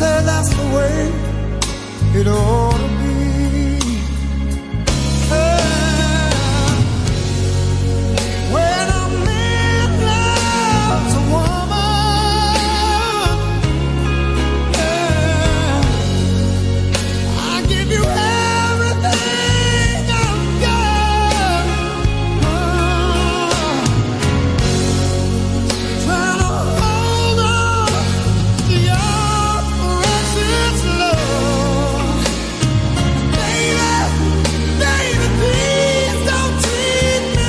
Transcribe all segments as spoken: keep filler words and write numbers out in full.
say that's the way it ought to be. Yeah. When a man loves a woman, yeah, I give you everything I've got. Oh, trying to hold on to your precious love. Baby, baby, please don't treat me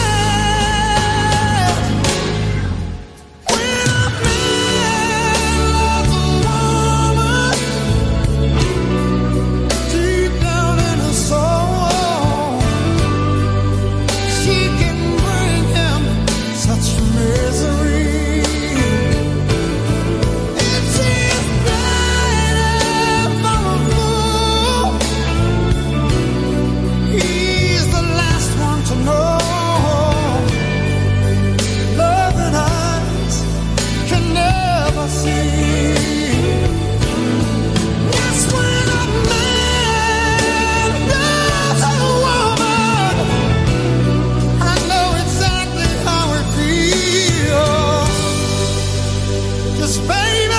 bad. When a man loves a woman, deep down in her soul, she can bring him such misery. And she's died for a fool. He's the last one to know. Love and eyes can never see. That's when a man loves a woman. I know exactly how it feels. 'Cause baby,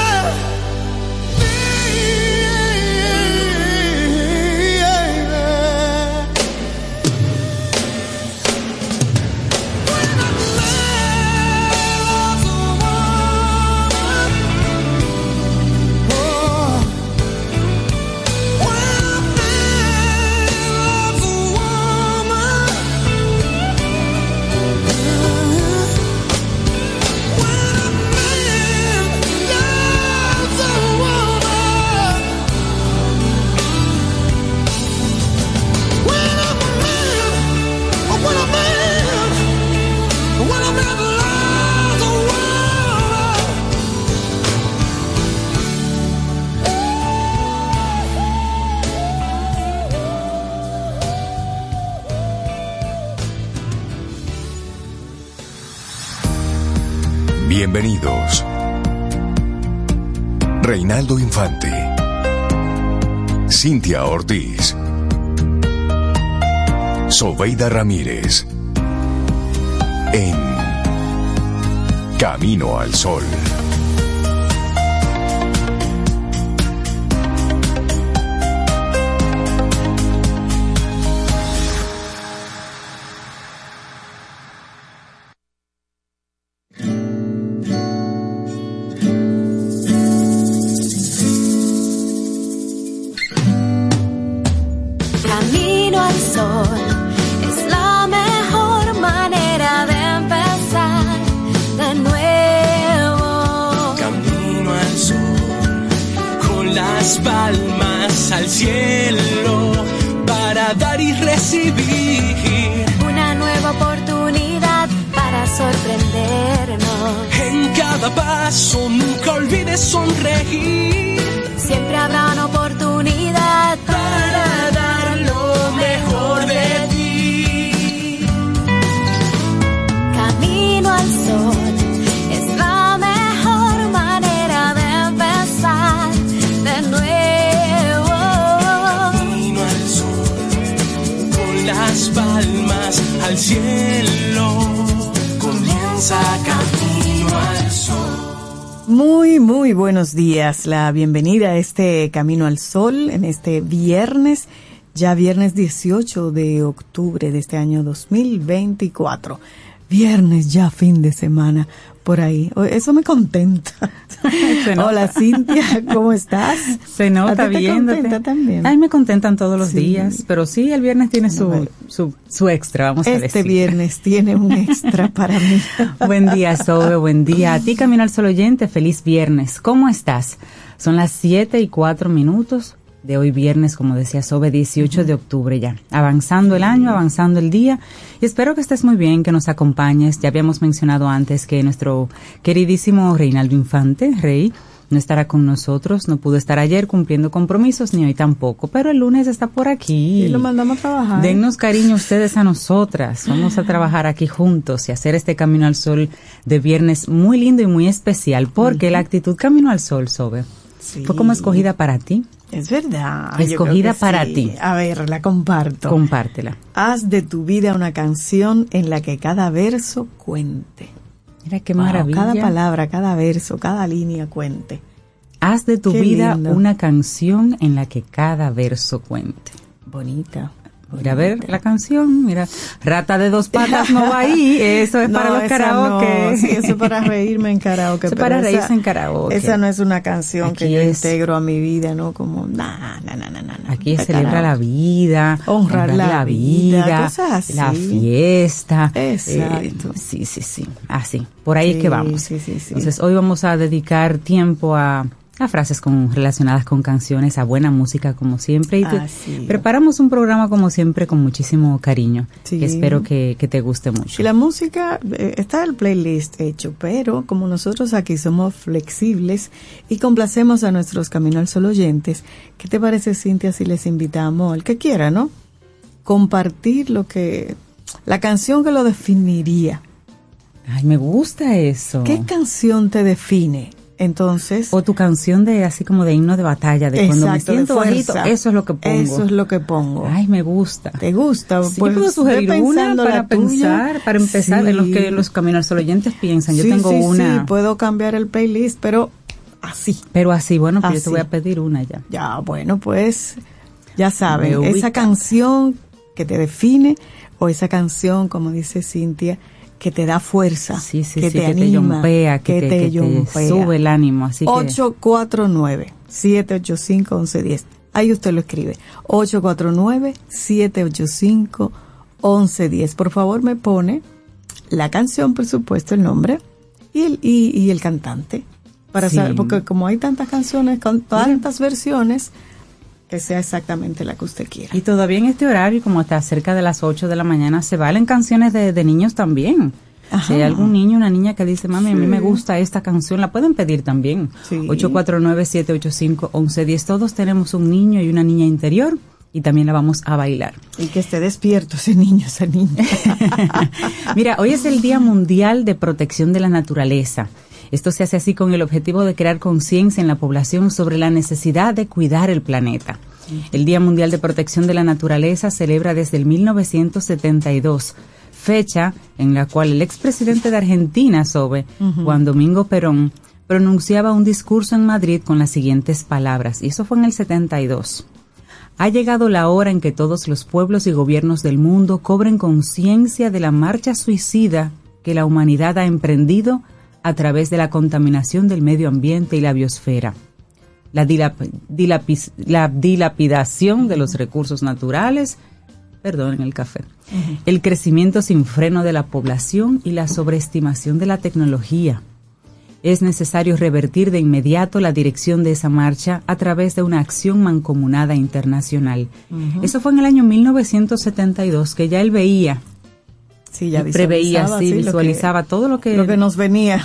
when a man loves a woman, oh, when a man loves a woman, when a man loves a woman, when a man, oh, when a man, when a man loves a woman. Bienvenidos. Reinaldo Infante, Cintia Ortiz, Sobeida Ramírez, en Camino al Sol. Camino al sol es la mejor manera de empezar de nuevo. Camino al sol, con las palmas al cielo, para dar y recibir. Una nueva oportunidad para sorprendernos. En cada paso nunca olvides sonreír, Siempre habrá una oportunidad para dar lo mejor de ti. Camino al sol es la mejor manera de empezar de nuevo. Camino al sol, con las palmas al cielo, comienza Camino al Sol. Muy, muy buenos días. La bienvenida a este Camino al Sol en este viernes, ya viernes dieciocho de octubre de este año dos mil veinticuatro. Viernes, ya fin de semana, por ahí. Eso me contenta. Hola, Cintia, ¿cómo estás? Se nota ¿A ti te viéndote. contenta también? Ay, me contentan todos los Sí. días, pero sí, el viernes tiene su, Bueno. su, su extra, vamos a decir. Este viernes tiene un extra para mí. Buen día, Sobe, buen día. A ti, Camino al Sol oyente, feliz viernes. ¿Cómo estás? Son las siete y cuatro minutos de hoy viernes, como decía Sobe, dieciocho de octubre ya. Avanzando el año, avanzando el día. Y espero que estés muy bien, que nos acompañes. Ya habíamos mencionado antes que nuestro queridísimo Reinaldo Infante, Rey, no estará con nosotros, no pudo estar ayer cumpliendo compromisos, ni hoy tampoco, pero el lunes está por aquí. Y lo mandamos a trabajar. Dennos cariño ustedes a nosotras, vamos a trabajar aquí juntos y hacer este Camino al Sol de viernes muy lindo y muy especial, porque uh-huh. la actitud Camino al Sol, Sobe, Sí. Fue como escogida para ti. Es verdad. Escogida para sí. ti. A ver, la comparto. Compártela. Haz de tu vida una canción en la que cada verso cuente. Mira qué Wow, maravilla. cada palabra, cada verso, cada línea cuente. Haz de tu Qué vida lindo. una canción en la que cada verso cuente. Bonita. Mira, a ver la canción, mira, Rata de dos patas no va ahí, eso es No, para los esa karaoke. no. Sí, eso es para reírme en karaoke. Eso es pero para esa- reírse en karaoke. Esa no es una canción Aquí que yo es- integro a mi vida, ¿no? Como, nah, nah, nah, nah, nah. Aquí de es celebra karaoke. la vida, Honrar la vida, cosas así. la fiesta. Exacto. Eh, sí, sí, sí, así, por ahí Sí, es que vamos. sí, sí, sí. Entonces, hoy vamos a dedicar tiempo a, a frases con, relacionadas con canciones, a buena música como siempre. Y te- Así. preparamos un programa como siempre con muchísimo cariño. Sí. Que espero que, que te guste mucho. Y la música, eh, está el playlist hecho, pero como nosotros aquí somos flexibles y complacemos a nuestros Camino al Sol oyentes, ¿qué te parece, Cintia, si les invitamos, el que quiera, ¿no? Compartir lo que, la canción que lo definiría. Ay, me gusta eso. ¿Qué canción te define? Entonces, O tu canción de así como de himno de batalla, de cuando me exacto, de siento bajito, fuerza. eso es lo que pongo. Eso es lo que pongo. Ay, me gusta. ¿Te gusta? Sí, Pues, puedo sugerir ve una pensando para la tuya. pensar, para empezar, Sí. en los que los Camino al Sol oyentes piensan. Yo Sí, tengo sí, una, sí, puedo cambiar el playlist, pero así. pero así, bueno, pues yo Así. te voy a pedir una ya. Ya, bueno, pues ya saben, Me esa ubica. canción que te define o esa canción, como dice Cintia, que te da fuerza, Sí, sí, que sí, te que te anima, yompea, que, te, que te yompea. sube el ánimo, así que ocho cuatro nueve, siete ocho cinco, once diez. Ahí usted lo escribe. ocho cuatro nueve, siete ocho cinco, once diez. Por favor, me pone la canción, por supuesto, el nombre y el, y, y el cantante. Para Sí. saber, porque como hay tantas canciones con tantas versiones, que sea exactamente la que usted quiera. y todavía en este horario, como hasta cerca de las ocho de la mañana, se valen canciones de, de niños también. Ajá. Si hay algún niño, una niña que dice, mami, a mí Sí. me gusta esta canción, la pueden pedir también. Sí. ocho cuatro nueve, siete ocho cinco, once diez. Todos tenemos un niño y una niña interior y también la vamos a bailar. Y que esté despierto ese niño, esa niña. Mira, hoy es el Día Mundial de Protección de la Naturaleza. Esto se hace así con el objetivo de crear conciencia en la población sobre la necesidad de cuidar el planeta. El Día Mundial de Protección de la Naturaleza celebra desde el mil novecientos setenta y dos, fecha en la cual el expresidente de Argentina, Sobe, Juan Domingo Perón, pronunciaba un discurso en Madrid con las siguientes palabras, y eso fue en el setenta y dos. Ha llegado la hora en que todos los pueblos y gobiernos del mundo cobren conciencia de la marcha suicida que la humanidad ha emprendido a través de la contaminación del medio ambiente y la biosfera, la, dilap- dilapis- la dilapidación de los recursos naturales, perdonen el café, uh-huh. el crecimiento sin freno de la población y la sobreestimación de la tecnología. Es necesario revertir de inmediato la dirección de esa marcha a través de una acción mancomunada internacional. Uh-huh. Eso fue en el año mil novecientos setenta y dos, que ya él veía, sí, ya preveía, sí, visualizaba lo que, todo lo que... Lo que nos venía.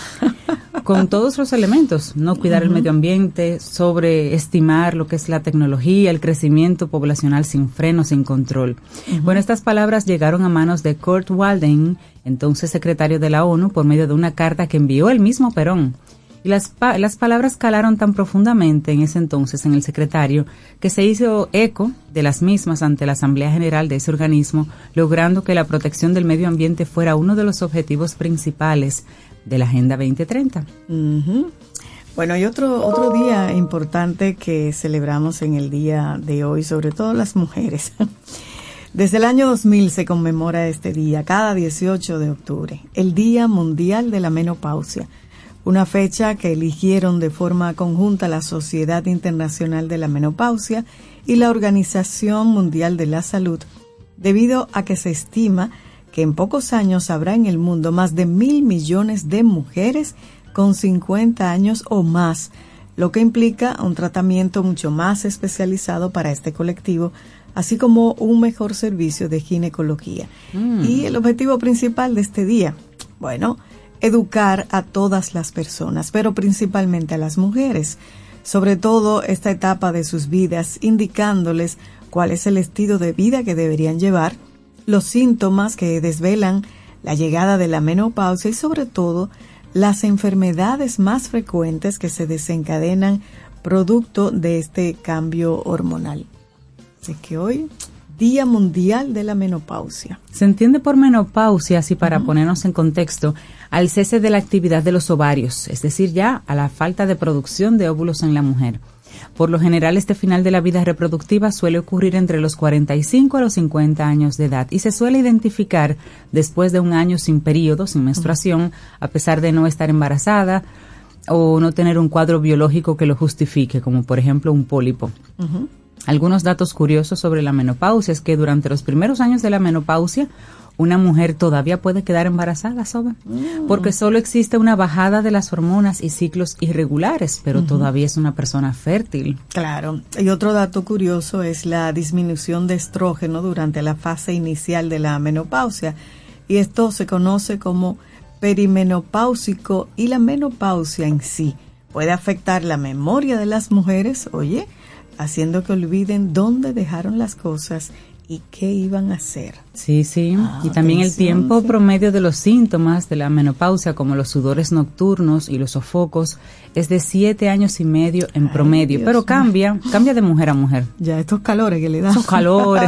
Con todos los elementos, no cuidar uh-huh. el medio ambiente, sobreestimar lo que es la tecnología, el crecimiento poblacional sin freno, sin control. Uh-huh. Bueno, estas palabras llegaron a manos de Kurt Waldheim, entonces secretario de la ONU, por medio de una carta que envió el mismo Perón. Y las, pa- las palabras calaron tan profundamente en ese entonces en el secretario que se hizo eco de las mismas ante la Asamblea General de ese organismo, logrando que la protección del medio ambiente fuera uno de los objetivos principales de la Agenda veinte treinta. Uh-huh. Bueno, y otro otro día importante que celebramos en el día de hoy, sobre todo las mujeres. Desde el año dos mil se conmemora este día, cada dieciocho de octubre, el Día Mundial de la Menopausia, una fecha que eligieron de forma conjunta la Sociedad Internacional de la Menopausia y la Organización Mundial de la Salud, debido a que se estima que en pocos años habrá en el mundo más de mil millones de mujeres con cincuenta años o más, lo que implica un tratamiento mucho más especializado para este colectivo, así como un mejor servicio de ginecología. Mm. Y el objetivo principal de este día, bueno, educar a todas las personas, pero principalmente a las mujeres, sobre todo esta etapa de sus vidas, indicándoles cuál es el estilo de vida que deberían llevar, los síntomas que desvelan la llegada de la menopausia y sobre todo las enfermedades más frecuentes que se desencadenan producto de este cambio hormonal. Así que hoy, Día Mundial de la Menopausia. Se entiende por menopausia, así para uh-huh. ponernos en contexto, al cese de la actividad de los ovarios, es decir, ya a la falta de producción de óvulos en la mujer. Por lo general, este final de la vida reproductiva suele ocurrir entre los cuarenta y cinco a los cincuenta años de edad y se suele identificar después de un año sin periodo, sin menstruación, uh-huh. a pesar de no estar embarazada o no tener un cuadro biológico que lo justifique, como por ejemplo un pólipo. Uh-huh. Algunos datos curiosos sobre la menopausia es que durante los primeros años de la menopausia, una mujer todavía puede quedar embarazada, Sobe, mm. porque solo existe una bajada de las hormonas y ciclos irregulares, pero uh-huh. todavía es una persona fértil. Claro. Y otro dato curioso es la disminución de estrógeno durante la fase inicial de la menopausia, y esto se conoce como perimenopáusico, y la menopausia en sí puede afectar la memoria de las mujeres, oye, haciendo que olviden dónde dejaron las cosas y qué iban a hacer. Sí, sí. Ah, y también el tiempo sí. promedio de los síntomas de la menopausia, como los sudores nocturnos y los sofocos, es de siete años y medio en Ay, promedio. Dios Pero mío. cambia, cambia de mujer a mujer. Ya, estos calores que le dan. Esos calores.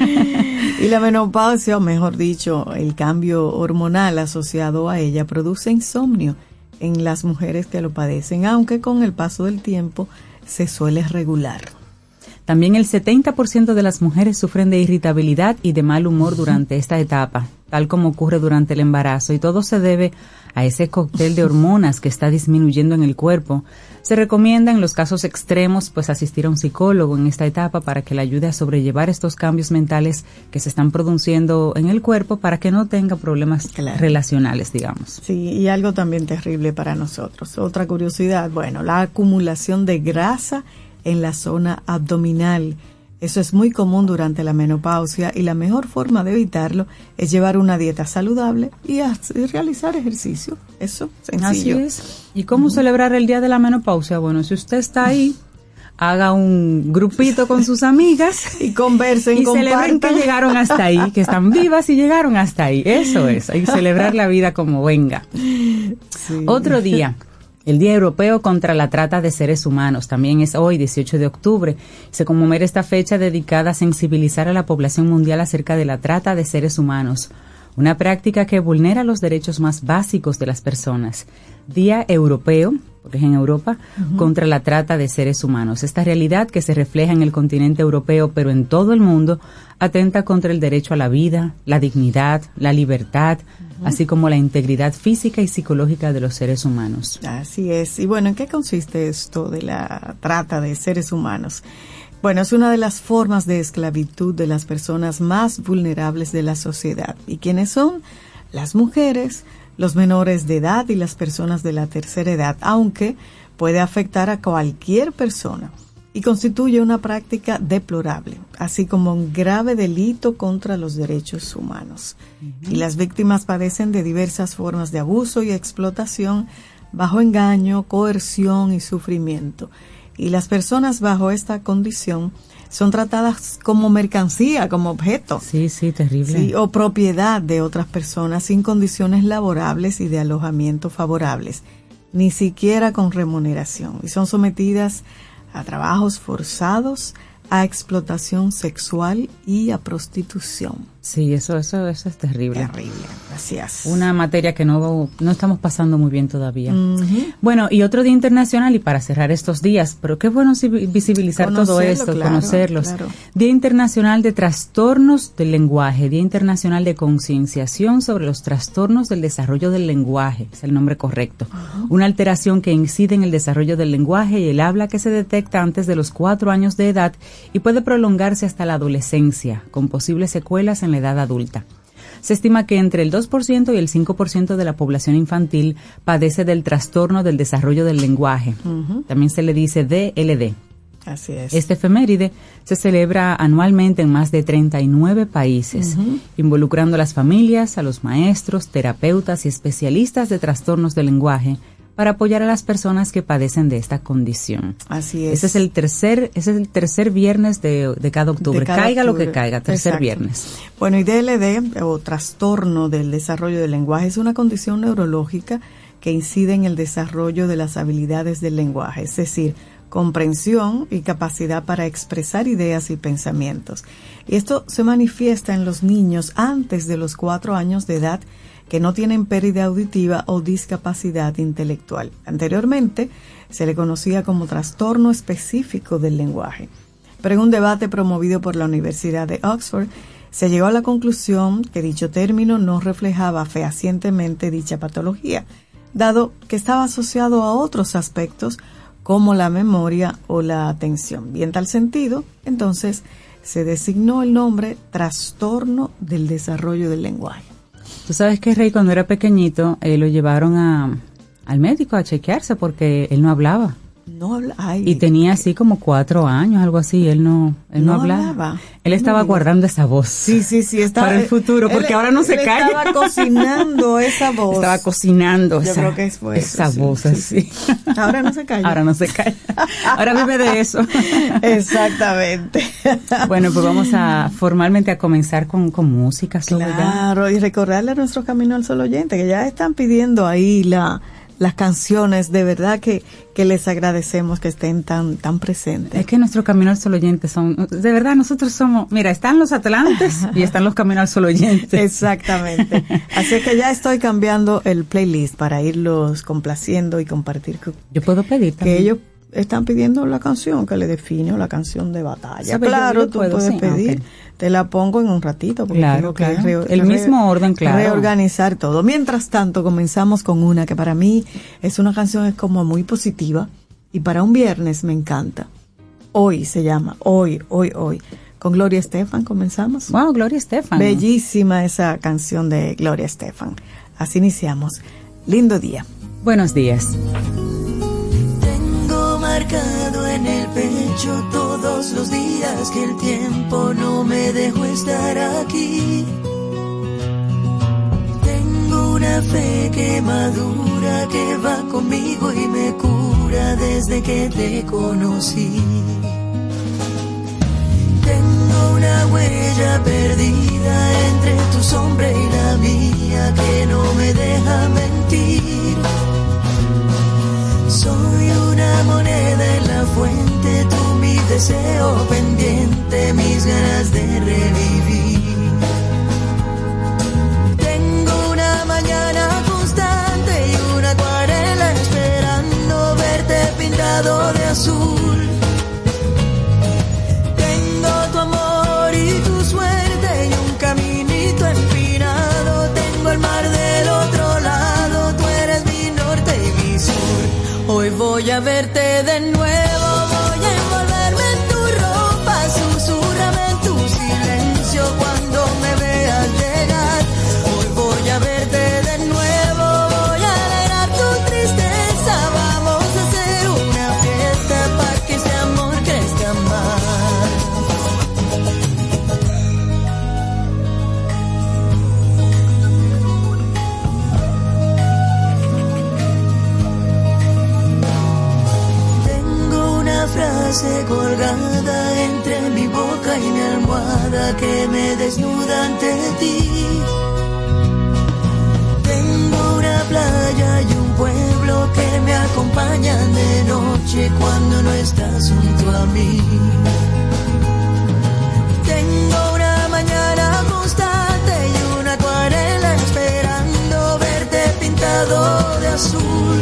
Y la menopausia, o mejor dicho, el cambio hormonal asociado a ella, produce insomnio en las mujeres que lo padecen, aunque con el paso del tiempo se suele regular. También el setenta por ciento de las mujeres sufren de irritabilidad y de mal humor durante esta etapa, tal como ocurre durante el embarazo, y todo se debe a ese cóctel de hormonas que está disminuyendo en el cuerpo. Se recomienda en los casos extremos pues asistir a un psicólogo en esta etapa para que le ayude a sobrellevar estos cambios mentales que se están produciendo en el cuerpo para que no tenga problemas claro. relacionales, digamos. Sí, y algo también terrible para nosotros. Otra curiosidad, bueno, la acumulación de grasa en la zona abdominal. Eso es muy común durante la menopausia y la mejor forma de evitarlo es llevar una dieta saludable y, y realizar ejercicio. Eso, sencillo. Así es. ¿Y cómo uh-huh. celebrar el día de la menopausia? Bueno, si usted está ahí, haga un grupito con sus amigas y conversen, y compartan. Celebren que llegaron hasta ahí, que están vivas y llegaron hasta ahí. Eso es, hay que celebrar la vida como venga. Sí. Otro día. El Día Europeo contra la Trata de Seres Humanos también es hoy, dieciocho de octubre. Se conmemora esta fecha dedicada a sensibilizar a la población mundial acerca de la trata de seres humanos, una práctica que vulnera los derechos más básicos de las personas. Día Europeo, porque es en Europa, uh-huh. contra la trata de seres humanos. Esta realidad que se refleja en el continente europeo, pero en todo el mundo, atenta contra el derecho a la vida, la dignidad, la libertad, uh-huh. así como la integridad física y psicológica de los seres humanos. Así es. Y bueno, ¿en qué consiste esto de la trata de seres humanos? Bueno, es una de las formas de esclavitud de las personas más vulnerables de la sociedad. ¿Y quiénes son? Las mujeres, los menores de edad y las personas de la tercera edad, aunque puede afectar a cualquier persona y constituye una práctica deplorable, así como un grave delito contra los derechos humanos. Uh-huh. Y las víctimas padecen de diversas formas de abuso y explotación bajo engaño, coerción y sufrimiento. Y las personas bajo esta condición son tratadas como mercancía, como objeto. Sí, sí, terrible. Sí, o propiedad de otras personas sin condiciones laborables y de alojamiento favorables, ni siquiera con remuneración. Y son sometidas a trabajos forzados, a explotación sexual y a prostitución. Sí, eso, eso, eso es terrible. Terrible, gracias. Una materia que no, no estamos pasando muy bien todavía. Uh-huh. Bueno, y otro día internacional, y para cerrar estos días, pero qué bueno visibilizar Conocerlo, todo esto, claro, conocerlos. Claro. Día Internacional de Trastornos del Lenguaje, Día Internacional de Concienciación sobre los Trastornos del Desarrollo del Lenguaje, es el nombre correcto. Uh-huh. Una alteración que incide en el desarrollo del lenguaje y el habla que se detecta antes de los cuatro años de edad y puede prolongarse hasta la adolescencia, con posibles secuelas en la edad adulta. Se estima que entre el dos por ciento y el cinco por ciento de la población infantil padece del trastorno del desarrollo del lenguaje. Uh-huh. También se le dice D L D. Así es. Este efeméride se celebra anualmente en más de treinta y nueve países, uh-huh. involucrando a las familias, a los maestros, terapeutas y especialistas de trastornos del lenguaje, para apoyar a las personas que padecen de esta condición. Así es. Ese es el tercer, ese es el tercer viernes de, de cada octubre. De cada caiga octubre. Lo que caiga, tercer Exacto. viernes. Bueno, y D L D, o trastorno del desarrollo del lenguaje, es una condición neurológica que incide en el desarrollo de las habilidades del lenguaje, es decir, comprensión y capacidad para expresar ideas y pensamientos. Y esto se manifiesta en los niños antes de los cuatro años de edad que no tienen pérdida auditiva o discapacidad intelectual. Anteriormente se le conocía como trastorno específico del lenguaje. Pero en un debate promovido por la Universidad de Oxford, se llegó a la conclusión que dicho término no reflejaba fehacientemente dicha patología, dado que estaba asociado a otros aspectos como la memoria o la atención. Y en tal sentido, entonces, se designó el nombre trastorno del desarrollo del lenguaje. Tú sabes que Rey, cuando era pequeñito, eh, lo llevaron a, al médico a chequearse porque él no hablaba. No habla, ay, y tenía así como cuatro años, algo así, él no, él no, no hablaba. hablaba. Él estaba no guardando esa voz. Sí, sí, sí, estaba para el futuro, porque él, ahora no se él calla. Estaba cocinando esa voz. Estaba cocinando Yo esa, creo que es por esa eso, sí, voz sí, así. Sí. Ahora no se calla. Ahora no se calla. Ahora vive de eso. Exactamente. Bueno, pues vamos a formalmente a comenzar con, con música. Claro, ya. Y recordarle a nuestro Camino al Sol oyente que ya están pidiendo ahí la las canciones, de verdad que, que les agradecemos que estén tan tan presentes. Es que nuestro Camino al Sol oyente son, de verdad nosotros somos, mira, están los Atlantes y están los Camino al Sol oyentes. Exactamente. Así que ya estoy cambiando el playlist para irlos complaciendo y compartir. Yo puedo pedir también. Que ellos están pidiendo la canción que le define o la canción de batalla. ¿Sabe? Claro, yo, yo tú puedo, puedes sí. pedir. Okay. Te la pongo en un ratito porque claro, tengo que claro. re, el re, mismo orden, claro. reorganizar todo. Mientras tanto, comenzamos con una que para mí es una canción es como muy positiva y para un viernes me encanta. Hoy se llama, hoy, hoy, hoy. Con Gloria Estefan comenzamos. Wow, Gloria Estefan. Bellísima esa canción de Gloria Estefan. Así iniciamos. Lindo día. Buenos días. Marcado en el pecho todos los días que el tiempo no me dejó estar aquí. Tengo una fe que madura, que va conmigo y me cura desde que te conocí. Tengo una huella perdida entre tu sombra y la mía que no me deja mentir. Soy una moneda en la fuente, tú mi deseo pendiente, mis ganas de revivir. Tengo una mañana constante y una acuarela esperando verte pintado de azul. Tengo tu amor y tu suerte y un caminito empinado. Tengo el mar del otro lado, tú eres mi norte y mi sur. Hoy voy a verte de nuevo, voy a envolverme en tu ropa, susúrrame en tu silencio cuando me veas llegar. Hoy voy a verte de nuevo, voy a alegrar tu tristeza, vamos a hacer una fiesta para que este amor crezca más. Frase colgada entre mi boca y mi almohada que me desnuda ante ti. Tengo una playa y un pueblo que me acompañan de noche cuando no estás junto a mí. Tengo una mañana constante y una acuarela esperando verte pintado de azul.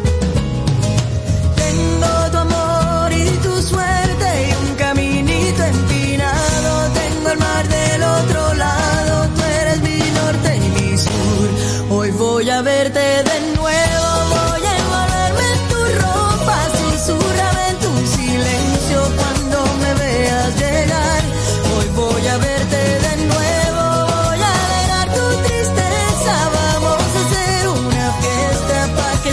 Tengo tu amor tu suerte y un caminito empinado. Tengo el mar del otro lado, tú eres mi norte y mi sur. Hoy voy a verte de nuevo, voy a envolverme en tu ropa, susúrrame en tu silencio cuando me veas llegar. Hoy voy a verte de nuevo, voy a alegrar tu tristeza, vamos a hacer una fiesta para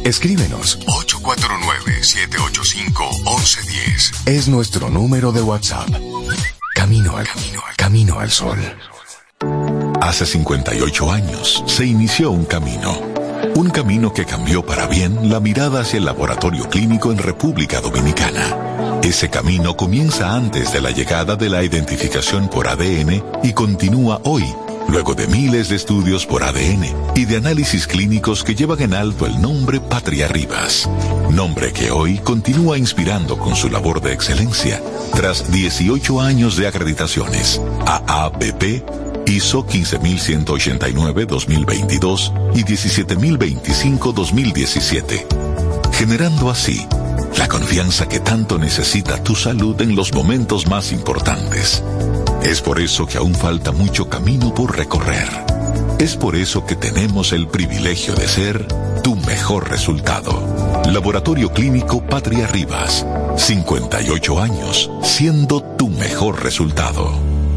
Escríbenos ocho cuatro nueve, siete ocho cinco, once diez. Es nuestro número de WhatsApp. Camino al camino, al camino al sol. Hace cincuenta y ocho años se inició un camino. Un camino que cambió para bien la mirada hacia el laboratorio clínico en República Dominicana. Ese camino comienza antes de la llegada de la identificación por A D N y continúa hoy, luego de miles de estudios por A D N y de análisis clínicos que llevan en alto el nombre Patria Rivas. Nombre que hoy continúa inspirando con su labor de excelencia, tras dieciocho años de acreditaciones. A A B P, I S O quince mil ciento ochenta y nueve dos mil veintidós y diecisiete mil veinticinco dos mil diecisiete. Generando así la confianza que tanto necesita tu salud en los momentos más importantes. Es por eso que aún falta mucho camino por recorrer. Es por eso que tenemos el privilegio de ser tu mejor resultado. Laboratorio Clínico Patria Rivas. cincuenta y ocho años siendo tu mejor resultado.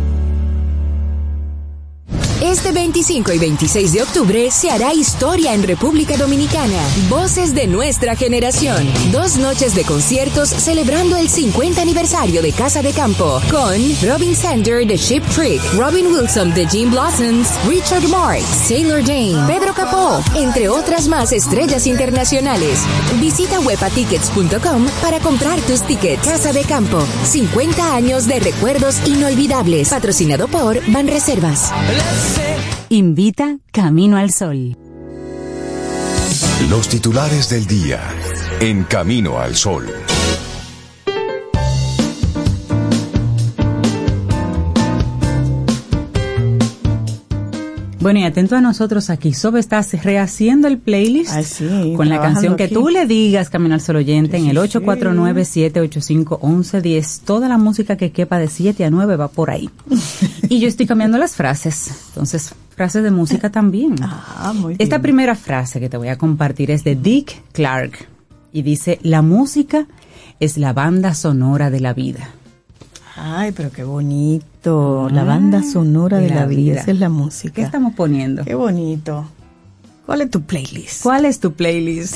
Este veinticinco y veintiséis de octubre se hará historia en República Dominicana. Voces de nuestra generación. Dos noches de conciertos celebrando el cincuenta aniversario de Casa de Campo con Robin Sander de Ship Trick, Robin Wilson de Jim Blossoms, Richard Marx, Taylor Dane, Pedro Capó, entre otras más estrellas internacionales. Visita huepa tickets punto com para comprar tus tickets. Casa de Campo, cincuenta años de recuerdos inolvidables. Patrocinado por Banreservas. Invita Camino al Sol. Los titulares del día en Camino al Sol. Bueno, y atento a nosotros aquí. Sobe, estás rehaciendo el playlist. Ay, sí, con la canción que aquí. tú le digas, Camino al Sol oyente, Sí, en el sí, ocho cuatro nueve, siete ocho cinco, once diez. Toda la música que quepa de siete a nueve va por ahí. Y yo estoy cambiando las frases. Entonces, frases de música también. Ah, muy bien. Esta primera frase que te voy a compartir es de Dick Clark. Y dice, la música es la banda sonora de la vida. Ay, pero qué bonito. La banda sonora de, de la, la vida. vida. Esa es la música. ¿Qué estamos poniendo? Qué bonito. ¿Cuál es tu playlist? ¿Cuál es tu playlist?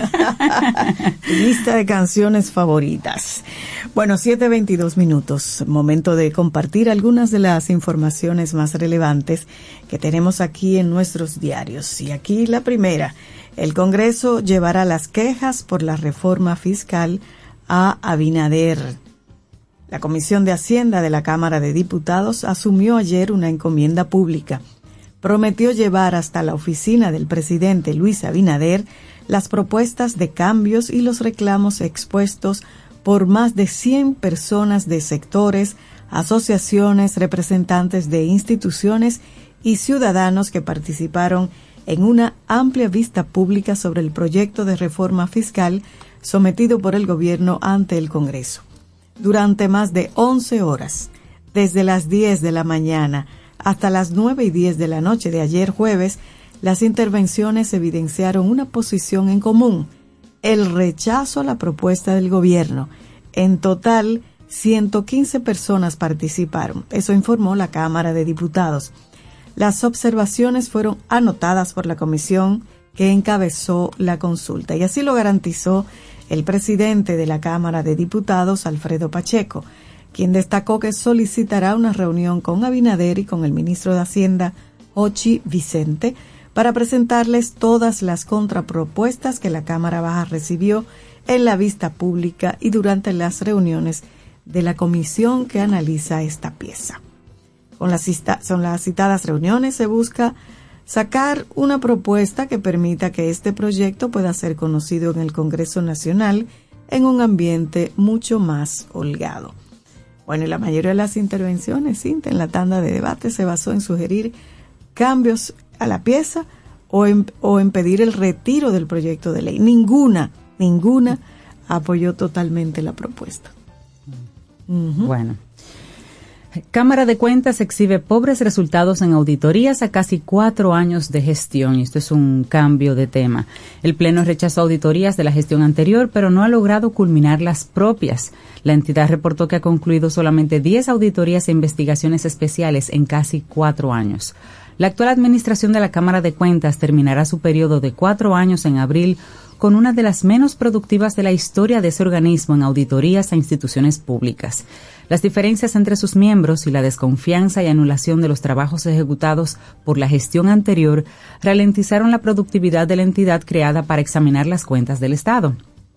Tu lista de canciones favoritas. Bueno, siete veintidós minutos. Momento de compartir algunas de las informaciones más relevantes que tenemos aquí en nuestros diarios. Y aquí la primera. El Congreso llevará las quejas por la reforma fiscal a Abinader. La Comisión de Hacienda de la Cámara de Diputados asumió ayer una encomienda pública. Prometió llevar hasta la oficina del presidente Luis Abinader las propuestas de cambios y los reclamos expuestos por más de cien personas de sectores, asociaciones, representantes de instituciones y ciudadanos que participaron en una amplia vista pública sobre el proyecto de reforma fiscal sometido por el gobierno ante el Congreso. Durante más de once horas, desde las diez de la mañana hasta las nueve y diez de la noche de ayer jueves, las intervenciones evidenciaron una posición en común, el rechazo a la propuesta del gobierno. En total, ciento quince personas participaron, eso informó la Cámara de Diputados. Las observaciones fueron anotadas por la comisión que encabezó la consulta y así lo garantizó el presidente de la Cámara de Diputados, Alfredo Pacheco, quien destacó que solicitará una reunión con Abinader y con el ministro de Hacienda, Ochi Vicente, para presentarles todas las contrapropuestas que la Cámara Baja recibió en la vista pública y durante las reuniones de la comisión que analiza esta pieza. Con las, cita- son las citadas reuniones se busca sacar una propuesta que permita que este proyecto pueda ser conocido en el Congreso Nacional en un ambiente mucho más holgado. Bueno, y la mayoría de las intervenciones, Cinta, en la tanda de debate se basó en sugerir cambios a la pieza o en, o en pedir el retiro del proyecto de ley. Ninguna, ninguna apoyó totalmente la propuesta. Uh-huh. Bueno. Cámara de Cuentas exhibe pobres resultados en auditorías a casi cuatro años de gestión. Esto es un cambio de tema. El Pleno rechazó auditorías de la gestión anterior, pero no ha logrado culminar las propias. La entidad reportó que ha concluido solamente diez auditorías e investigaciones especiales en casi cuatro años. La actual administración de la Cámara de Cuentas terminará su periodo de cuatro años en abril con una de las menos productivas de la historia de ese organismo en auditorías a instituciones públicas. Las diferencias entre sus miembros y la desconfianza y anulación de los trabajos ejecutados por la gestión anterior ralentizaron la productividad de la entidad creada para examinar las cuentas del Estado.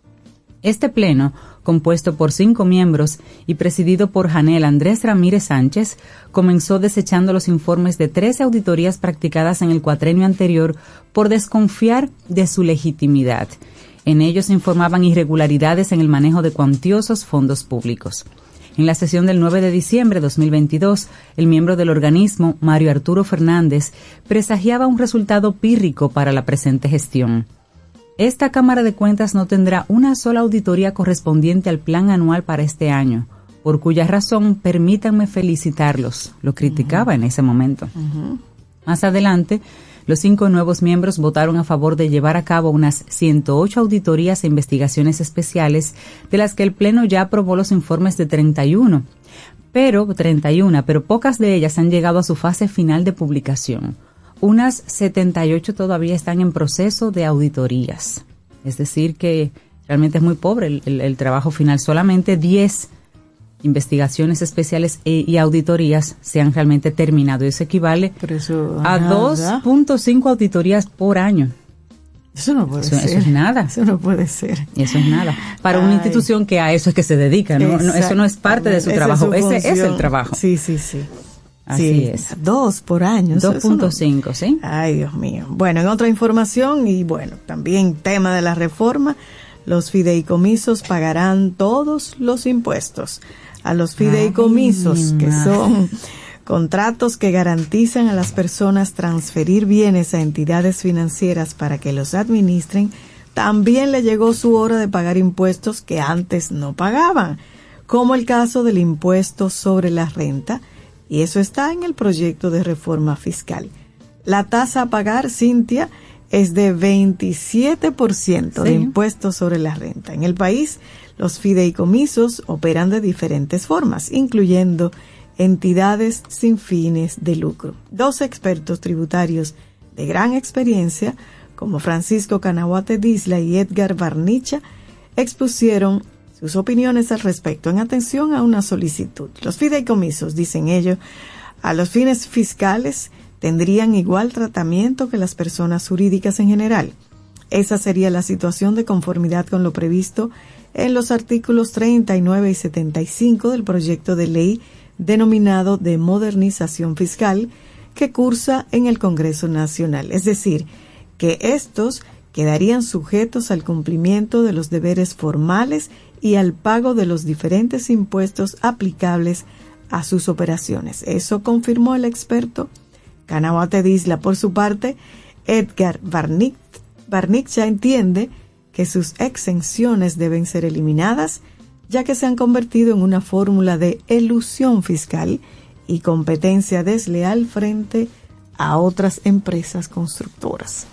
Este pleno, compuesto por cinco miembros y presidido por Janel Andrés Ramírez Sánchez, comenzó desechando los informes de trece auditorías practicadas en el cuatrenio anterior por desconfiar de su legitimidad. En ellos se informaban irregularidades en el manejo de cuantiosos fondos públicos. En la sesión del nueve de diciembre de dos mil veintidós, el miembro del organismo, Mario Arturo Fernández, presagiaba un resultado pírrico para la presente gestión. Esta Cámara de Cuentas no tendrá una sola auditoría correspondiente al plan anual para este año, por cuya razón permítanme felicitarlos, lo criticaba uh-huh. en ese momento. Uh-huh. Más adelante, los cinco nuevos miembros votaron a favor de llevar a cabo unas ciento ocho auditorías e investigaciones especiales, de las que el Pleno ya aprobó los informes de treinta y uno, pero, treinta y uno, pero pocas de ellas han llegado a su fase final de publicación. Unas setenta y ocho todavía están en proceso de auditorías. Es decir, que realmente es muy pobre el, el, el trabajo final. Solamente diez investigaciones especiales e, y auditorías se han realmente terminado. Eso equivale eso, a dos punto cinco auditorías por año. Eso no puede eso, ser. Eso es nada. Eso no puede ser. Eso es nada. Para Ay. una institución que a eso es que se dedica, ¿no? no eso no es parte de su trabajo. Es Ese es el trabajo. Sí, sí, sí. Así sí, es. Dos por año. dos punto cinco, no... ¿sí? Ay, Dios mío. Bueno, en otra información, y bueno, también tema de la reforma, los fideicomisos pagarán todos los impuestos. A los fideicomisos, Ay, que son contratos que garantizan a las personas transferir bienes a entidades financieras para que los administren, también le llegó su hora de pagar impuestos que antes no pagaban, como el caso del impuesto sobre la renta, y eso está en el proyecto de reforma fiscal. La tasa a pagar, Cintia, es de veintisiete por ciento sí. de impuestos sobre la renta. En el país, los fideicomisos operan de diferentes formas, incluyendo entidades sin fines de lucro. Dos expertos tributarios de gran experiencia, como Francisco Canahuate Disla y Edgar Barnicha, expusieron sus opiniones al respecto en atención a una solicitud. Los fideicomisos, dicen ellos, a los fines fiscales tendrían igual tratamiento que las personas jurídicas en general. Esa sería la situación de conformidad con lo previsto en los artículos treinta y nueve y setenta y cinco del proyecto de ley denominado de modernización fiscal que cursa en el Congreso Nacional. Es decir, que estos quedarían sujetos al cumplimiento de los deberes formales y al pago de los diferentes impuestos aplicables a sus operaciones. Eso confirmó el experto Canahuate Disla. Por su parte, Edgar Barnic, Barnic ya entiende que sus exenciones deben ser eliminadas, ya que se han convertido en una fórmula de elusión fiscal y competencia desleal frente a otras empresas constructoras.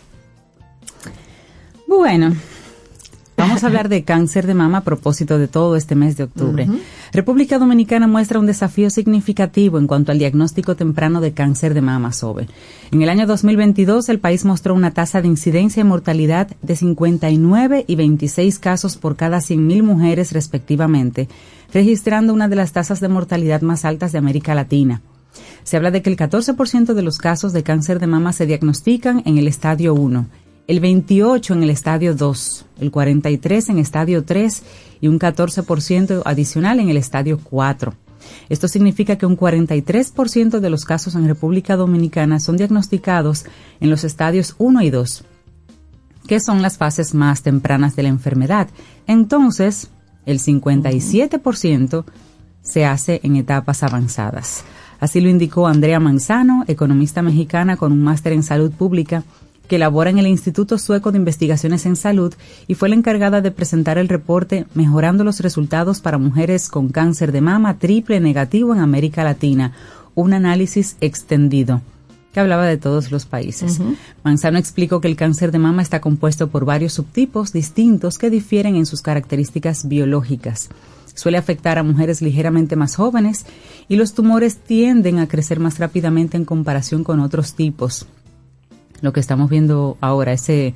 Bueno, vamos a hablar de cáncer de mama a propósito de todo este mes de octubre. Uh-huh. República Dominicana muestra un desafío significativo en cuanto al diagnóstico temprano de cáncer de mama, Sobe. En el año dos mil veintidós, el país mostró una tasa de incidencia y mortalidad de cincuenta y nueve y veintiséis casos por cada cien mil mujeres respectivamente, registrando una de las tasas de mortalidad más altas de América Latina. Se habla de que el catorce por ciento de los casos de cáncer de mama se diagnostican en el estadio uno, el veintiocho por ciento en el estadio dos, el cuarenta y tres por ciento en estadio tres y un catorce por ciento adicional en el estadio cuatro. Esto significa que un cuarenta y tres por ciento de los casos en República Dominicana son diagnosticados en los estadios uno y dos, que son las fases más tempranas de la enfermedad. Entonces, el cincuenta y siete por ciento se hace en etapas avanzadas. Así lo indicó Andrea Manzano, economista mexicana con un máster en salud pública, que labora en el Instituto Sueco de Investigaciones en Salud y fue la encargada de presentar el reporte Mejorando los resultados para mujeres con cáncer de mama triple negativo en América Latina, un análisis extendido, que hablaba de todos los países. Uh-huh. Manzano explicó que el cáncer de mama está compuesto por varios subtipos distintos que difieren en sus características biológicas. Suele afectar a mujeres ligeramente más jóvenes y los tumores tienden a crecer más rápidamente en comparación con otros tipos. Lo que estamos viendo ahora, ese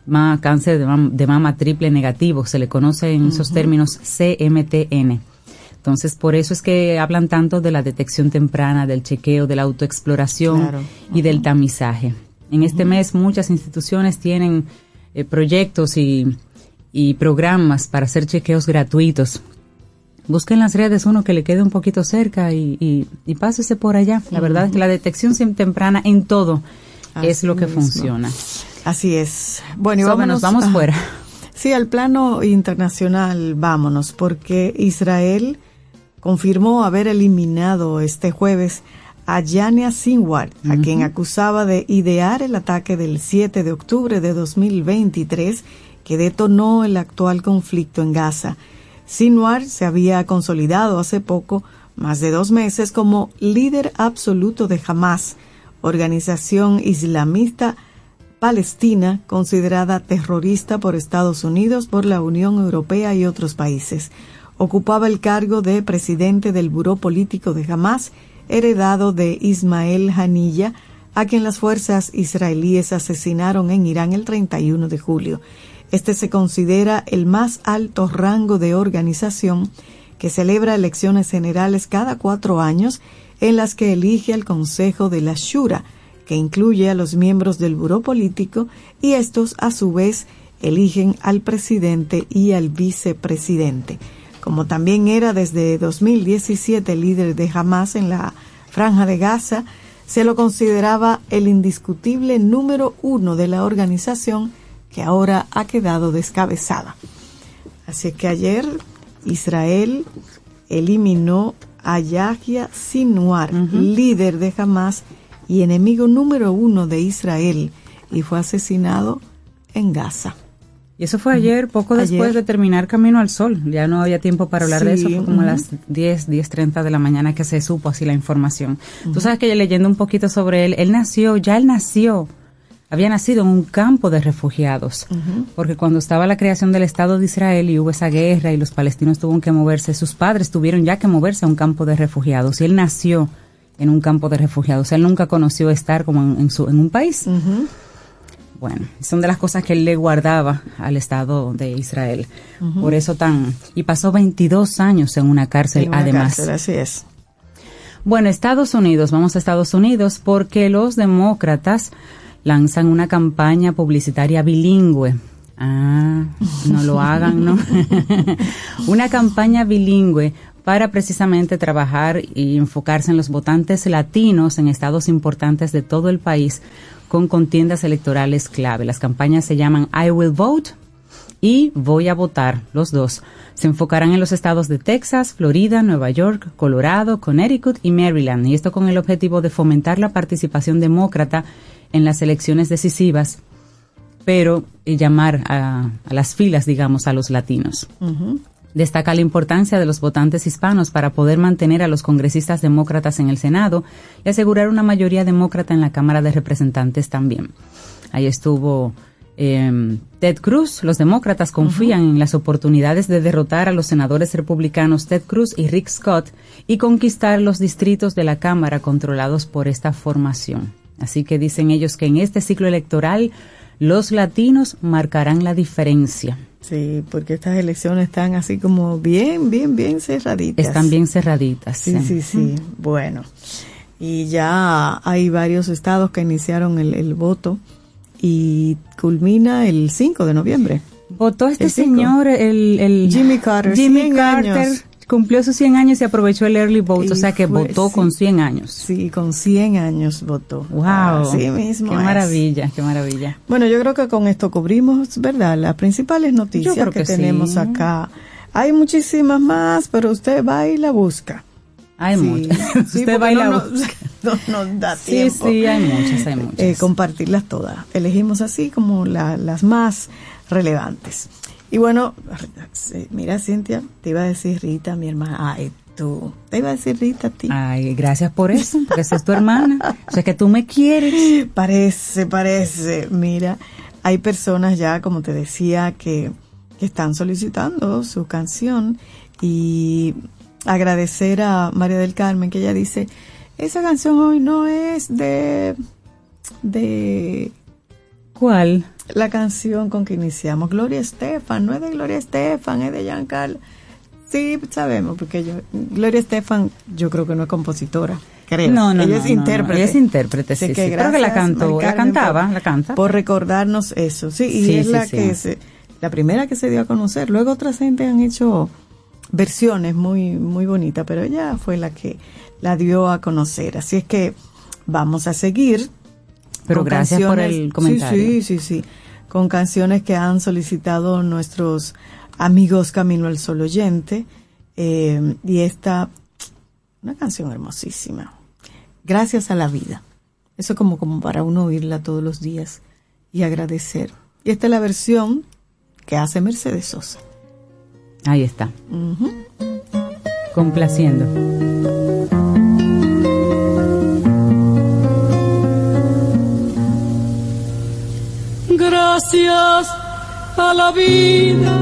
ma, cáncer de mama, de mama triple negativo, se le conoce en uh-huh. esos términos C M T N. Entonces, por eso es que hablan tanto de la detección temprana, del chequeo, de la autoexploración claro. y uh-huh. del tamizaje. En uh-huh. este mes muchas instituciones tienen eh, proyectos y, y programas para hacer chequeos gratuitos. Busquen las redes uno que le quede un poquito cerca y, y, y pásese por allá. La uh-huh. verdad es que la detección temprana en todo Así es lo que mismo. funciona. Así es. Bueno, y so, vámonos, nos vamos ah, fuera. Sí, al plano internacional vámonos, porque Israel confirmó haber eliminado este jueves a Yania Sinwar, uh-huh. a quien acusaba de idear el ataque del siete de octubre de dos mil veintitrés que detonó el actual conflicto en Gaza. Sinwar se había consolidado hace poco, más de dos meses, como líder absoluto de Hamas, organización islamista palestina considerada terrorista por Estados Unidos, por la Unión Europea y otros países. Ocupaba el cargo de presidente del Buró Político de Hamas, heredado de Ismael Haniyeh, a quien las fuerzas israelíes asesinaron en Irán el treinta y uno de julio. Este se considera el más alto rango de organización que celebra elecciones generales cada cuatro años en las que elige al Consejo de la Shura, que incluye a los miembros del Buró Político, y estos a su vez eligen al presidente y al vicepresidente. Como también era desde dos mil diecisiete líder de Hamas en la Franja de Gaza, se lo consideraba el indiscutible número uno de la organización, que ahora ha quedado descabezada. Así que ayer Israel eliminó a Yahya Sinwar, uh-huh. líder de Hamas y enemigo número uno de Israel, y fue asesinado en Gaza. Y eso fue ayer, poco ayer. después de terminar Camino al Sol. Ya no había tiempo para hablar sí, de eso, fue como uh-huh. a las diez, diez treinta de la mañana que se supo así la información. Uh-huh. Tú sabes que yo leyendo un poquito sobre él, él nació, ya él nació, había nacido en un campo de refugiados, uh-huh. porque cuando estaba la creación del Estado de Israel y hubo esa guerra y los palestinos tuvieron que moverse, sus padres tuvieron ya que moverse a un campo de refugiados, y él nació en un campo de refugiados. Él nunca conoció estar como en, en, su, en un país. Uh-huh. Bueno, son de las cosas que él le guardaba al Estado de Israel. Uh-huh. Por eso tan... Y pasó veintidós años en una cárcel, en una además. Cárcel, así es. Bueno, Estados Unidos, vamos a Estados Unidos, porque los demócratas lanzan una campaña publicitaria bilingüe. Ah, no lo hagan, ¿no? Una campaña bilingüe para precisamente trabajar y enfocarse en los votantes latinos en estados importantes de todo el país con contiendas electorales clave. Las campañas se llaman I Will Vote y Voy a Votar, los dos. Se enfocarán en los estados de Texas, Florida, Nueva York, Colorado, Connecticut y Maryland, y esto con el objetivo de fomentar la participación demócrata en las elecciones decisivas, pero eh, llamar a, a las filas, digamos, a los latinos. Uh-huh. Destaca la importancia de los votantes hispanos para poder mantener a los congresistas demócratas en el Senado y asegurar una mayoría demócrata en la Cámara de Representantes también. Ahí estuvo eh, Ted Cruz. Los demócratas confían uh-huh. en las oportunidades de derrotar a los senadores republicanos Ted Cruz y Rick Scott y conquistar los distritos de la Cámara controlados por esta formación. Así que dicen ellos que en este ciclo electoral los latinos marcarán la diferencia. Sí, porque estas elecciones están así como bien, bien, bien cerraditas. Están bien cerraditas. Sí, sí, sí. sí. Bueno, y ya hay varios estados que iniciaron el, el voto y culmina el cinco de noviembre. Votó este el señor, el, el Jimmy Carter. Jimmy Carter años. Cumplió sus cien años y aprovechó el early vote, y o sea que fue, votó sí, con cien años. Sí, con cien años votó. Wow, así mismo qué es. maravilla, qué maravilla. Bueno, yo creo que con esto cubrimos, ¿verdad?, las principales noticias que, que tenemos sí. acá. Hay muchísimas más, pero usted va y la busca. Hay sí, muchas. Sí, usted va y la no, busca. No nos no da sí, tiempo. Sí, sí, hay muchas, hay muchas. Eh, compartirlas todas. Elegimos así como la, las más relevantes. Y bueno, mira, Cintia, te iba a decir Rita, mi hermana. Ay, tú. Te iba a decir Rita a ti. Ay, gracias por eso, porque esa es tu hermana. O sea, que tú me quieres. Parece, parece. Mira, hay personas ya, como te decía, que, que están solicitando su canción. Y agradecer a María del Carmen, que ella dice, esa canción hoy no es de... de ¿Cuál? la canción con que iniciamos, Gloria Estefan, no es de Gloria Estefan, es de Giancarlo. Sí, sabemos, porque yo, Gloria Estefan, yo creo que no es compositora, creo. No, no, ella no, es intérprete. No, ella es intérprete, sí, sí. Que Creo que la cantó, la cantaba, por, la canta. Por recordarnos eso, sí, y sí, es sí, la sí. que se, la primera que se dio a conocer. Luego otras gente han hecho versiones muy, muy bonitas, pero ella fue la que la dio a conocer. Así es que vamos a seguir. Pero gracias por el comentario. Sí, sí, sí, sí. Con canciones que han solicitado nuestros amigos Camino al Sol oyente. Eh, y esta, una canción hermosísima. Gracias a la vida. Eso como, como para uno oírla todos los días y agradecer. Y esta es la versión que hace Mercedes Sosa. Ahí está. Uh-huh. Complaciendo. Gracias a la vida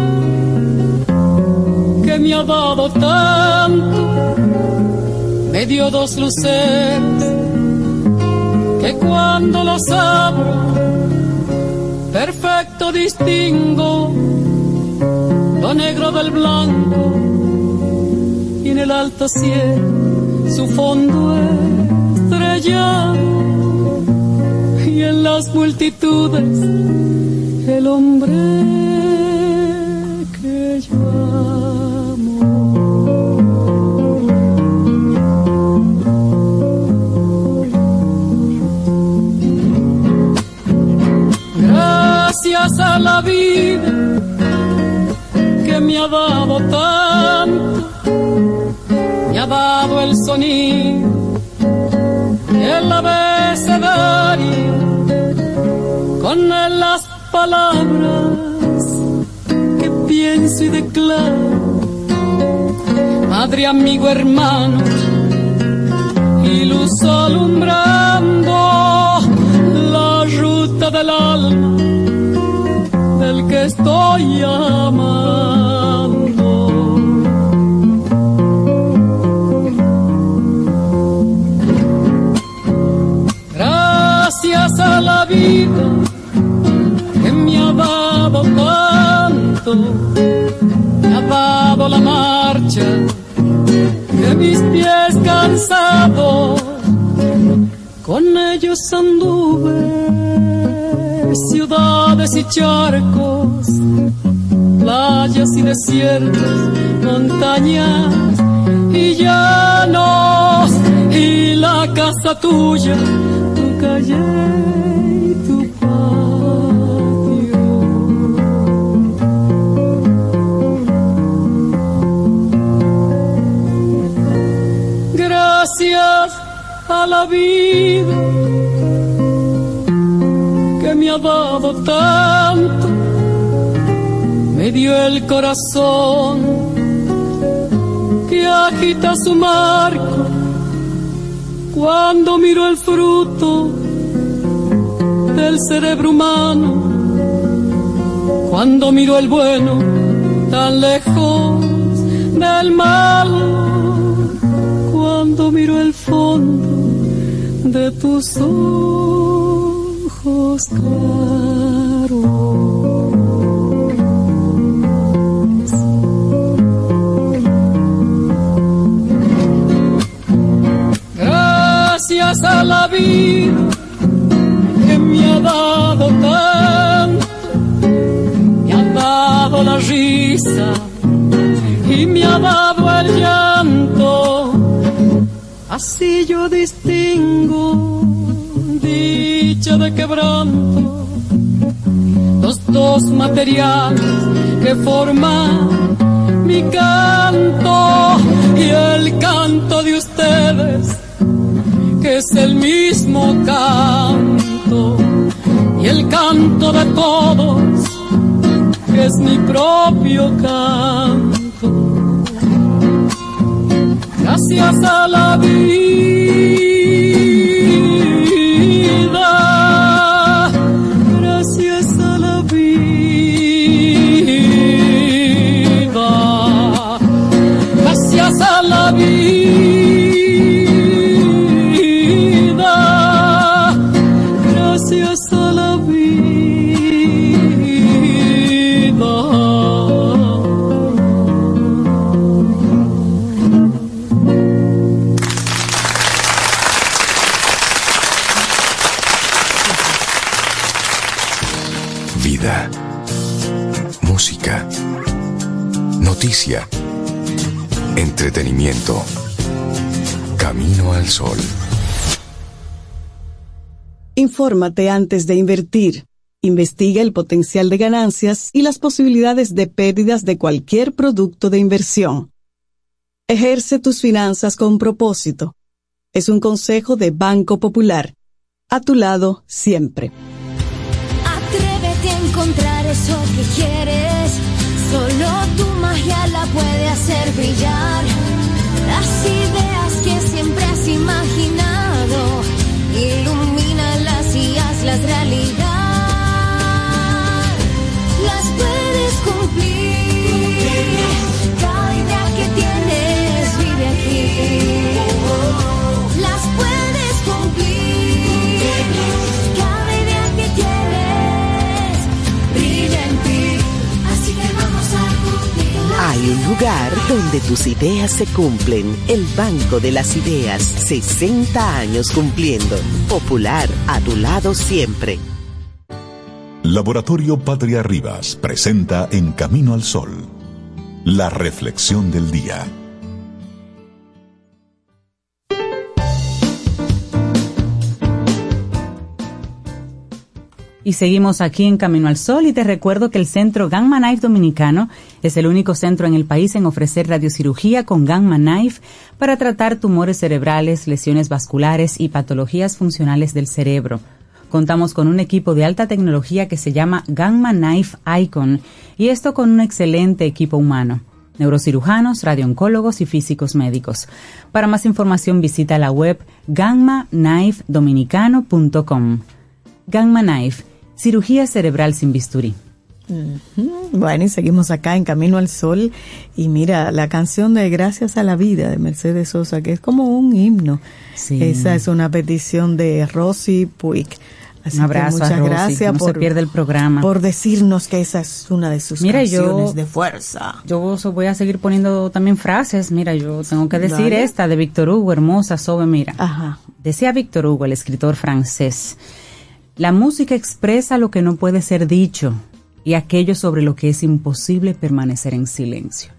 que me ha dado tanto, me dio dos luceros que cuando los abro perfecto distingo lo negro del blanco y en el alto cielo su fondo estrellado y en las multitudes el hombre que yo amo. Gracias a la vida que me ha dado tanto, me ha dado el sonido y el abecedario, con él las palabras que pienso y declaro, madre, amigo, hermano, y luz alumbrando la ruta del alma del que estoy amando. Gracias a la vida que me ha dado tanto, me ha dado la marcha de mis pies cansados, con ellos anduve ciudades y charcos, playas y desiertos, montañas y llanos, y la casa tuya, tu calle y tu patio. Gracias a la vida que me ha dado tanto, me dio el corazón que agita su marco cuando miro el fruto del cerebro humano, cuando miro el bueno tan lejos del mal, cuando miro el fondo de tus ojos claros. Gracias a la vida que me ha dado tanto, me ha dado la risa y me ha dado el llanto, así yo distingo dicha de quebranto, los dos materiales que forman mi canto y el canto de ustedes, que es el mismo canto, y el canto de todos, que es mi propio canto. Gracias a la vida, gracias a la vida, gracias a la vida, gracias a la vida. noticia, entretenimiento. Camino al Sol. Infórmate antes de invertir. Investiga el potencial de ganancias y las posibilidades de pérdidas de cualquier producto de inversión. Ejerce tus finanzas con propósito. Es un consejo de Banco Popular. A tu lado siempre. Atrévete a encontrar eso que quieres. Solo tu magia la puede hacer brillar. Las ideas que siempre has imaginado, ilumínalas y hazlas realidad. Las puedes cumplir. Cada idea que tienes vive aquí. Las puedes cumplir. Cada idea que tienes brilla en ti. Así que vamos a cumplir. Hay un lugar donde tus ideas se cumplen. El Banco de las Ideas. sesenta años cumpliendo. Popular, a tu lado siempre. Laboratorio Patria Rivas presenta En Camino al Sol, la reflexión del día. Y seguimos aquí en Camino al Sol y te recuerdo que el Centro Gamma Knife Dominicano es el único centro en el país en ofrecer radiocirugía con Gamma Knife para tratar tumores cerebrales, lesiones vasculares y patologías funcionales del cerebro. Contamos con un equipo de alta tecnología que se llama Gamma Knife Icon y esto con un excelente equipo humano. Neurocirujanos, radiooncólogos y físicos médicos. Para más información visita la web gamma knife dominicano punto com. Gamma Knife, cirugía cerebral sin bisturí. Uh-huh. Bueno, y seguimos acá en Camino al Sol. Y mira, la canción de Gracias a la Vida de Mercedes Sosa, que es como un himno. Sí. Esa es una petición de Rosy Puig. Así un abrazo que muchas a Rosy, gracias no por, se pierde el programa. por decirnos que esa es una de sus mira, canciones yo, de fuerza. Yo voy a seguir poniendo también frases. Mira, yo tengo que decir Dale. esta de Víctor Hugo, hermosa, Sobe, mira. Ajá. Decía Víctor Hugo, el escritor francés: la música expresa lo que no puede ser dicho y aquello sobre lo que es imposible permanecer en silencio.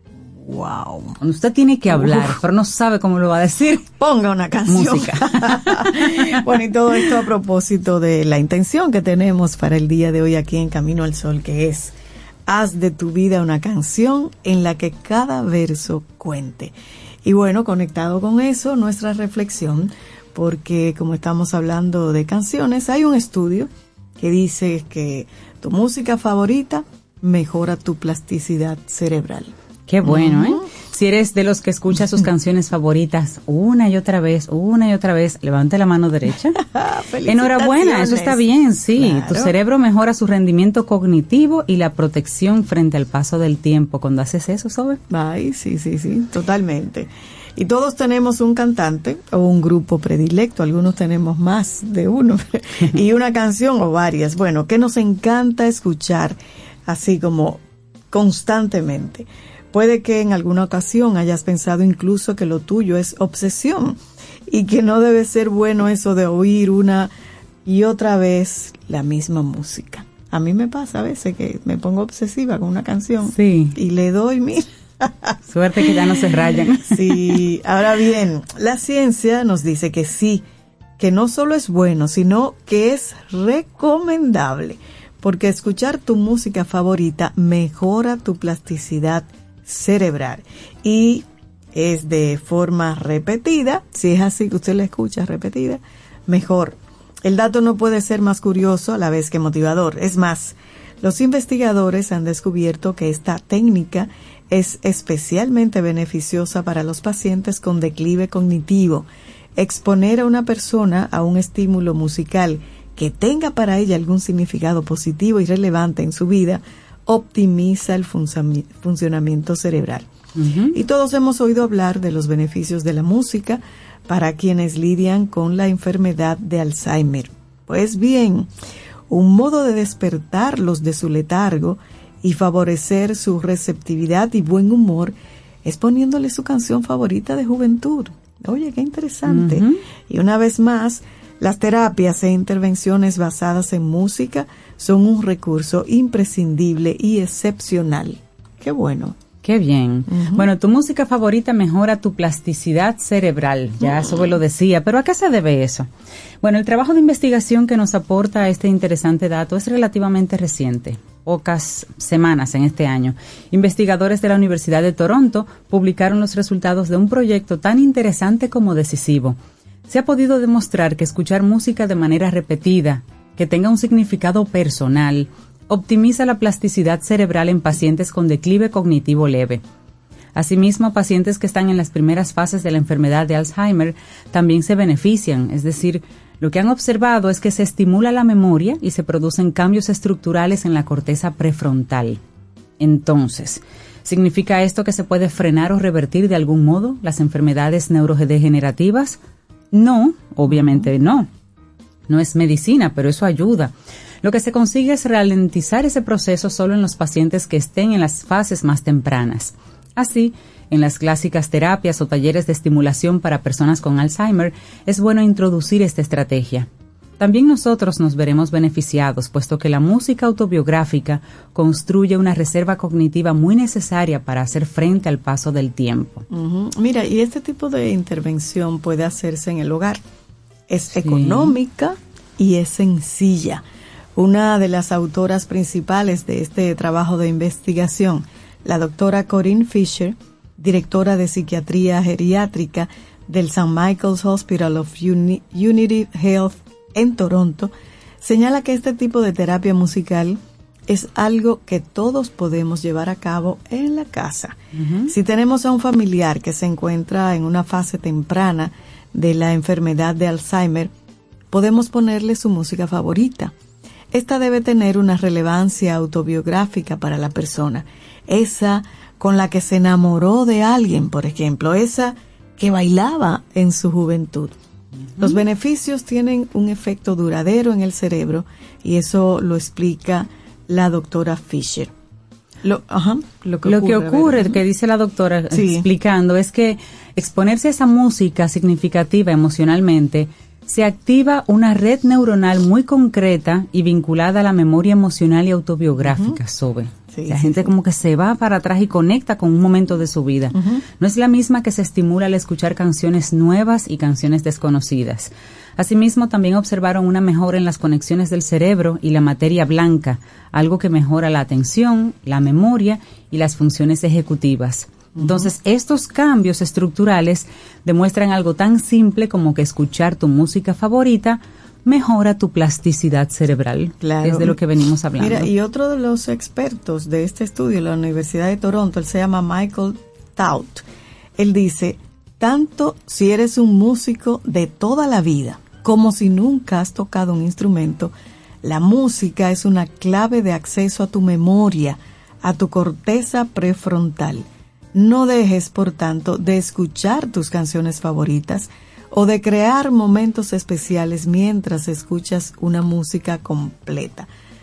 Wow. Cuando usted tiene que hablar, Uf. pero no sabe cómo lo va a decir, ponga una canción. Música. Bueno, y todo esto a propósito de la intención que tenemos para el día de hoy aquí en Camino al Sol, que es: haz de tu vida una canción en la que cada verso cuente. Y bueno, conectado con eso, nuestra reflexión, porque como estamos hablando de canciones, hay un estudio que dice que tu música favorita mejora tu plasticidad cerebral. Qué bueno, Uh-huh. ¿eh? Si eres de los que escucha sus canciones favoritas una y otra vez, una y otra vez, levante la mano derecha. Enhorabuena, eso está bien, sí. Claro. Tu cerebro mejora su rendimiento cognitivo y la protección frente al paso del tiempo. Cuando haces eso, ¿sabes? Ay, sí, sí, sí, totalmente. Y todos tenemos un cantante o un grupo predilecto, algunos tenemos más de uno, y una canción o varias, bueno, que nos encanta escuchar así como constantemente. Puede que en alguna ocasión hayas pensado incluso que lo tuyo es obsesión y que no debe ser bueno eso de oír una y otra vez la misma música. A mí me pasa a veces que me pongo obsesiva con una canción, sí, y le doy mil. Suerte que ya no se rayan. Sí, ahora bien, la ciencia nos dice que sí, que no solo es bueno, sino que es recomendable, porque escuchar tu música favorita mejora tu plasticidad cerebral y es de forma repetida. Si es así que usted la escucha repetida, mejor. El dato no puede ser más curioso a la vez que motivador. Es más, los investigadores han descubierto que esta técnica es especialmente beneficiosa para los pacientes con declive cognitivo. Exponer a una persona a un estímulo musical que tenga para ella algún significado positivo y relevante en su vida optimiza el funci- funcionamiento cerebral. Uh-huh. Y todos hemos oído hablar de los beneficios de la música para quienes lidian con la enfermedad de Alzheimer. Pues bien, un modo de despertarlos de su letargo y favorecer su receptividad y buen humor es poniéndole su canción favorita de juventud. Oye, qué interesante. Uh-huh. Y una vez más, las terapias e intervenciones basadas en música son un recurso imprescindible y excepcional. Qué bueno. Qué bien. Uh-huh. Bueno, tu música favorita mejora tu plasticidad cerebral, ya Sobe lo decía, pero ¿a qué se debe eso? Bueno, el trabajo de investigación que nos aporta este interesante dato es relativamente reciente, pocas semanas en este año. Investigadores de la Universidad de Toronto publicaron los resultados de un proyecto tan interesante como decisivo. Se ha podido demostrar que escuchar música de manera repetida, que tenga un significado personal, optimiza la plasticidad cerebral en pacientes con declive cognitivo leve. Asimismo, pacientes que están en las primeras fases de la enfermedad de Alzheimer también se benefician, es decir, lo que han observado es que se estimula la memoria y se producen cambios estructurales en la corteza prefrontal. Entonces, ¿significa esto que se puede frenar o revertir de algún modo las enfermedades neurodegenerativas? No, obviamente no. No es medicina, pero eso ayuda. Lo que se consigue es ralentizar ese proceso solo en los pacientes que estén en las fases más tempranas. Así, en las clásicas terapias o talleres de estimulación para personas con Alzheimer, es bueno introducir esta estrategia. También nosotros nos veremos beneficiados, puesto que la música autobiográfica construye una reserva cognitiva muy necesaria para hacer frente al paso del tiempo. Uh-huh. Mira, y este tipo de intervención puede hacerse en el hogar. Es sí. económica y es sencilla. Una de las autoras principales de este trabajo de investigación, la doctora Corinne Fisher, directora de psiquiatría geriátrica del Saint Michael's Hospital of Uni- Unity Health en Toronto, señala que este tipo de terapia musical es algo que todos podemos llevar a cabo en la casa. Uh-huh. Si tenemos a un familiar que se encuentra en una fase temprana de la enfermedad de Alzheimer, podemos ponerle su música favorita. Esta debe tener una relevancia autobiográfica para la persona, esa con la que se enamoró de alguien, por ejemplo, esa que bailaba en su juventud. Uh-huh. Los beneficios tienen un efecto duradero en el cerebro y eso lo explica la doctora Fisher. Lo, ajá, lo que lo ocurre, que, ocurre ver, que dice la doctora sí. explicando es que exponerse a esa música significativa emocionalmente se activa una red neuronal muy concreta y vinculada a la memoria emocional y autobiográfica, uh-huh. Sobe. Sí, la sí, gente sí. como que se va para atrás y conecta con un momento de su vida. Uh-huh. No es la misma que se estimula al escuchar canciones nuevas y canciones desconocidas. Asimismo, también observaron una mejora en las conexiones del cerebro y la materia blanca, algo que mejora la atención, la memoria y las funciones ejecutivas. Entonces, estos cambios estructurales demuestran algo tan simple como que escuchar tu música favorita mejora tu plasticidad cerebral. Claro. Es de lo que venimos hablando. Mira, y otro de los expertos de este estudio, la Universidad de Toronto, él se llama Michael Taut. Él dice, tanto si eres un músico de toda la vida como si nunca has tocado un instrumento, la música es una clave de acceso a tu memoria, a tu corteza prefrontal. No dejes, por tanto, de escuchar tus canciones favoritas o de crear momentos especiales mientras escuchas una música completa.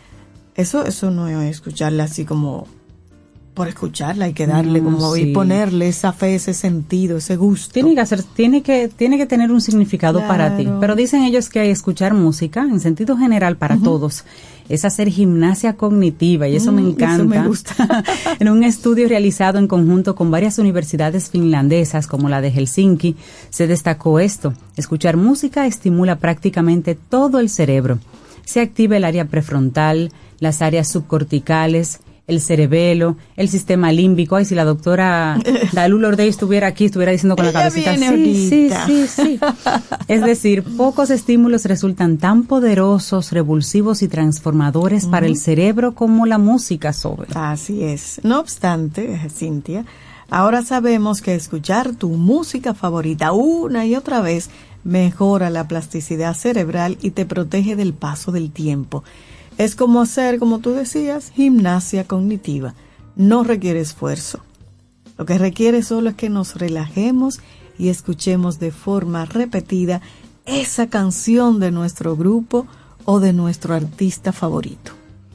Eso, eso no es escucharla así como por escucharla, hay que darle no, como sí. y ponerle esa fe, ese sentido, ese gusto. Tiene que hacer, tiene que, tiene que tener un significado claro. para ti. Pero dicen ellos que escuchar música, en sentido general para uh-huh. todos, es hacer gimnasia cognitiva y eso mm, me encanta. Eso me gusta. En un estudio realizado en conjunto con varias universidades finlandesas como la de Helsinki, se destacó esto. Escuchar música estimula prácticamente todo el cerebro. Se activa el área prefrontal, las áreas subcorticales, el cerebelo, el sistema límbico. Ay, si la doctora Dalu Lordey estuviera aquí, estuviera diciendo con la cabecita, sí, sí, sí, sí. Es decir, pocos estímulos resultan tan poderosos, revulsivos y transformadores uh-huh. para el cerebro como la música, Sobe. Así es. No obstante, Cintia, ahora sabemos que escuchar tu música favorita una y otra vez mejora la plasticidad cerebral y te protege del paso del tiempo. Es como hacer, como tú decías, gimnasia cognitiva. No requiere esfuerzo. Lo que requiere solo es que nos relajemos y escuchemos de forma repetida esa canción de nuestro grupo o de nuestro artista favorito.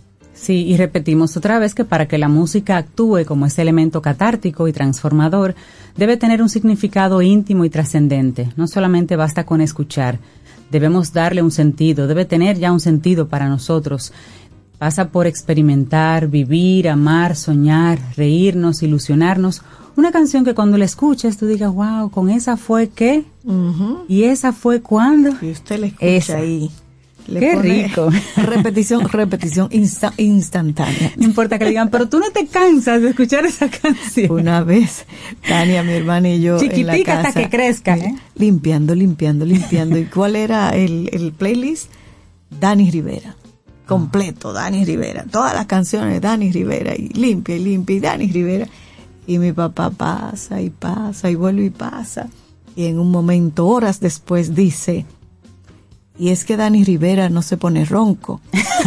Sí, y repetimos otra vez que para que la música actúe como ese elemento catártico y transformador, debe tener un significado íntimo y trascendente. No solamente basta con escuchar. Debemos darle un sentido, debe tener ya un sentido para nosotros. pasa por experimentar, vivir, amar, soñar, reírnos, ilusionarnos. Una canción que cuando la escuches tú digas, wow, con esa fue que, uh-huh. y esa fue cuando. Y usted la escucha esa. Ahí. Le Qué rico. Repetición, repetición insta- instantánea. No importa que le digan, pero tú no te cansas de escuchar esa canción. Una vez, Tania, mi hermana y yo chiquitica en la casa, hasta que crezca, ¿eh? Limpiando, limpiando, limpiando. ¿Y cuál era el, el playlist? Dani Rivera. Completo, Dani Rivera. Todas las canciones de Dani Rivera. Y limpia, y limpia, y Dani Rivera. Y mi papá pasa y pasa y vuelve y pasa. Y en un momento, horas después, dice... Y es que Dani Rivera no se pone ronco.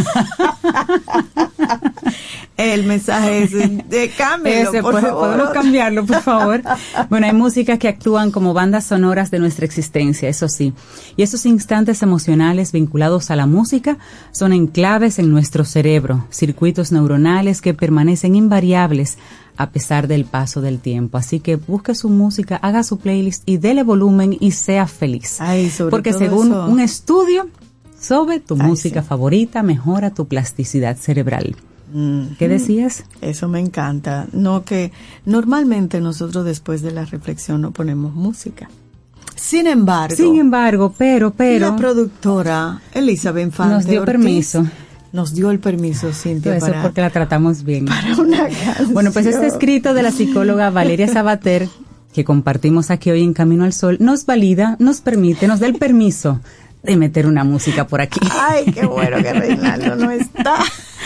El mensaje es de cámbialo, Ese, por pues, favor. ¿podemos cambiarlo, por favor? Bueno, hay músicas que actúan como bandas sonoras de nuestra existencia, eso sí. Y esos instantes emocionales vinculados a la música son enclaves en nuestro cerebro, circuitos neuronales que permanecen invariables a pesar del paso del tiempo. Así que busque su música, haga su playlist y dele volumen y sea feliz. Ay, sobre Porque todo según eso. un estudio sobre tu Ay, música sí. favorita mejora tu plasticidad cerebral. Mm. ¿Qué decías? Eso me encanta. No, que normalmente nosotros después de la reflexión no ponemos música. Sin embargo, Sin embargo, pero, pero... la productora Elizabeth Infante nos dio Ortiz permiso. Nos dio el permiso, Cintia, Eso para, porque la tratamos bien. para una canción. Bueno, pues este escrito de la psicóloga Valeria Sabater, que compartimos aquí hoy en Camino al Sol, nos valida, nos permite, nos da el permiso de meter una música por aquí. Ay, qué bueno que Reinaldo no está.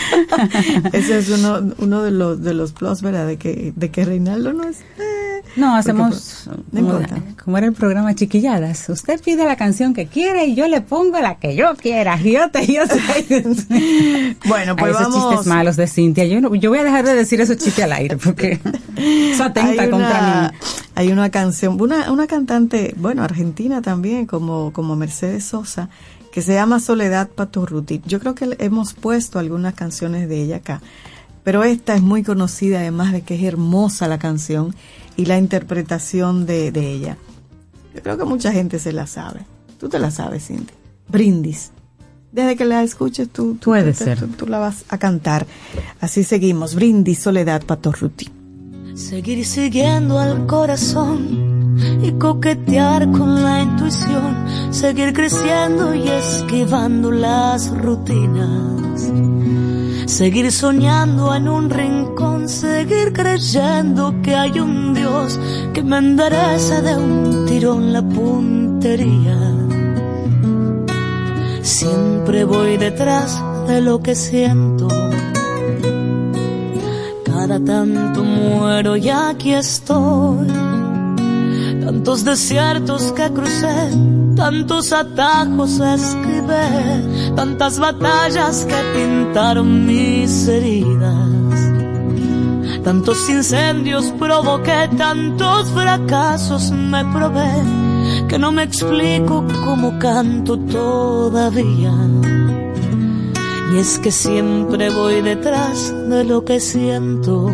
Ese es uno uno de los de los plus, ¿verdad? De que de que Reinaldo no está. No, hacemos no como, importa. como era el programa Chiquilladas. Usted pide la canción que quiere y yo le pongo la que yo quiera. Yo te, yo te. Bueno, pues a esos vamos. chistes malos de Cintia. Yo no, yo voy a dejar de decir esos chistes al aire porque eso atenta Hay una, contra mí. Hay una canción, una una cantante, bueno, argentina también, como como Mercedes Sosa, que se llama Soledad Patorruti. Yo creo que hemos puesto algunas canciones de ella acá, pero esta es muy conocida, además de que es hermosa la canción y la interpretación de, de ella. Yo creo que mucha gente se la sabe. Tú te la sabes, Cindy. Brindis. Desde que la escuches tú, tú, Puede tú, ser. tú, tú la vas a cantar. Así seguimos. Brindis, Soledad Patorruti. Seguir siguiendo al corazón y coquetear con la intuición, seguir creciendo y esquivando las rutinas, seguir soñando en un rincón, seguir creyendo que hay un Dios que me endereza de un tirón la puntería. Siempre voy detrás de lo que siento, cada tanto muero y aquí estoy. Tantos desiertos que crucé, tantos atajos esquivé, tantas batallas que pintaron mis heridas, tantos incendios provoqué, tantos fracasos me probé, que no me explico cómo canto todavía. Y es que siempre voy detrás de lo que siento,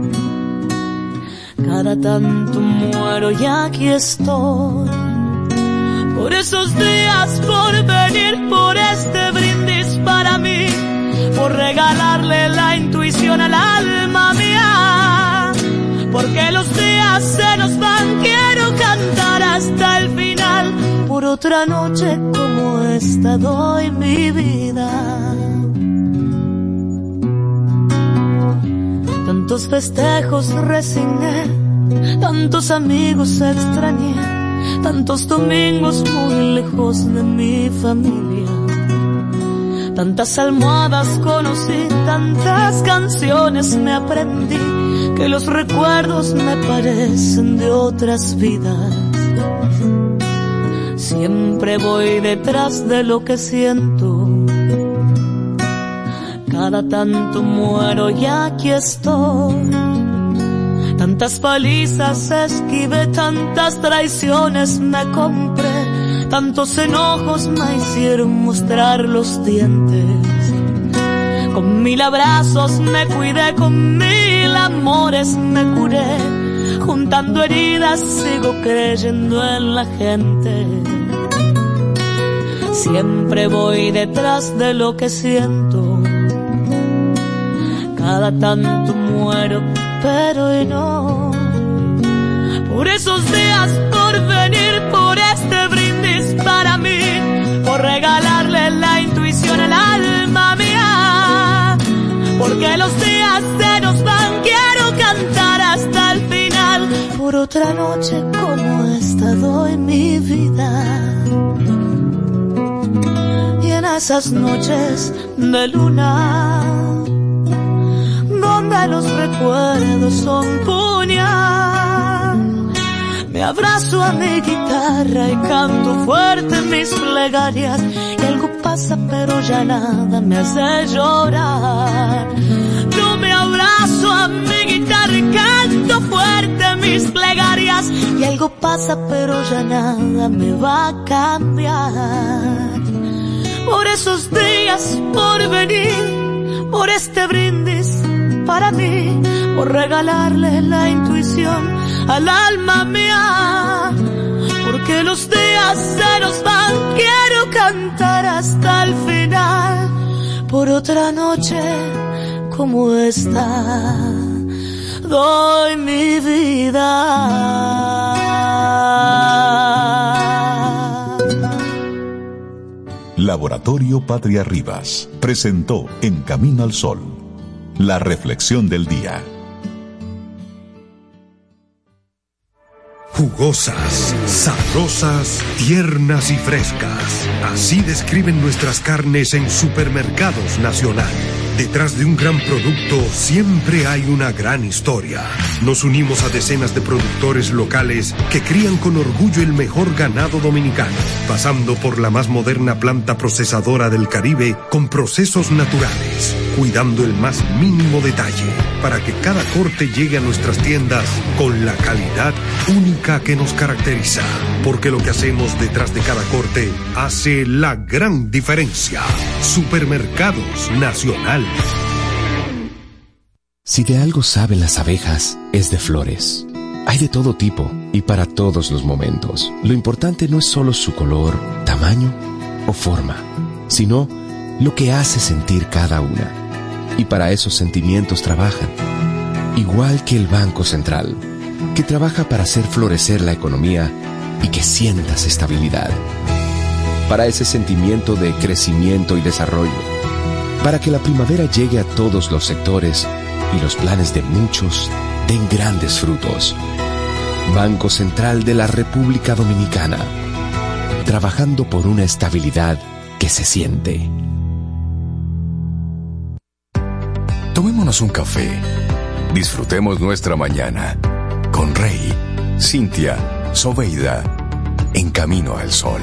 cada tanto muero y aquí estoy. Por esos días, por venir, por este brindis para mí, por regalarle la intuición al alma mía. Porque los días se nos van, quiero cantar hasta el final, por otra noche como esta doy mi vida. Tantos festejos resigné, tantos amigos extrañé, tantos domingos muy lejos de mi familia, tantas almohadas conocí, tantas canciones me aprendí, que los recuerdos me parecen de otras vidas. Siempre voy detrás de lo que siento, cada tanto muero y aquí estoy. Tantas palizas esquivé, tantas traiciones me compré, tantos enojos me hicieron mostrar los dientes. Con mil abrazos me cuidé, con mil amores me curé, juntando heridas sigo creyendo en la gente. Siempre voy detrás de lo que siento, cada tanto muero, pero hoy no. Por esos días por venir, por este brindis para mí, por regalarle la intuición al alma mía, porque los días se nos van, quiero cantar hasta el final, por otra noche como esta doy mi vida. Y en esas noches de luna, donde los recuerdos son puñal, me abrazo a mi guitarra y canto fuerte mis plegarias, y algo pasa pero ya nada me hace llorar. Yo me abrazo a mi guitarra y canto fuerte mis plegarias, y algo pasa pero ya nada me va a cambiar. Por esos días por venir, por este brindis para mí, por regalarle la intuición al alma mía, porque los días se nos van, quiero cantar hasta el final, por otra noche como esta doy mi vida. Laboratorio Patria Rivas presentó En Camino al Sol, la reflexión del día. Jugosas, sabrosas, tiernas y frescas. Así describen nuestras carnes en Supermercados Nacional. Detrás de un gran producto siempre hay una gran historia. Nos unimos a decenas de productores locales que crían con orgullo el mejor ganado dominicano, pasando por la más moderna planta procesadora del Caribe con procesos naturales, cuidando el más mínimo detalle para que cada corte llegue a nuestras tiendas con la calidad única que nos caracteriza, porque lo que hacemos detrás de cada corte hace la gran diferencia. Supermercados Nacional. Si de algo saben las abejas, es de flores. Hay de todo tipo y para todos los momentos. Lo importante no es solo su color, tamaño o forma, sino lo que hace sentir cada una. Y para esos sentimientos trabajan, igual que el Banco Central, que trabaja para hacer florecer la economía y que sientas estabilidad. Para ese sentimiento de crecimiento y desarrollo, para que la primavera llegue a todos los sectores y los planes de muchos den grandes frutos. Banco Central de la República Dominicana, trabajando por una estabilidad que se siente. Tomémonos un café. Disfrutemos nuestra mañana con Rey, Cintia, Sobeida, en Camino al Sol.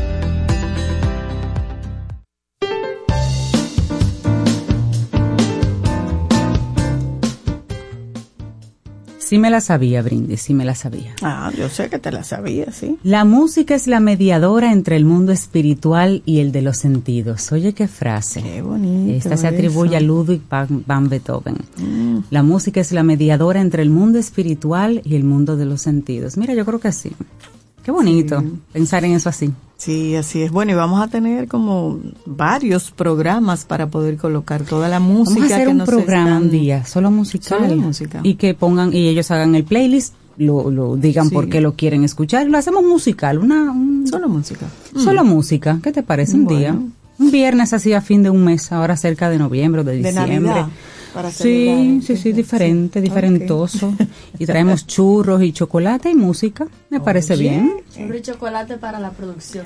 Sí me la sabía, Brindis, sí me la sabía. Ah, yo sé que te la sabía, sí. La música es la mediadora entre el mundo espiritual y el de los sentidos. Oye, qué frase. Qué bonito. Esta se atribuye eso. a Ludwig van Beethoven. Mm. La música es la mediadora entre el mundo espiritual y el mundo de los sentidos. Mira, yo creo que sí. Qué bonito sí. Pensar en eso así. Sí, así es. Bueno, y vamos a tener como varios programas para poder colocar toda la música. Vamos a hacer que un nos programa están... un día, solo musical. Solo música. Y que pongan, y ellos hagan el playlist, lo, lo digan Sí. por qué lo quieren escuchar. Lo hacemos musical, una... Un, solo música. Solo Mm. música. ¿Qué te parece un Bueno. día? Un viernes así a fin de un mes, ahora cerca de noviembre o de De diciembre. Navidad. Para Sí, celebrar. sí, sí, diferente, Sí. diferentoso. Y traemos churros y chocolate y música. Me parece Oye. bien. Churro y chocolate para la producción.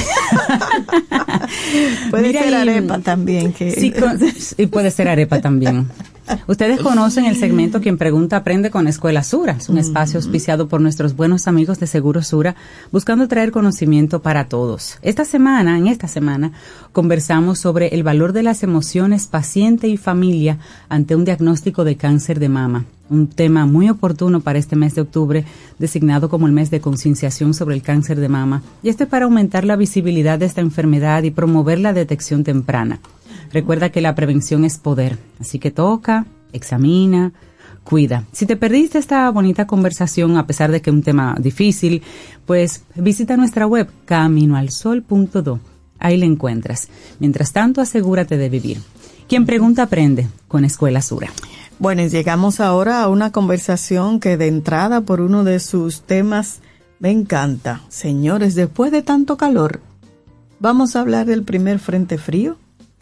Puede Mira, ser y- arepa también. Que... Sí, con- y puede ser arepa también. Ustedes conocen el segmento Quien Pregunta Aprende con Escuela Sura. Es un espacio auspiciado por nuestros buenos amigos de Seguro Sura, buscando traer conocimiento para todos. Esta semana, en esta semana, conversamos sobre el valor de las emociones paciente y familia ante un diagnóstico de cáncer de mama. Un tema muy oportuno para este mes de octubre, designado como el mes de concienciación sobre el cáncer de mama. Y esto es para aumentar la visibilidad de esta enfermedad y promover la detección temprana. Recuerda que la prevención es poder, así que toca, examina, cuida. Si te perdiste esta bonita conversación, a pesar de que es un tema difícil, pues visita nuestra web camino al sol punto do. ahí la encuentras. Mientras tanto, asegúrate de vivir. Quien pregunta aprende con Escuela Sura. Bueno, y llegamos ahora a una conversación que de entrada por uno de sus temas me encanta. Señores, después de tanto calor, ¿vamos a hablar del primer frente frío?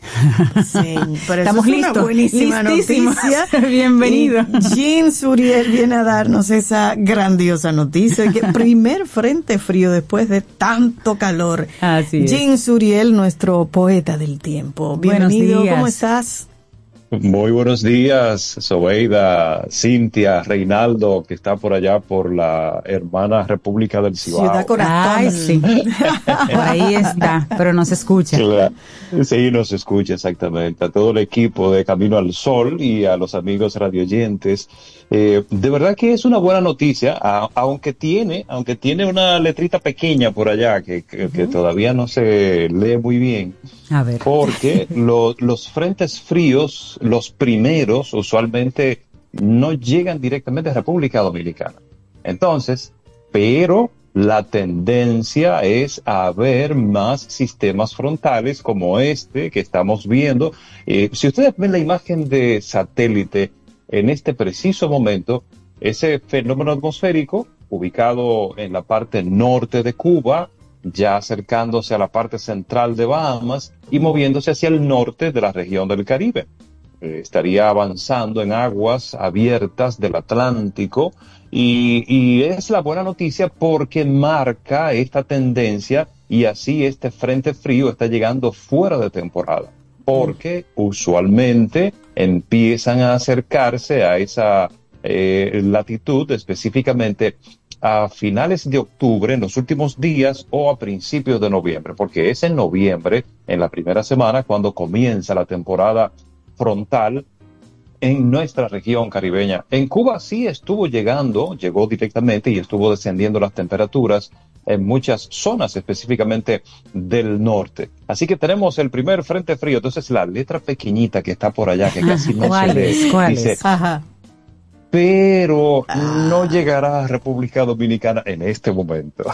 Sí, pero estamos eso es listos, una buenísima noticia. Bienvenido. Y Jean Suriel viene a darnos esa grandiosa noticia, que primer frente frío después de tanto calor. Así es. Jean Suriel, nuestro poeta del tiempo. Bienvenido, Buenos días. ¿Cómo estás? Muy buenos días, Sobeida, Cintia, Reinaldo, que está por allá por la hermana República del Cibao. Ciudad Corazón. Ay, sí. Por ahí está, pero nos escucha. Claro. Sí, nos escucha exactamente. A todo el equipo de Camino al Sol y a los amigos radioyentes. Eh, de verdad que es una buena noticia, a, aunque tiene, aunque tiene una letrita pequeña por allá que, que, uh-huh. que todavía no se lee muy bien. A ver. Porque lo, los frentes fríos, los primeros, usualmente no llegan directamente a República Dominicana. Entonces, pero la tendencia es a ver más sistemas frontales como este que estamos viendo. Eh, si ustedes ven la imagen de satélite, en este preciso momento, ese fenómeno atmosférico, ubicado en la parte norte de Cuba, ya acercándose a la parte central de Bahamas y moviéndose hacia el norte de la región del Caribe. Eh, estaría avanzando en aguas abiertas del Atlántico y, y es la buena noticia porque marca esta tendencia y así este frente frío está llegando fuera de temporada. Porque usualmente empiezan a acercarse a esa eh, latitud, específicamente a finales de octubre, en los últimos días, o a principios de noviembre, porque es en noviembre, en la primera semana, cuando comienza la temporada frontal en nuestra región caribeña. En Cuba sí estuvo llegando, llegó directamente y estuvo descendiendo las temperaturas en muchas zonas, específicamente del norte. Así que tenemos el primer frente frío. Entonces la letra pequeñita que está por allá, que casi no se lee, dice, Ajá. pero ah. no llegará a República Dominicana en este momento.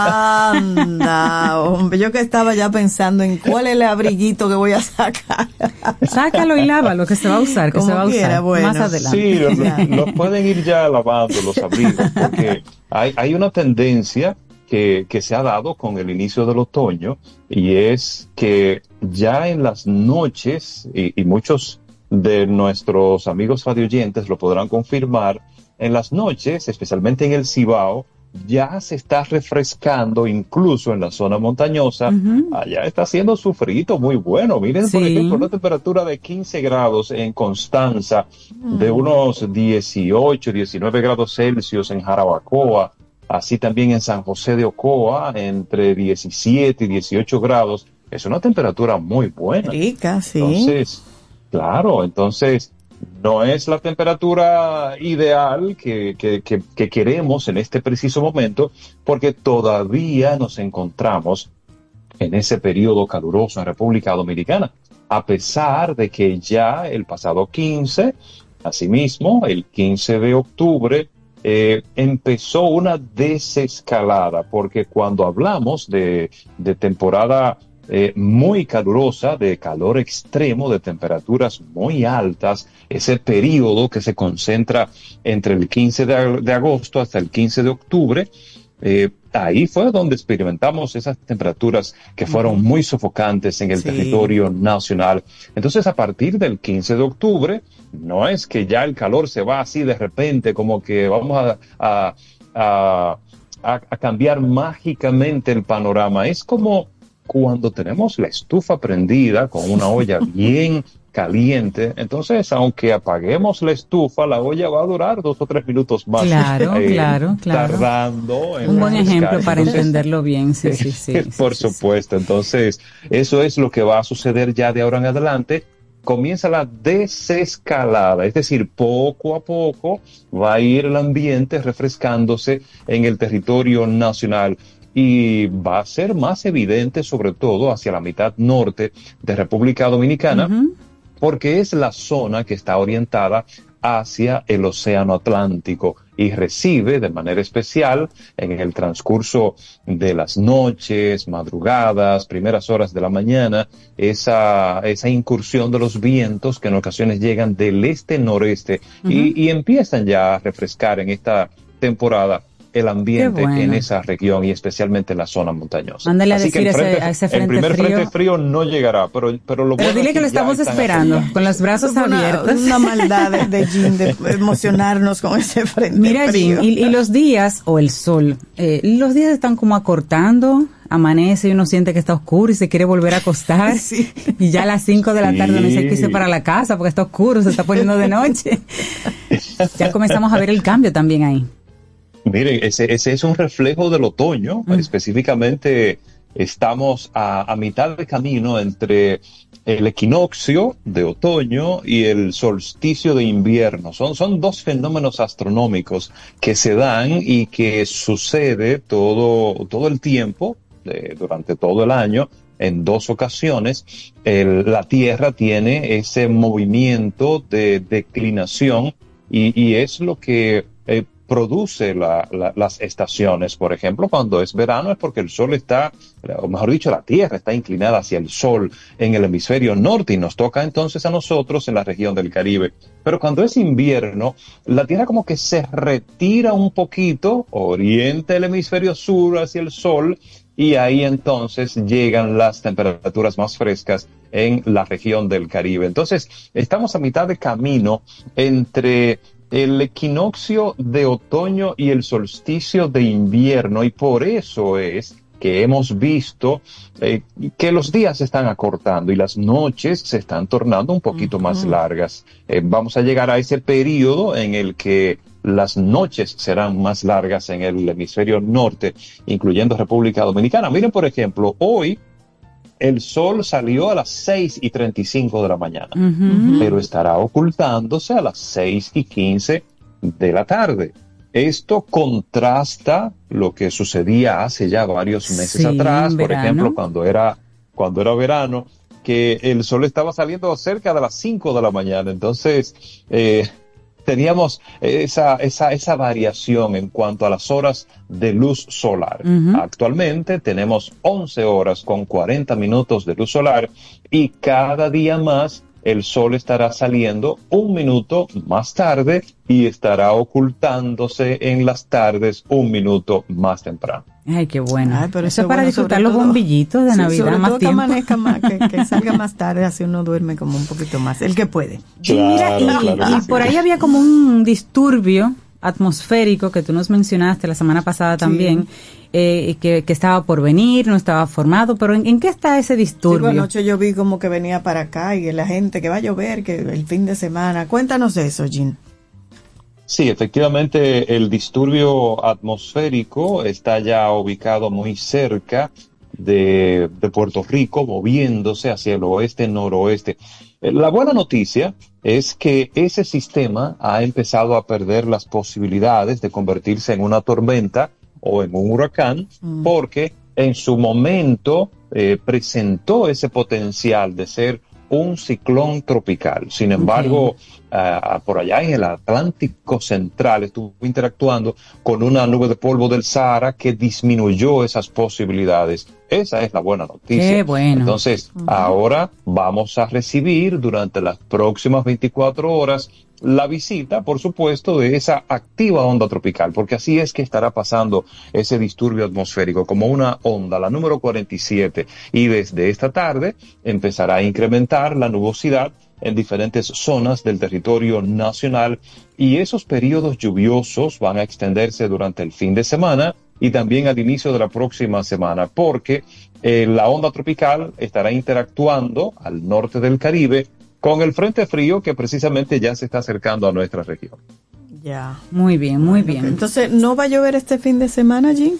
Anda, hombre, yo que estaba ya pensando en cuál es el abriguito que voy a sacar. Sácalo y lávalo, que se va a usar, que Como se va a quiera, usar bueno. más adelante. Sí, los, los pueden ir ya lavando los abrigos, porque hay, hay una tendencia que, que se ha dado con el inicio del otoño, y es que ya en las noches, y, y muchos de nuestros amigos radioyentes lo podrán confirmar, en las noches, especialmente en el Cibao, ya se está refrescando, incluso en la zona montañosa. Uh-huh. Allá está haciendo su frito muy bueno. Miren, sí. por ejemplo, una temperatura de quince grados en Constanza, uh-huh. de unos dieciocho, diecinueve grados Celsius en Jarabacoa, así también en San José de Ocoa, entre diecisiete y dieciocho grados. Es una temperatura muy buena. Rica, sí. Entonces, claro, entonces no es la temperatura ideal que, que, que, que queremos en este preciso momento, porque todavía nos encontramos en ese periodo caluroso en República Dominicana, a pesar de que ya el pasado quince, asimismo, el quince de octubre, eh, empezó una desescalada, porque cuando hablamos de, de temporada Eh, muy calurosa, de calor extremo, de temperaturas muy altas, ese periodo que se concentra entre el quince de, de agosto hasta el quince de octubre, eh, ahí fue donde experimentamos esas temperaturas que fueron muy sofocantes en el sí. territorio nacional. Entonces, a partir del quince de octubre, no es que ya el calor se va así de repente, como que vamos a, a, a, a, a cambiar mágicamente el panorama. Es como cuando tenemos la estufa prendida con una olla bien caliente, entonces aunque apaguemos la estufa, la olla va a durar dos o tres minutos más. Claro, eh, claro, claro. Tardando en un buen ejemplo para entonces, entenderlo bien, sí, sí, sí. Por sí, supuesto, sí. Entonces eso es lo que va a suceder ya de ahora en adelante. Comienza la desescalada, es decir, poco a poco va a ir el ambiente refrescándose en el territorio nacional. Y va a ser más evidente, sobre todo hacia la mitad norte de República Dominicana, uh-huh. porque es la zona que está orientada hacia el océano Atlántico y recibe de manera especial en el transcurso de las noches, madrugadas, primeras horas de la mañana, esa, esa incursión de los vientos que en ocasiones llegan del este-noreste uh-huh. y, y empiezan ya a refrescar en esta temporada el ambiente bueno. en esa región y especialmente en la zona montañosa. Mándale a Así decir que el, frente, ese, a ese frente el primer frío. frente frío no llegará, pero, pero lo pero bueno dile es que lo estamos esperando, con los brazos una, abiertos. Una maldad de, de Jean de emocionarnos con ese frente Mira, frío. Jean, y, y los días, o el sol, eh, los días están como acortando, amanece y uno siente que está oscuro y se quiere volver a acostar. Sí. Y ya a las cinco de la tarde sí. uno dice que irse para la casa porque está oscuro, se está poniendo de noche. Ya comenzamos a ver el cambio también ahí. Miren, ese, ese es un reflejo del otoño. Mm. Específicamente estamos a, a mitad de camino entre el equinoccio de otoño y el solsticio de invierno. Son, son dos fenómenos astronómicos que se dan y que sucede todo, todo el tiempo, de, durante todo el año. En dos ocasiones, el, la Tierra tiene ese movimiento de declinación y, y es lo que eh, produce la, la, las estaciones. Por ejemplo, cuando es verano es porque el sol está, o mejor dicho, la Tierra está inclinada hacia el sol en el hemisferio norte y nos toca entonces a nosotros en la región del Caribe. Pero cuando es invierno, la Tierra como que se retira un poquito, orienta el hemisferio sur hacia el sol y ahí entonces llegan las temperaturas más frescas en la región del Caribe. Entonces, estamos a mitad de camino entre el equinoccio de otoño y el solsticio de invierno, y por eso es que hemos visto eh, que los días se están acortando y las noches se están tornando un poquito uh-huh. más largas. Eh, vamos a llegar a ese periodo en el que las noches serán más largas en el hemisferio norte, incluyendo República Dominicana. Miren, por ejemplo, hoy el sol salió a las seis y treinta y cinco de la mañana, uh-huh. pero estará ocultándose a las seis y quince de la tarde. Esto contrasta lo que sucedía hace ya varios meses sí, atrás, por ejemplo, cuando era, cuando era verano, que el sol estaba saliendo cerca de las cinco de la mañana. Entonces, eh, teníamos esa, esa, esa variación en cuanto a las horas de luz solar. Uh-huh. Actualmente tenemos once horas con cuarenta minutos de luz solar y cada día más el sol estará saliendo un minuto más tarde y estará ocultándose en las tardes un minuto más temprano. Ay, qué bueno. Ay, pero eso es para bueno, disfrutar los todo, bombillitos de sí, Navidad sobre más todo tiempo. Que amanezca más, que, que salga más tarde, así uno duerme como un poquito más, el que puede. Claro, mira, y, claro, y sí. por ahí había como un disturbio atmosférico que tú nos mencionaste la semana pasada también, sí. eh, que, que estaba por venir, no estaba formado, pero ¿en, en qué está ese disturbio? Sí, anoche yo vi como que venía para acá y la gente que va a llover, que el fin de semana. Cuéntanos eso, Jean. Sí, efectivamente el disturbio atmosférico está ya ubicado muy cerca de, de Puerto Rico, moviéndose hacia el oeste-noroeste. La buena noticia es que ese sistema ha empezado a perder las posibilidades de convertirse en una tormenta o en un huracán, mm. porque en su momento eh, presentó ese potencial de ser un ciclón tropical. Sin embargo, okay. uh, por allá en el Atlántico Central estuvo interactuando con una nube de polvo del Sahara que disminuyó esas posibilidades. Esa es la buena noticia. Qué bueno. Entonces, uh-huh. ahora vamos a recibir durante las próximas veinticuatro horas la visita, por supuesto, de esa activa onda tropical, porque así es que estará pasando ese disturbio atmosférico como una onda, la número cuarenta y siete, y desde esta tarde empezará a incrementar la nubosidad en diferentes zonas del territorio nacional y esos periodos lluviosos van a extenderse durante el fin de semana y también al inicio de la próxima semana, porque eh, la onda tropical estará interactuando al norte del Caribe con el frente frío que precisamente ya se está acercando a nuestra región. Ya. Muy bien, muy bueno, bien. Entonces, ¿no va a llover este fin de semana, Jean?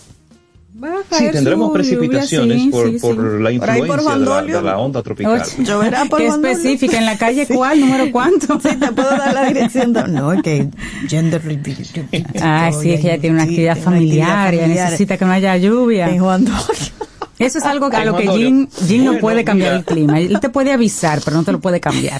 Sí, tendremos precipitaciones sí, por, sí, por sí. la influencia por de, la, de la onda tropical. Oye, lloverá por ¿Qué específica? ¿En la calle sí. cuál? ¿Número cuánto? Sí, te puedo dar la dirección. De... No, es que gender Ah, sí, es que ella tiene una actividad familiar, ella necesita que no haya lluvia. En Juan Es Eso es algo que, a Ay, lo que Manolio, Jim, Jim no bueno, puede cambiar mira. el clima. Él te puede avisar, pero no te lo puede cambiar.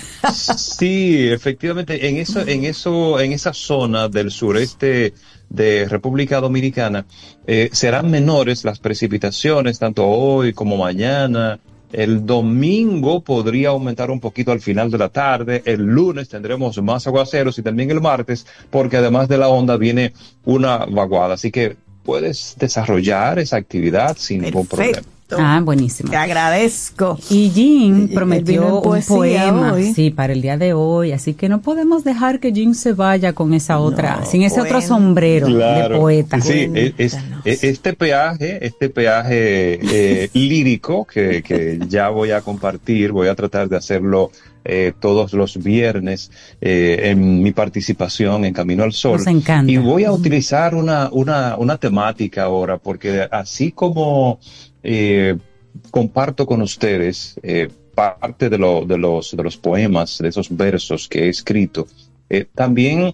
Sí, efectivamente, en eso, en eso, en esa zona del sureste de República Dominicana, eh, serán menores las precipitaciones, tanto hoy como mañana. El domingo podría aumentar un poquito al final de la tarde. El lunes tendremos más aguaceros y también el martes, porque además de la onda viene una vaguada. Así que puedes desarrollar esa actividad sin ningún problema. Ah, buenísimo. Te agradezco. Y Jim Él vino prometió en un poesía poema, hoy. sí, para el día de hoy, así que no podemos dejar que Jim se vaya con esa otra, sin ese otro cuéntanos. sombrero de Claro. poeta. Sí, es, es- es- este peaje, este peaje eh, lírico que, que ya voy a compartir, voy a tratar de hacerlo eh, todos los viernes eh, en mi participación en Camino al Sol. Nos encanta. Y voy a utilizar una, una, una temática ahora, porque así como eh, comparto con ustedes eh, parte de, lo, de, los, de los poemas, de esos versos que he escrito, eh, también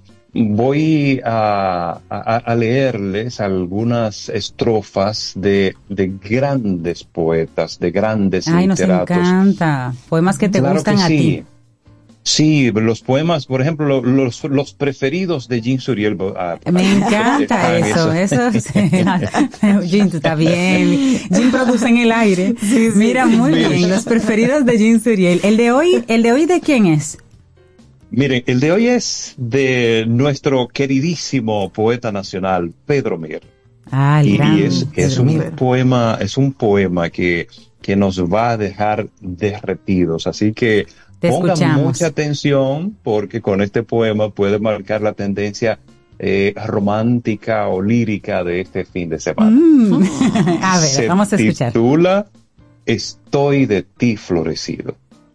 voy a, a, a leerles algunas estrofas de, de grandes poetas, de grandes Ay, nos literatos. encanta. Poemas que te Claro gustan que a sí. ti. Sí, los poemas, por ejemplo, lo- los, los preferidos de Jean Suriel. ah, Me encanta están eso, eso, sí. Jim, tú estás bien. Jim produce en el aire. Mira, muy Mira. bien. Los preferidos de Jim Suriel. El de hoy, el de hoy, ¿de quién es? Miren, el de hoy es de nuestro queridísimo poeta nacional, Pedro Mir. Ah, el Y, gran y es, es Pedro un Mir. poema, es un poema que, que nos va a dejar derretidos. Así que Te pongan escuchamos. mucha atención, porque con este poema puede marcar la tendencia eh, romántica o lírica de este fin de semana. Mm. A ver, Se vamos a escuchar. titula Estoy de ti florecido.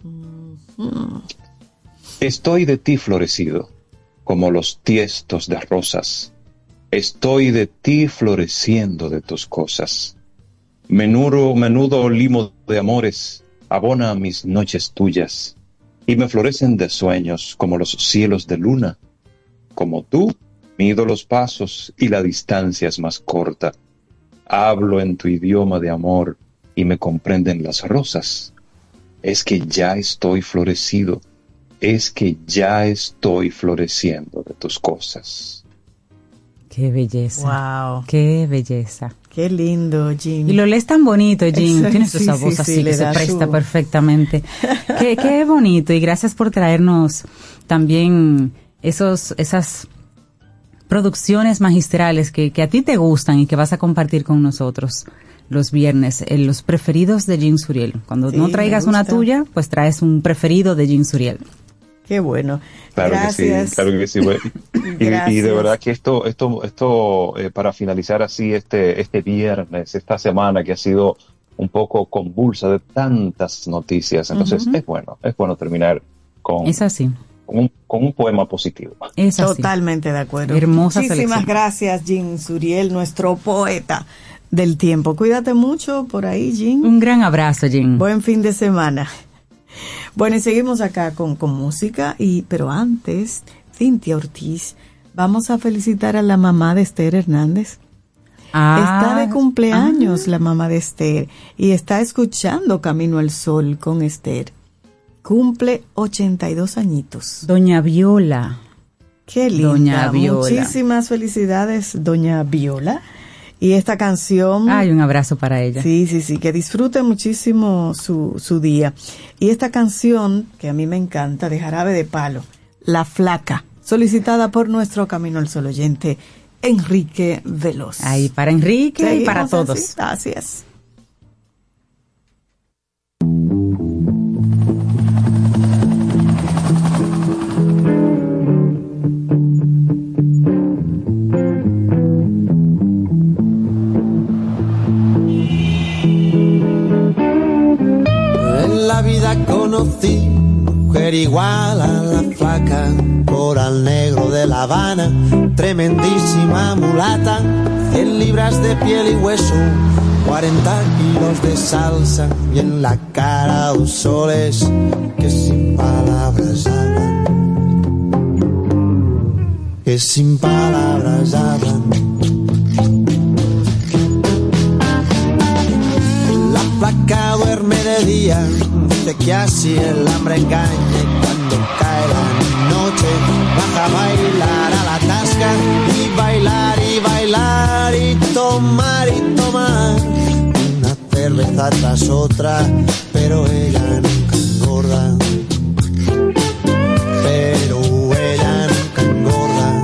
Estoy de ti florecido, como los tiestos de rosas. Estoy de ti floreciendo de tus cosas. Menudo, menudo limo de amores abona mis noches tuyas, y me florecen de sueños como los cielos de luna. Como tú, mido los pasos y la distancia es más corta. Hablo en tu idioma de amor y me comprenden las rosas. Es que ya estoy florecido. Es que ya estoy floreciendo de tus cosas. Qué belleza. Wow. Qué belleza. Qué lindo, Jim. Y lo lees tan bonito, Jim. Eso, Tienes sí, esa sí, voz sí, así le que se da presta su- perfectamente. qué, qué bonito. Y gracias por traernos también esos, esas producciones magistrales que, que a ti te gustan y que vas a compartir con nosotros los viernes, eh, los preferidos de Jean Suriel. Cuando Sí, no me traigas una gusta. tuya, pues traes un preferido de Jean Suriel. Qué bueno. Claro Gracias. que sí, claro que sí. Bueno, y, y Gracias. de verdad que esto, esto, esto eh, para finalizar así este, este viernes, esta semana que ha sido un poco convulsa de tantas noticias, entonces Ujú. es bueno, es bueno terminar con, Es así. con, un, con un poema positivo. Es así. Totalmente de acuerdo. Hermosa Muchísimas selección. gracias, Jim Suriel, nuestro poeta del tiempo. Cuídate mucho por ahí, Jim. Un gran abrazo, Jim. Buen fin de semana. Bueno, y seguimos acá con, con música, y pero antes, Cintia Ortiz, vamos a felicitar a la mamá de Esther Hernández. Ah, Está de cumpleaños la mamá de Esther y está escuchando Camino al Sol con Esther. Cumple ochenta y dos añitos. Doña Viola. Qué linda. Doña Viola. Muchísimas felicidades, Doña Viola. Y esta canción... Ay, un abrazo para ella. Sí, sí, sí, que disfrute muchísimo su, su día. Y esta canción, que a mí me encanta, de Jarabe de Palo, La Flaca, solicitada por nuestro Camino al Sol oyente, Enrique Veloz. Ahí para Enrique y Seguimos para todos. así, así es. En la vida conocí mujer igual a la flaca, coral negro de La Habana, tremendísima mulata, cien libras de piel y hueso, cuarenta kilos de salsa, y en la cara dos soles que sin palabras hablan, que sin palabras hablan. La de día, de que así el hambre engañe. Cuando cae la noche, baja a bailar a la tasca y bailar y bailar y tomar y tomar una cerveza tras otra, pero ella nunca engorda. Pero ella nunca engorda.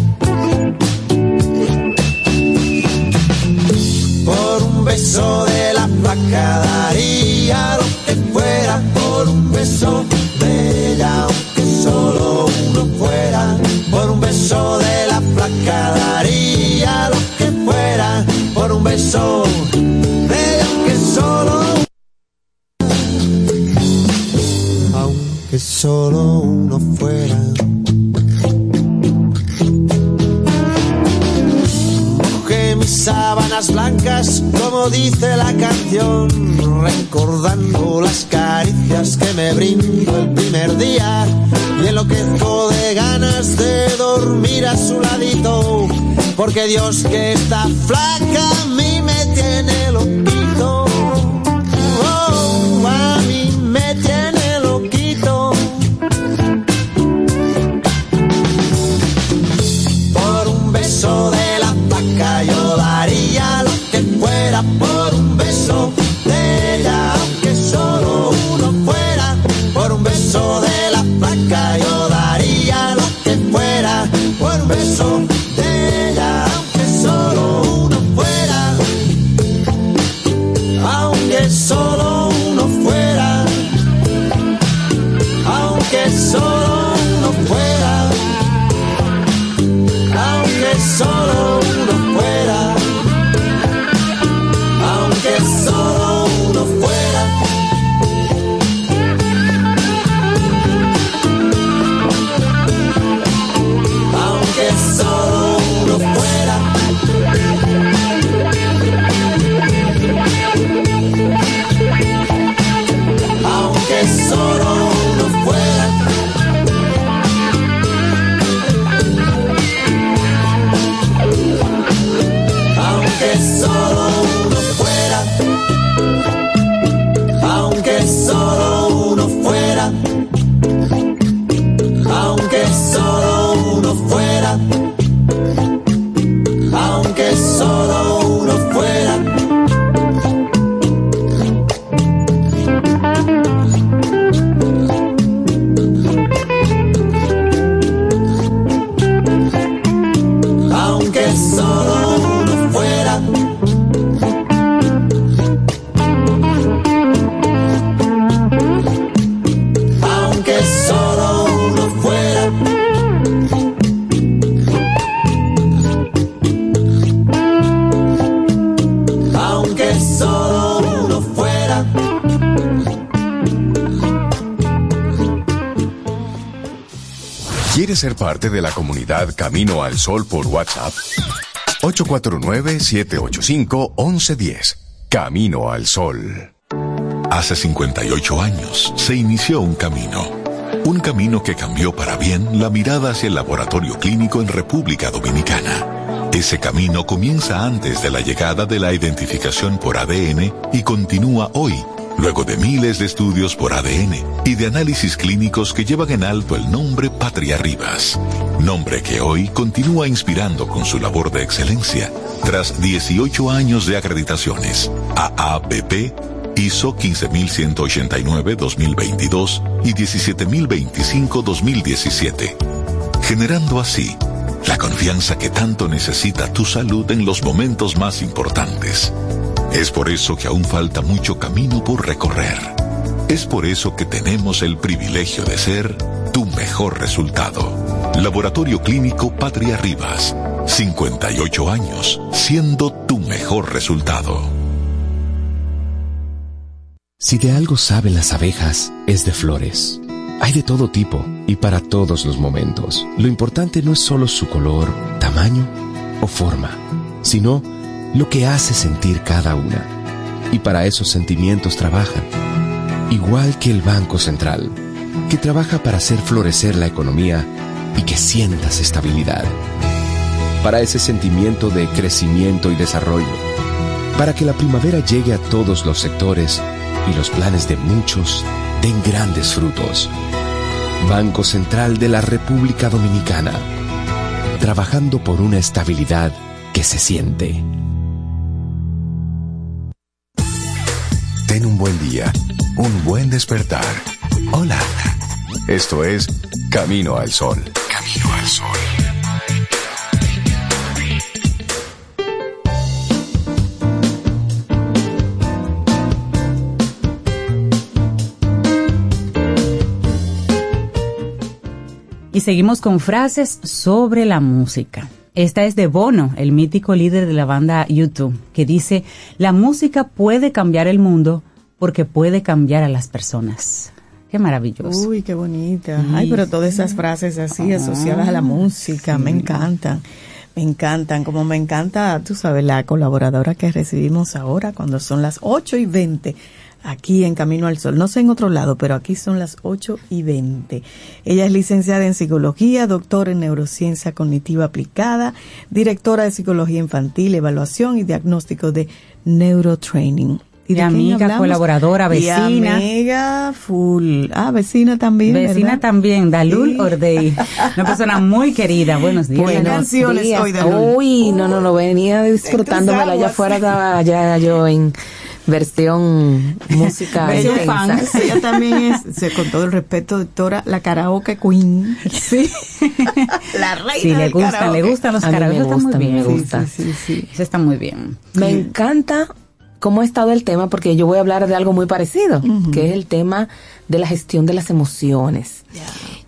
Por un beso de la flaca daría lo que fuera, por un beso de ella, aunque solo uno fuera. Por un beso de la flaca daría lo que fuera, por un beso de ella, aunque solo aunque solo uno fuera. Mojé mis sábanas blancas, como dice la canción, recordando las caricias que me brindó el primer día, y enloquezco de ganas de dormir a su ladito, porque Dios que está flaca a mí me tiene loquito. Oh, a mí me tiene loquito. Por un beso de la vaca yo daría lo que fuera, por un beso de ella, aunque solo uno fuera. Por un beso de la vaca yo daría lo que fuera, por un beso de ella, aunque solo uno fuera. Aunque solo uno fuera. Aunque solo uno fuera. Aunque solo uno fuera. Aunque solo uno fuera. Aunque solo uno fuera. Aunque solo uno fuera. Aunque solo uno fuera. Aunque solo uno fuera. Aunque solo uno fuera. Aunque solo uno fuera. Aunque solo uno fuera. Aunque solo uno fuera. Aunque solo uno fuera. ¿Quieres ser parte de la comunidad Camino al Sol por WhatsApp? ocho cuatro nueve, siete ocho cinco, once diez. Camino al Sol. Hace cincuenta y ocho años se inició un camino. Un camino que cambió para bien la mirada hacia el laboratorio clínico en República Dominicana. Ese camino comienza antes de la llegada de la identificación por A D N y continúa hoy, luego de miles de estudios por A D N y de análisis clínicos que llevan en alto el nombre Patria Rivas. Nombre que hoy continúa inspirando con su labor de excelencia, tras dieciocho años de acreditaciones. A A P P, I S O quince mil ciento ochenta y nueve dos mil veintidós y diecisiete mil veinticinco dos mil diecisiete. Generando así la confianza que tanto necesita tu salud en los momentos más importantes. Es por eso que aún falta mucho camino por recorrer. Es por eso que tenemos el privilegio de ser tu mejor resultado. Laboratorio Clínico Patria Rivas. cincuenta y ocho años siendo tu mejor resultado. Si de algo saben las abejas, es de flores. Hay de todo tipo y para todos los momentos. Lo importante no es solo su color, tamaño o forma, sino lo que hace sentir cada una. Y para esos sentimientos trabajan. Igual que el Banco Central, que trabaja para hacer florecer la economía y que sientas estabilidad. Para ese sentimiento de crecimiento y desarrollo. Para que la primavera llegue a todos los sectores y los planes de muchos den grandes frutos. Banco Central de la República Dominicana, trabajando por una estabilidad que se siente. Ten un buen día, un buen despertar. Hola. Esto es Camino al Sol. Camino al Sol. Y seguimos con frases sobre la música. Esta es de Bono, el mítico líder de la banda U dos, que dice: la música puede cambiar el mundo porque puede cambiar a las personas. Qué maravilloso. Uy, qué bonita. Sí. Ay, pero todas esas frases así ah, asociadas a la música, sí. me encantan. Me encantan, como me encanta, tú sabes, la colaboradora que recibimos ahora cuando son las ocho y veinte. Aquí en Camino al Sol, no sé en otro lado, pero aquí son las ocho y veinte. Ella es licenciada en psicología, doctora en neurociencia cognitiva aplicada, directora de psicología infantil, evaluación y diagnóstico de neurotraining. ¿Y de amiga, colaboradora, vecina? Y amiga full. Ah, vecina también, Vecina ¿verdad? también, Dalul sí. Ordey. Una persona muy querida. Buenos días. Buenas canciones días. Hoy, Dalul. Uy, no, no, no, venía disfrutándomela allá afuera, estaba allá yo en versión música versión fan. Ella también es, con todo el respeto, doctora, la karaoke queen. Sí. La reina sí, le del gustan, karaoke. le gustan los a karaoke. Mí me gusta, a mí me gusta. Sí, sí, sí, sí. Eso está muy bien. Me sí. encanta cómo ha estado el tema, porque yo voy a hablar de algo muy parecido, uh-huh. que es el tema de la gestión de las emociones. Yeah.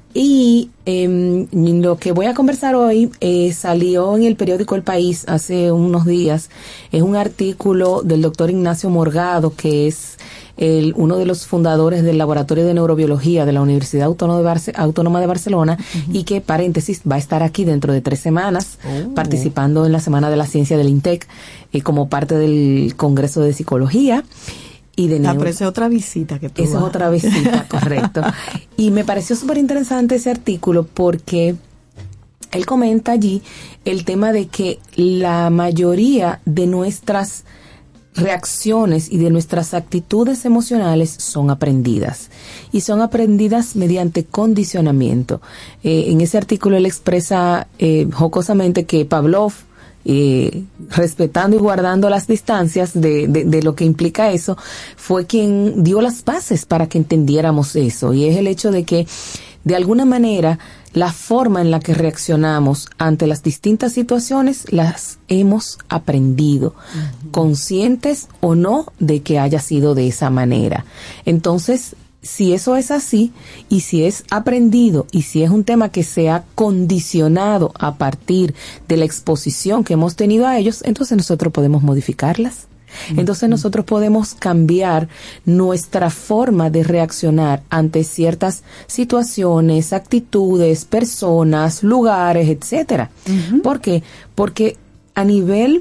Y eh, lo que voy a conversar hoy eh, salió en el periódico El País hace unos días. Es un artículo del doctor Ignacio Morgado, que es el, uno de los fundadores del Laboratorio de Neurobiología de la Universidad Autónoma de, Barce- Autónoma de Barcelona, uh-huh. y que, paréntesis, va a estar aquí dentro de tres semanas, oh. participando en la Semana de la Ciencia del INTEC, eh, como parte del Congreso de Psicología. Y de ah, pero esa es otra visita que tú Esa vas. es otra visita, correcto. Y me pareció súper interesante ese artículo porque él comenta allí el tema de que la mayoría de nuestras reacciones y de nuestras actitudes emocionales son aprendidas. Y son aprendidas mediante condicionamiento. Eh, en ese artículo él expresa eh, jocosamente que Pavlov, Eh, respetando y guardando las distancias de, de, de lo que implica eso, fue quien dio las bases para que entendiéramos eso, y es el hecho de que de alguna manera la forma en la que reaccionamos ante las distintas situaciones las hemos aprendido, uh-huh. conscientes o no de que haya sido de esa manera. Entonces, si eso es así, y si es aprendido, y si es un tema que se ha condicionado a partir de la exposición que hemos tenido a ellos, entonces nosotros podemos modificarlas. Entonces nosotros podemos cambiar nuestra forma de reaccionar ante ciertas situaciones, actitudes, personas, lugares, etcétera. Uh-huh. ¿Por qué? Porque a nivel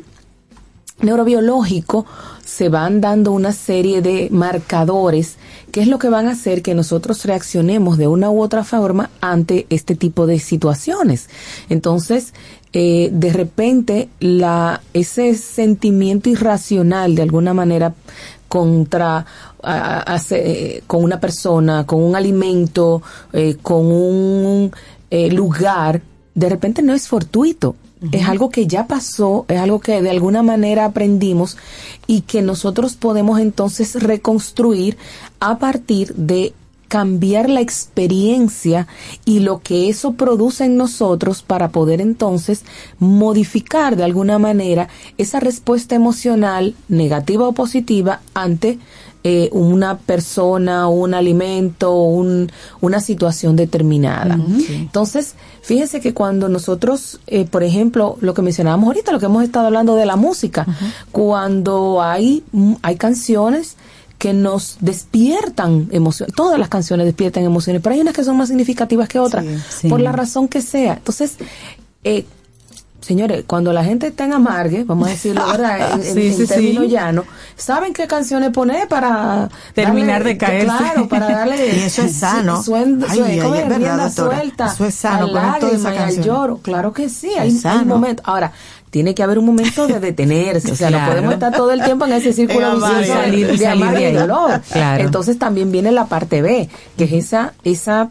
neurobiológico se van dando una serie de marcadores que es lo que van a hacer que nosotros reaccionemos de una u otra forma ante este tipo de situaciones. Entonces, eh, de repente, la ese sentimiento irracional de alguna manera contra a, a, a, eh, con una persona, con un alimento, eh, con un eh, lugar, de repente no es fortuito. Uh-huh. Es algo que ya pasó, es algo que de alguna manera aprendimos y que nosotros podemos entonces reconstruir a partir de cambiar la experiencia y lo que eso produce en nosotros para poder entonces modificar de alguna manera esa respuesta emocional negativa o positiva ante eh, una persona, un alimento, un, una situación determinada. Uh-huh. Sí. Entonces, fíjense que cuando nosotros, eh, por ejemplo, lo que mencionábamos ahorita, lo que hemos estado hablando de la música, uh-huh. cuando hay, hay canciones que nos despiertan emociones, todas las canciones despiertan emociones, pero hay unas que son más significativas que otras, sí, sí. por la razón que sea. Entonces, eh, señores, cuando la gente está en amargue, vamos a decirlo, ¿verdad? En, sí, en, sí, en términos sí. llanos, ¿saben qué canciones poner para terminar darle, de caerse? Claro, para darle y eso es sano. Su, suel, ay, su, ay, ¿cómo es es? verdad, Rienda doctora. suelta, Eso es sano, al poner toda esa lágrima y al canción. lloro. Claro que sí, Es hay, hay sano. momentos. Ahora, tiene que haber un momento de detenerse, o sea, Claro. no podemos estar todo el tiempo en ese círculo En amargue. vicioso de, Salir- de salir amargue de y ahí. dolor. Claro. Entonces también viene la parte B, que es esa, esa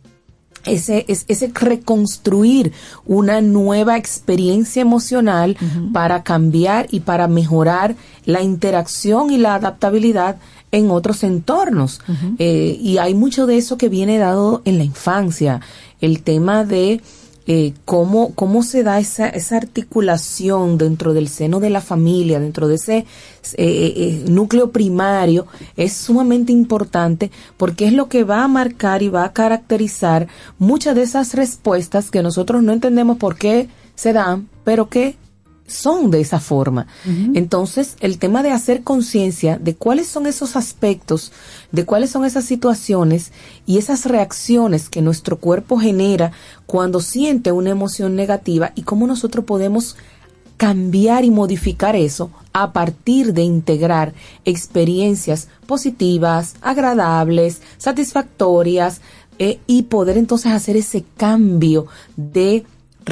ese, es, ese reconstruir una nueva experiencia emocional uh-huh. para cambiar y para mejorar la interacción y la adaptabilidad en otros entornos. Uh-huh. Eh, y hay mucho de eso que viene dado en la infancia. El tema de eh, cómo, cómo se da esa, esa articulación dentro del seno de la familia, dentro de ese eh, eh, núcleo primario, es sumamente importante porque es lo que va a marcar y va a caracterizar muchas de esas respuestas que nosotros no entendemos por qué se dan, pero que son de esa forma. Uh-huh. Entonces, el tema de hacer conciencia de cuáles son esos aspectos, de cuáles son esas situaciones y esas reacciones que nuestro cuerpo genera cuando siente una emoción negativa y cómo nosotros podemos cambiar y modificar eso a partir de integrar experiencias positivas, agradables, satisfactorias eh, y poder entonces hacer ese cambio de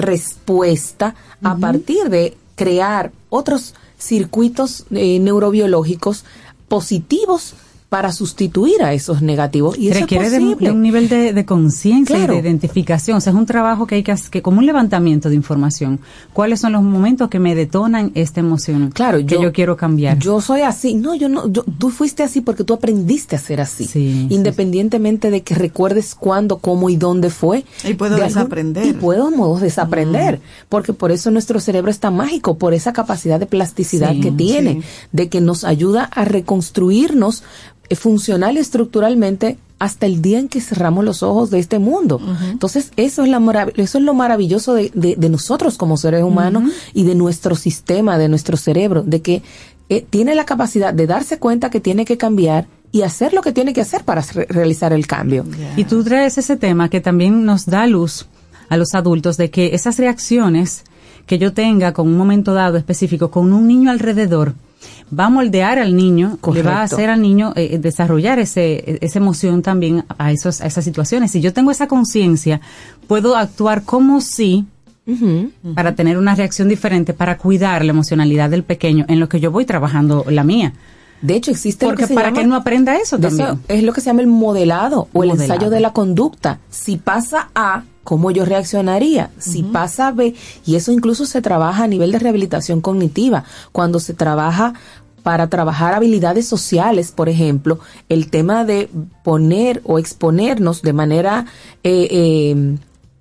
respuesta uh-huh. a partir de crear otros circuitos eh, neurobiológicos positivos para sustituir a esos negativos. Y eso requiere es de, posible. de un nivel de, de conciencia claro. y de identificación. O sea, es un trabajo que hay que hacer, que como un levantamiento de información. ¿Cuáles son los momentos que me detonan esta emoción? Claro, que yo, yo quiero cambiar. Yo soy así. No, yo no. Yo, tú fuiste así porque tú aprendiste a ser así. Sí, independientemente sí. de que recuerdes cuándo, cómo y dónde fue. Y puedo de desaprender. Algún, y podemos desaprender. Mm. Porque por eso nuestro cerebro es tan mágico, por esa capacidad de plasticidad sí, que tiene, sí. de que nos ayuda a reconstruirnos funcional y estructuralmente hasta el día en que cerramos los ojos de este mundo. Uh-huh. Entonces, eso es, la marav- eso es lo maravilloso de, de, de nosotros como seres humanos uh-huh. y de nuestro sistema, de nuestro cerebro, de que eh, tiene la capacidad de darse cuenta que tiene que cambiar y hacer lo que tiene que hacer para re- realizar el cambio. Yeah. Y tú traes ese tema que también nos da luz a los adultos de que esas reacciones que yo tenga con un momento dado específico, con un niño alrededor, va a moldear al niño, Correcto. le va a hacer al niño eh, desarrollar ese esa emoción también a esos a esas situaciones. Si yo tengo esa conciencia, puedo actuar como si uh-huh. para tener una reacción diferente, para cuidar la emocionalidad del pequeño en lo que yo voy trabajando la mía. De hecho, existe Porque lo que se para llama, que él no aprenda eso también. Eso es lo que se llama el modelado o modelado. el ensayo de la conducta. Si pasa A, ¿cómo yo reaccionaría? Si uh-huh. pasa B, y eso incluso se trabaja a nivel de rehabilitación cognitiva, cuando se trabaja para trabajar habilidades sociales, por ejemplo, el tema de poner o exponernos de manera, eh, eh,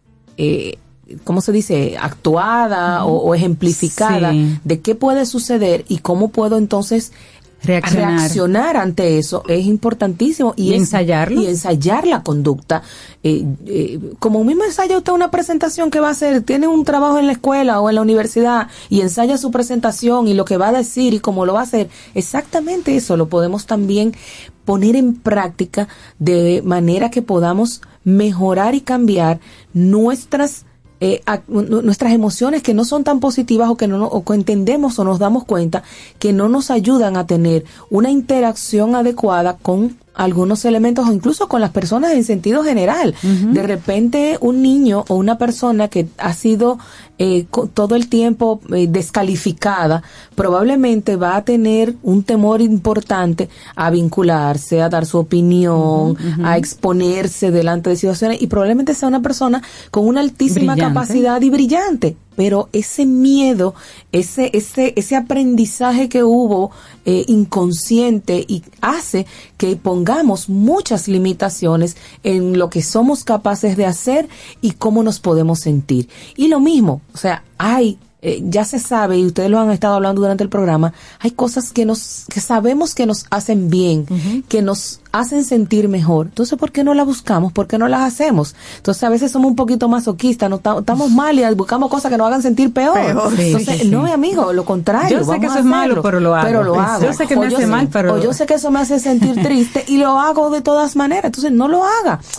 eh, ¿cómo se dice?, actuada uh-huh. o, o ejemplificada sí. de qué puede suceder y cómo puedo entonces Reaccionar. reaccionar ante eso es importantísimo y, y es, ensayarlo y ensayar la conducta eh, eh, como mismo ensaya usted una presentación que va a hacer, tiene un trabajo en la escuela o en la universidad y ensaya su presentación y lo que va a decir y cómo lo va a hacer, exactamente eso lo podemos también poner en práctica de manera que podamos mejorar y cambiar nuestras Eh, a, nuestras emociones que no son tan positivas o que no o que entendemos o nos damos cuenta que no nos ayudan a tener una interacción adecuada con algunos elementos o incluso con las personas en sentido general. Uh-huh. De repente un niño o una persona que ha sido eh, todo el tiempo eh, descalificada probablemente va a tener un temor importante a vincularse, a dar su opinión, uh-huh. a exponerse delante de situaciones y probablemente sea una persona con una altísima brillante. capacidad y brillante. Pero ese miedo, ese ese ese aprendizaje que hubo eh, inconsciente y hace que pongamos muchas limitaciones en lo que somos capaces de hacer y cómo nos podemos sentir. Y lo mismo, o sea, hay Eh, ya se sabe, y ustedes lo han estado hablando durante el programa, hay cosas que nos que sabemos que nos hacen bien, uh-huh. que nos hacen sentir mejor. Entonces, ¿por qué no las buscamos? ¿Por qué no las hacemos? Entonces, a veces somos un poquito masoquistas, no estamos mal y buscamos cosas que nos hagan sentir peor. peor. Sí, Entonces, sí, sí. no, mi amigo, lo contrario. Yo sé vamos que eso a es malo, pero lo hago. Pero lo hago. Yo sé que me o hace mal, pero... O yo sé que eso me hace sentir triste y lo hago de todas maneras. Entonces, no lo haga.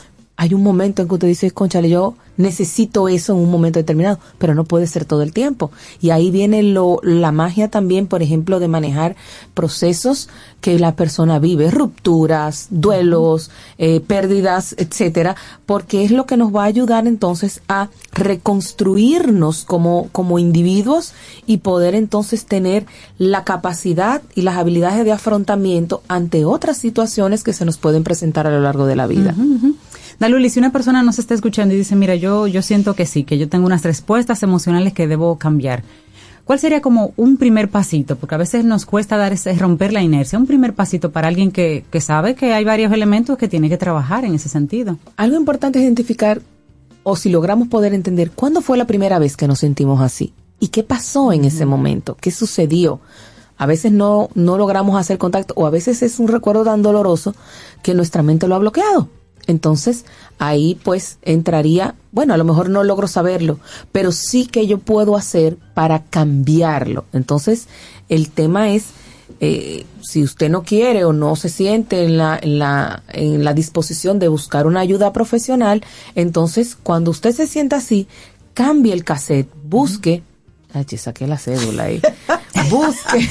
hay un momento en que usted dice, cónchale, yo necesito eso en un momento determinado, pero no puede ser todo el tiempo. Y ahí viene lo, la magia también, por ejemplo, de manejar procesos que la persona vive, rupturas, duelos, eh, pérdidas, etcétera, porque es lo que nos va a ayudar entonces a reconstruirnos como, como individuos y poder entonces tener la capacidad y las habilidades de afrontamiento ante otras situaciones que se nos pueden presentar a lo largo de la vida. Uh-huh, uh-huh. Daluli, si una persona nos está escuchando y dice, mira, yo yo siento que sí, que yo tengo unas respuestas emocionales que debo cambiar, ¿cuál sería como un primer pasito? Porque a veces nos cuesta dar ese, romper la inercia, un primer pasito para alguien que, que sabe que hay varios elementos que tiene que trabajar en ese sentido. Algo importante es identificar, o si logramos poder entender, ¿cuándo fue la primera vez que nos sentimos así? ¿Y qué pasó en uh-huh. ese momento? ¿Qué sucedió? A veces no, no logramos hacer contacto, o a veces es un recuerdo tan doloroso que nuestra mente lo ha bloqueado. Entonces, ahí pues entraría, bueno, a lo mejor no logro saberlo, pero sí que yo puedo hacer para cambiarlo. Entonces, el tema es, eh, si usted no quiere o no se siente en la, en la, en la disposición de buscar una ayuda profesional, entonces, cuando usted se sienta así, cambie el cassette, busque, ay, saqué la cédula ahí, busque.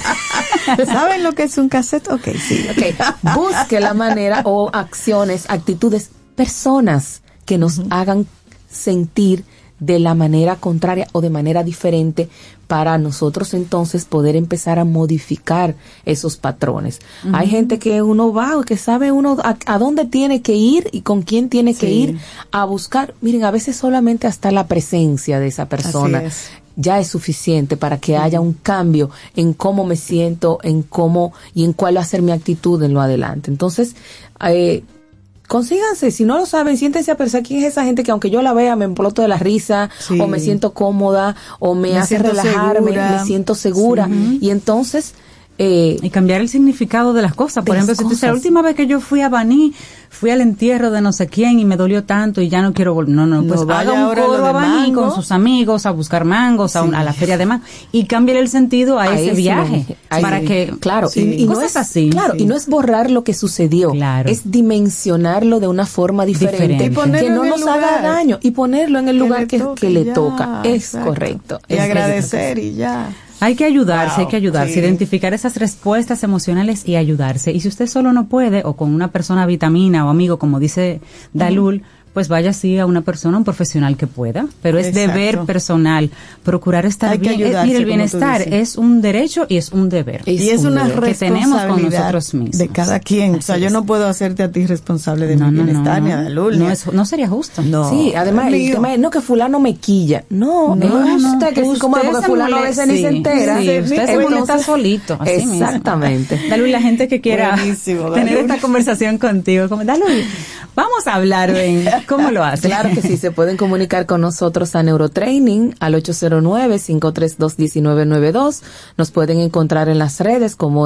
¿Saben lo que es un cassette? Ok, sí. Okay. Busque la manera o acciones, actitudes, personas que nos uh-huh. hagan sentir de la manera contraria o de manera diferente para nosotros entonces poder empezar a modificar esos patrones. Uh-huh. Hay gente que uno va, que sabe uno a, a dónde tiene que ir y con quién tiene sí. que ir a buscar. Miren, a veces solamente hasta la presencia de esa persona ya es suficiente para que haya un cambio en cómo me siento, en cómo y en cuál va a ser mi actitud en lo adelante. Entonces, eh, consíganse, si no lo saben, siéntense a pensar quién es esa gente que aunque yo la vea me emploto de la risa, sí. o me siento cómoda, o me, me hace relajarme, segura. me siento segura. Sí. Y entonces... Eh, y cambiar el significado de las cosas. Por ejemplo, si tú dices, la última vez que yo fui a Baní, fui al entierro de no sé quién y me dolió tanto y ya no quiero volver. No, no, pues no haga un coro a Baní con sus amigos, a buscar mangos, sí. a, un, a la feria de mangos, y cámbiale el sentido a, a ese viaje. Sí. Para sí. que, claro, sí. y, y cosas no es, así. Claro, sí. y no es borrar lo que sucedió, claro. es dimensionarlo de una forma diferente, diferente. que no nos haga daño y ponerlo en el que lugar le que, toque, que le ya, toca. Es exacto. correcto. Y es agradecer y ya. Hay que ayudarse, wow, hay que ayudarse, sí. identificar esas respuestas emocionales y ayudarse. Y si usted solo no puede, o con una persona vitamina o amigo, como dice Dalul, uh-huh. pues vaya así a una persona, un profesional que pueda. Pero es Exacto. deber personal, procurar estar hay bien. Que ayudarse, Mira, el bienestar es un derecho y es un deber. Y es, es un una deber que tenemos con nosotros mismos. De cada quien. Así o sea, es. yo no puedo hacerte a ti responsable de no, mi no, bienestar, no, ni a Dalul. No, es, no sería justo. No. Sí, además, el, el tema es, no, que fulano me quilla. No, no, no es usted, que es como porque fulano a veces sí, ni se entera. Sí, usted se molesta solito. Así exactamente. Mismo. Dalul, la gente que quiera tener Dalul. esta conversación contigo, como Dalul, vamos a hablar, ven, ¿cómo lo hace? Claro que sí, se pueden comunicar con nosotros a Neurotraining al ocho cero nueve, cinco tres dos, uno nueve nueve dos. Nos pueden encontrar en las redes como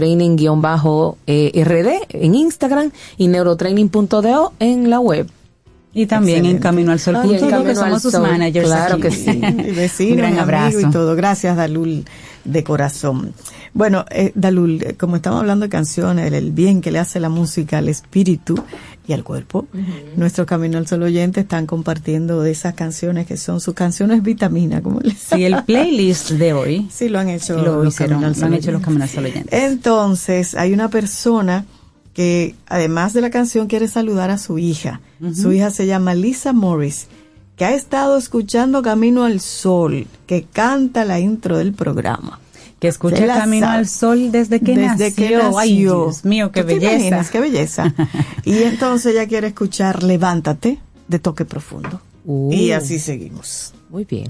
Neurotraining-R D en Instagram y neurotraining punto do en la web. Y también Excelente. en Camino al Sol, punto do, que somos sus managers. Claro aquí. que sí. Y vecino, gran abrazo. Y todo. Gracias, Dalul, de corazón. Bueno, eh, Dalul, como estamos hablando de canciones, el bien que le hace la música al espíritu y al cuerpo, uh-huh. nuestro Camino al Sol oyente están compartiendo de esas canciones que son sus canciones vitamina, como les Sí, el playlist de hoy. Sí, lo han hecho lo los hicieron, Camino lo han hecho los Camino al Sol oyentes. Entonces, hay una persona que además de la canción quiere saludar a su hija. Uh-huh. Su hija se llama Lisa Morris, que ha estado escuchando Camino al Sol, que canta la intro del programa. Que escucha Camino al Sol desde que desde nació. Que nació. Ay, Dios mío, qué belleza. Qué belleza. Y entonces ella quiere escuchar Levántate, de Toque Profundo. Uh, y así seguimos. Muy bien.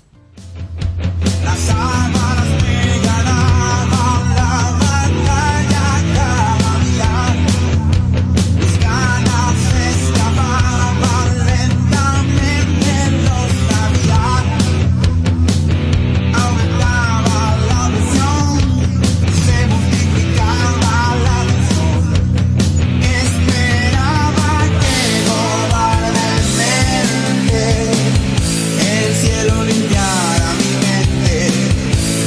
Las sábanas pegan a la batalla caballar. Mis ganas se escapaban lentamente en los labios. Aumentaba la visión, se multiplicaba la visión. Esperaba que cobardemente el cielo limpiara mi mente.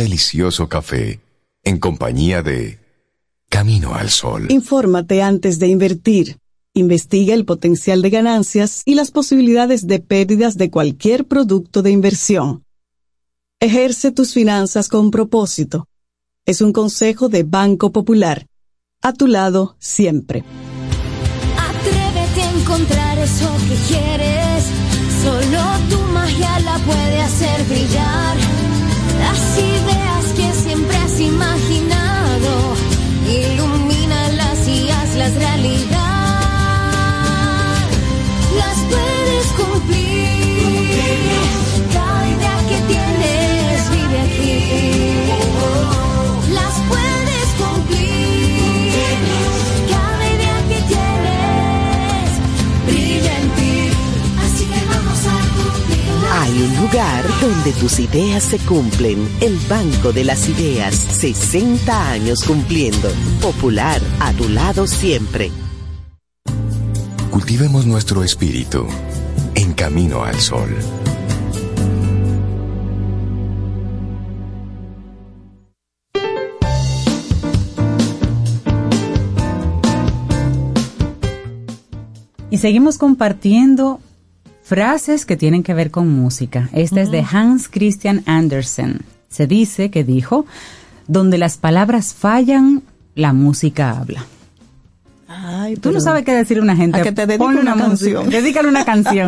delicioso café en compañía de Camino al Sol. Infórmate antes de invertir. Investiga el potencial de ganancias y las posibilidades de pérdidas de cualquier producto de inversión. Ejerce tus finanzas con propósito. Es un consejo de Banco Popular. A tu lado siempre. Atrévete a encontrar eso que quieres. Solo tu magia la puede hacer brillar. Las ideas que siempre has imaginado, ilumínalas y hazlas realidad. Las puedes cumplir. Cada idea que tienes vive aquí. Las puedes cumplir. Cada idea que tienes brilla en ti. Así que vamos a cumplirla. Hay un lugar donde tus ideas se cumplen. El Banco de las Ideas. sesenta años cumpliendo. Popular, a tu lado siempre. Cultivemos nuestro espíritu en Camino al Sol. Y seguimos compartiendo frases que tienen que ver con música. Esta uh-huh. es de Hans Christian Andersen. Se dice que dijo, donde las palabras fallan, la música habla. Ay, tú no sabes qué decir a una gente. A que te dedique Ponle una, una canción. Música, dedícale una canción.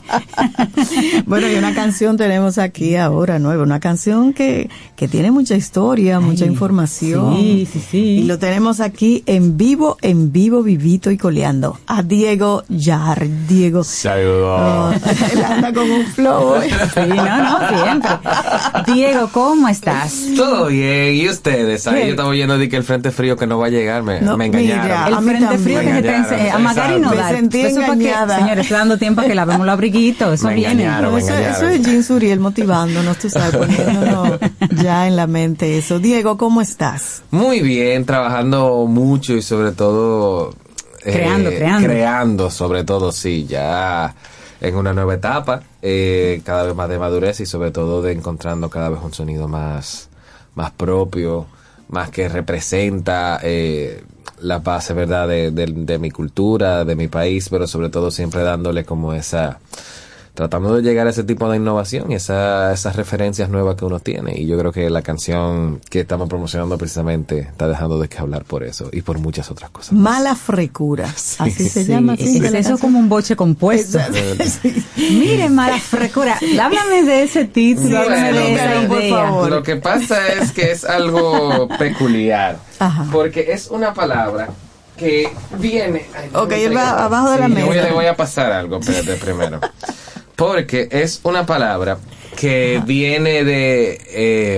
Bueno, y una canción tenemos aquí ahora nueva, una canción que, que tiene mucha historia, Ay, mucha información. Sí, sí, sí. Y lo tenemos aquí en vivo, en vivo, vivito y coleando. A Diego Yar. Diego. Saludos. Oh, él anda con un flow. Sí, no, no, siempre. Diego, ¿cómo estás? Todo bien. ¿Y ustedes? Ahí yo estaba oyendo de que el frente frío que no va a llegar, me, no, me engañaron. Mira, el frente frío que se está en, a Magari no da. Me sentí eso engañada. Que, señores, estoy dando tiempo a que lavemos los abriguitos. Eso me viene. No, eso, eso es Jean Suriel motivándonos, tú sabes, poniéndonos ya en la mente eso. Diego, ¿cómo estás? Muy bien, trabajando mucho y sobre todo... Creando, eh, creando. Creando, sobre todo, sí, ya en una nueva etapa, eh, cada vez más de madurez y sobre todo de encontrando cada vez un sonido más, más propio, más que representa... Eh, la base, ¿verdad?, de, de, de mi cultura, de mi país, pero sobre todo siempre dándole como esa, tratando de llegar a ese tipo de innovación y esa, esas referencias nuevas que uno tiene. Y yo creo que la canción que estamos promocionando precisamente está dejando de que hablar por eso y por muchas otras cosas. Mala frecura, sí, así se sí, llama. Así es eso como un boche compuesto. Sí. Mire, mala frecura, háblame de ese título, Sí, háblame bueno, de esa pero, idea. por favor. Lo que pasa es que es algo peculiar. Ajá. Porque es una palabra que viene... Ay, ok, él va abajo de la sí, mesa. Voy a, le voy a pasar algo, espérate primero. Porque es una palabra que Ajá. viene de... Eh,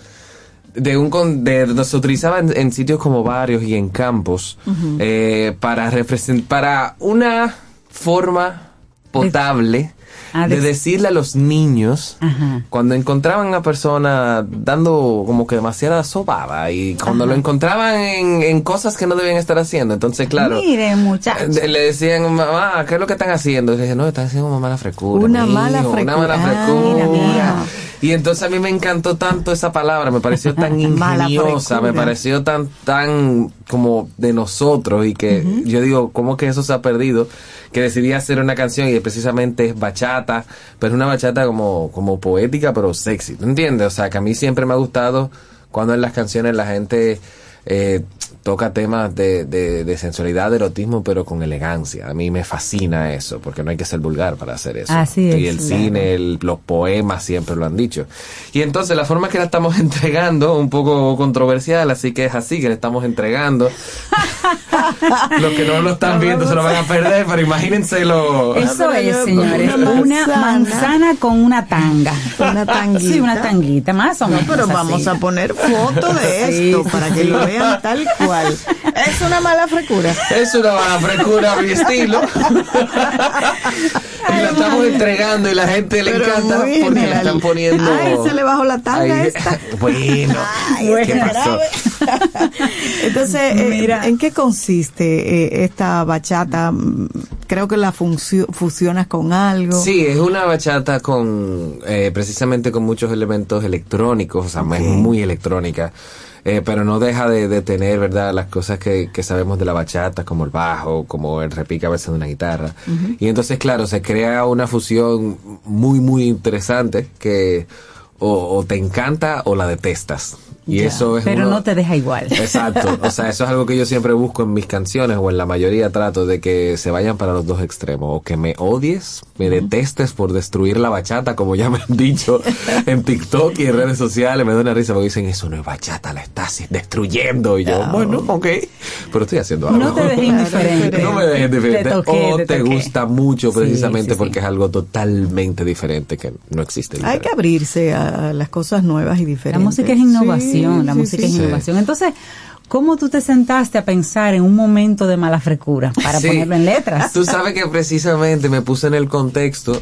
de un de se utilizaba en, en sitios como barrios y en campos uh-huh. eh, para representar para una forma potable Ah, de, de decirle a los niños Ajá. cuando encontraban a una persona dando como que demasiada sobada y cuando Ajá. lo encontraban en, en cosas que no debían estar haciendo, entonces claro, mire muchachos, le decían, mamá, ¿qué es lo que están haciendo? Y le decían, no, están haciendo una mala frecura, una hijo, mala frecura, una mala frecura. Ah, y entonces a mí me encantó tanto esa palabra, me pareció tan ingeniosa, me pareció tan tan como de nosotros y que uh-huh. yo digo, ¿cómo que eso se ha perdido? Que decidí hacer una canción y precisamente es bachata, pero es una bachata como, como poética pero sexy, ¿te entiendes? O sea, que a mí siempre me ha gustado cuando en las canciones la gente eh, toca temas de, de, de sensualidad, de erotismo, pero con elegancia. A mí me fascina eso, porque no hay que ser vulgar para hacer eso. Así es. Y el cine, el, los poemas siempre lo han dicho. Y entonces la forma que la estamos entregando, un poco controversial, así que es así, que le estamos entregando. Los que no lo están viendo se lo van a perder, pero imagínenselo. Eso es, señores, una manzana. manzana con una tanga. Una tanguita. Sí, una tanguita, más o menos. No, pero así. Vamos a poner foto de esto sí, para sí. que lo vean tal cual. Es una mala frecura. Es una mala frecura a mi estilo. Y la estamos entregando y la gente le pero encanta porque genial. La están poniendo. Ay, se le bajó la tanga Ay, esta. Bueno, Ay, ¿qué pasó? Entonces, Mira, ¿en ¿En qué consiste eh, esta bachata? Creo que la funcio- fusionas con algo. Sí, es una bachata con, eh, precisamente con muchos elementos electrónicos, o sea, Okay. es muy electrónica. Eh, pero no deja de, de tener, ¿verdad?, las cosas que, que sabemos de la bachata, como el bajo, como el repique a veces de una guitarra. Ujú. Y entonces, claro, se crea una fusión muy, muy interesante que o, o te encanta o la detestas. Y Ya, eso es pero uno- no te deja igual. Exacto, o sea, eso es algo que yo siempre busco en mis canciones, o en la mayoría trato de que se vayan para los dos extremos, o que me odies, me detestes por destruir la bachata, como ya me han dicho en TikTok y en redes sociales. Me da una risa porque dicen, eso no es bachata, la estás destruyendo. Y yo, No. bueno, ok, pero estoy haciendo algo. No te dejes indiferente. No me dejes indiferente. Te toqué, o te te toqué. gusta mucho Sí, precisamente sí, sí. porque es algo totalmente diferente que no existe. Hay que abrirse a las cosas nuevas y diferentes. La música es innovación, Sí, la sí, música sí. es innovación. Entonces, ¿cómo tú te sentaste a pensar en un momento de mala frecura para Sí. ponerlo en letras? Tú sabes que precisamente me puse en el contexto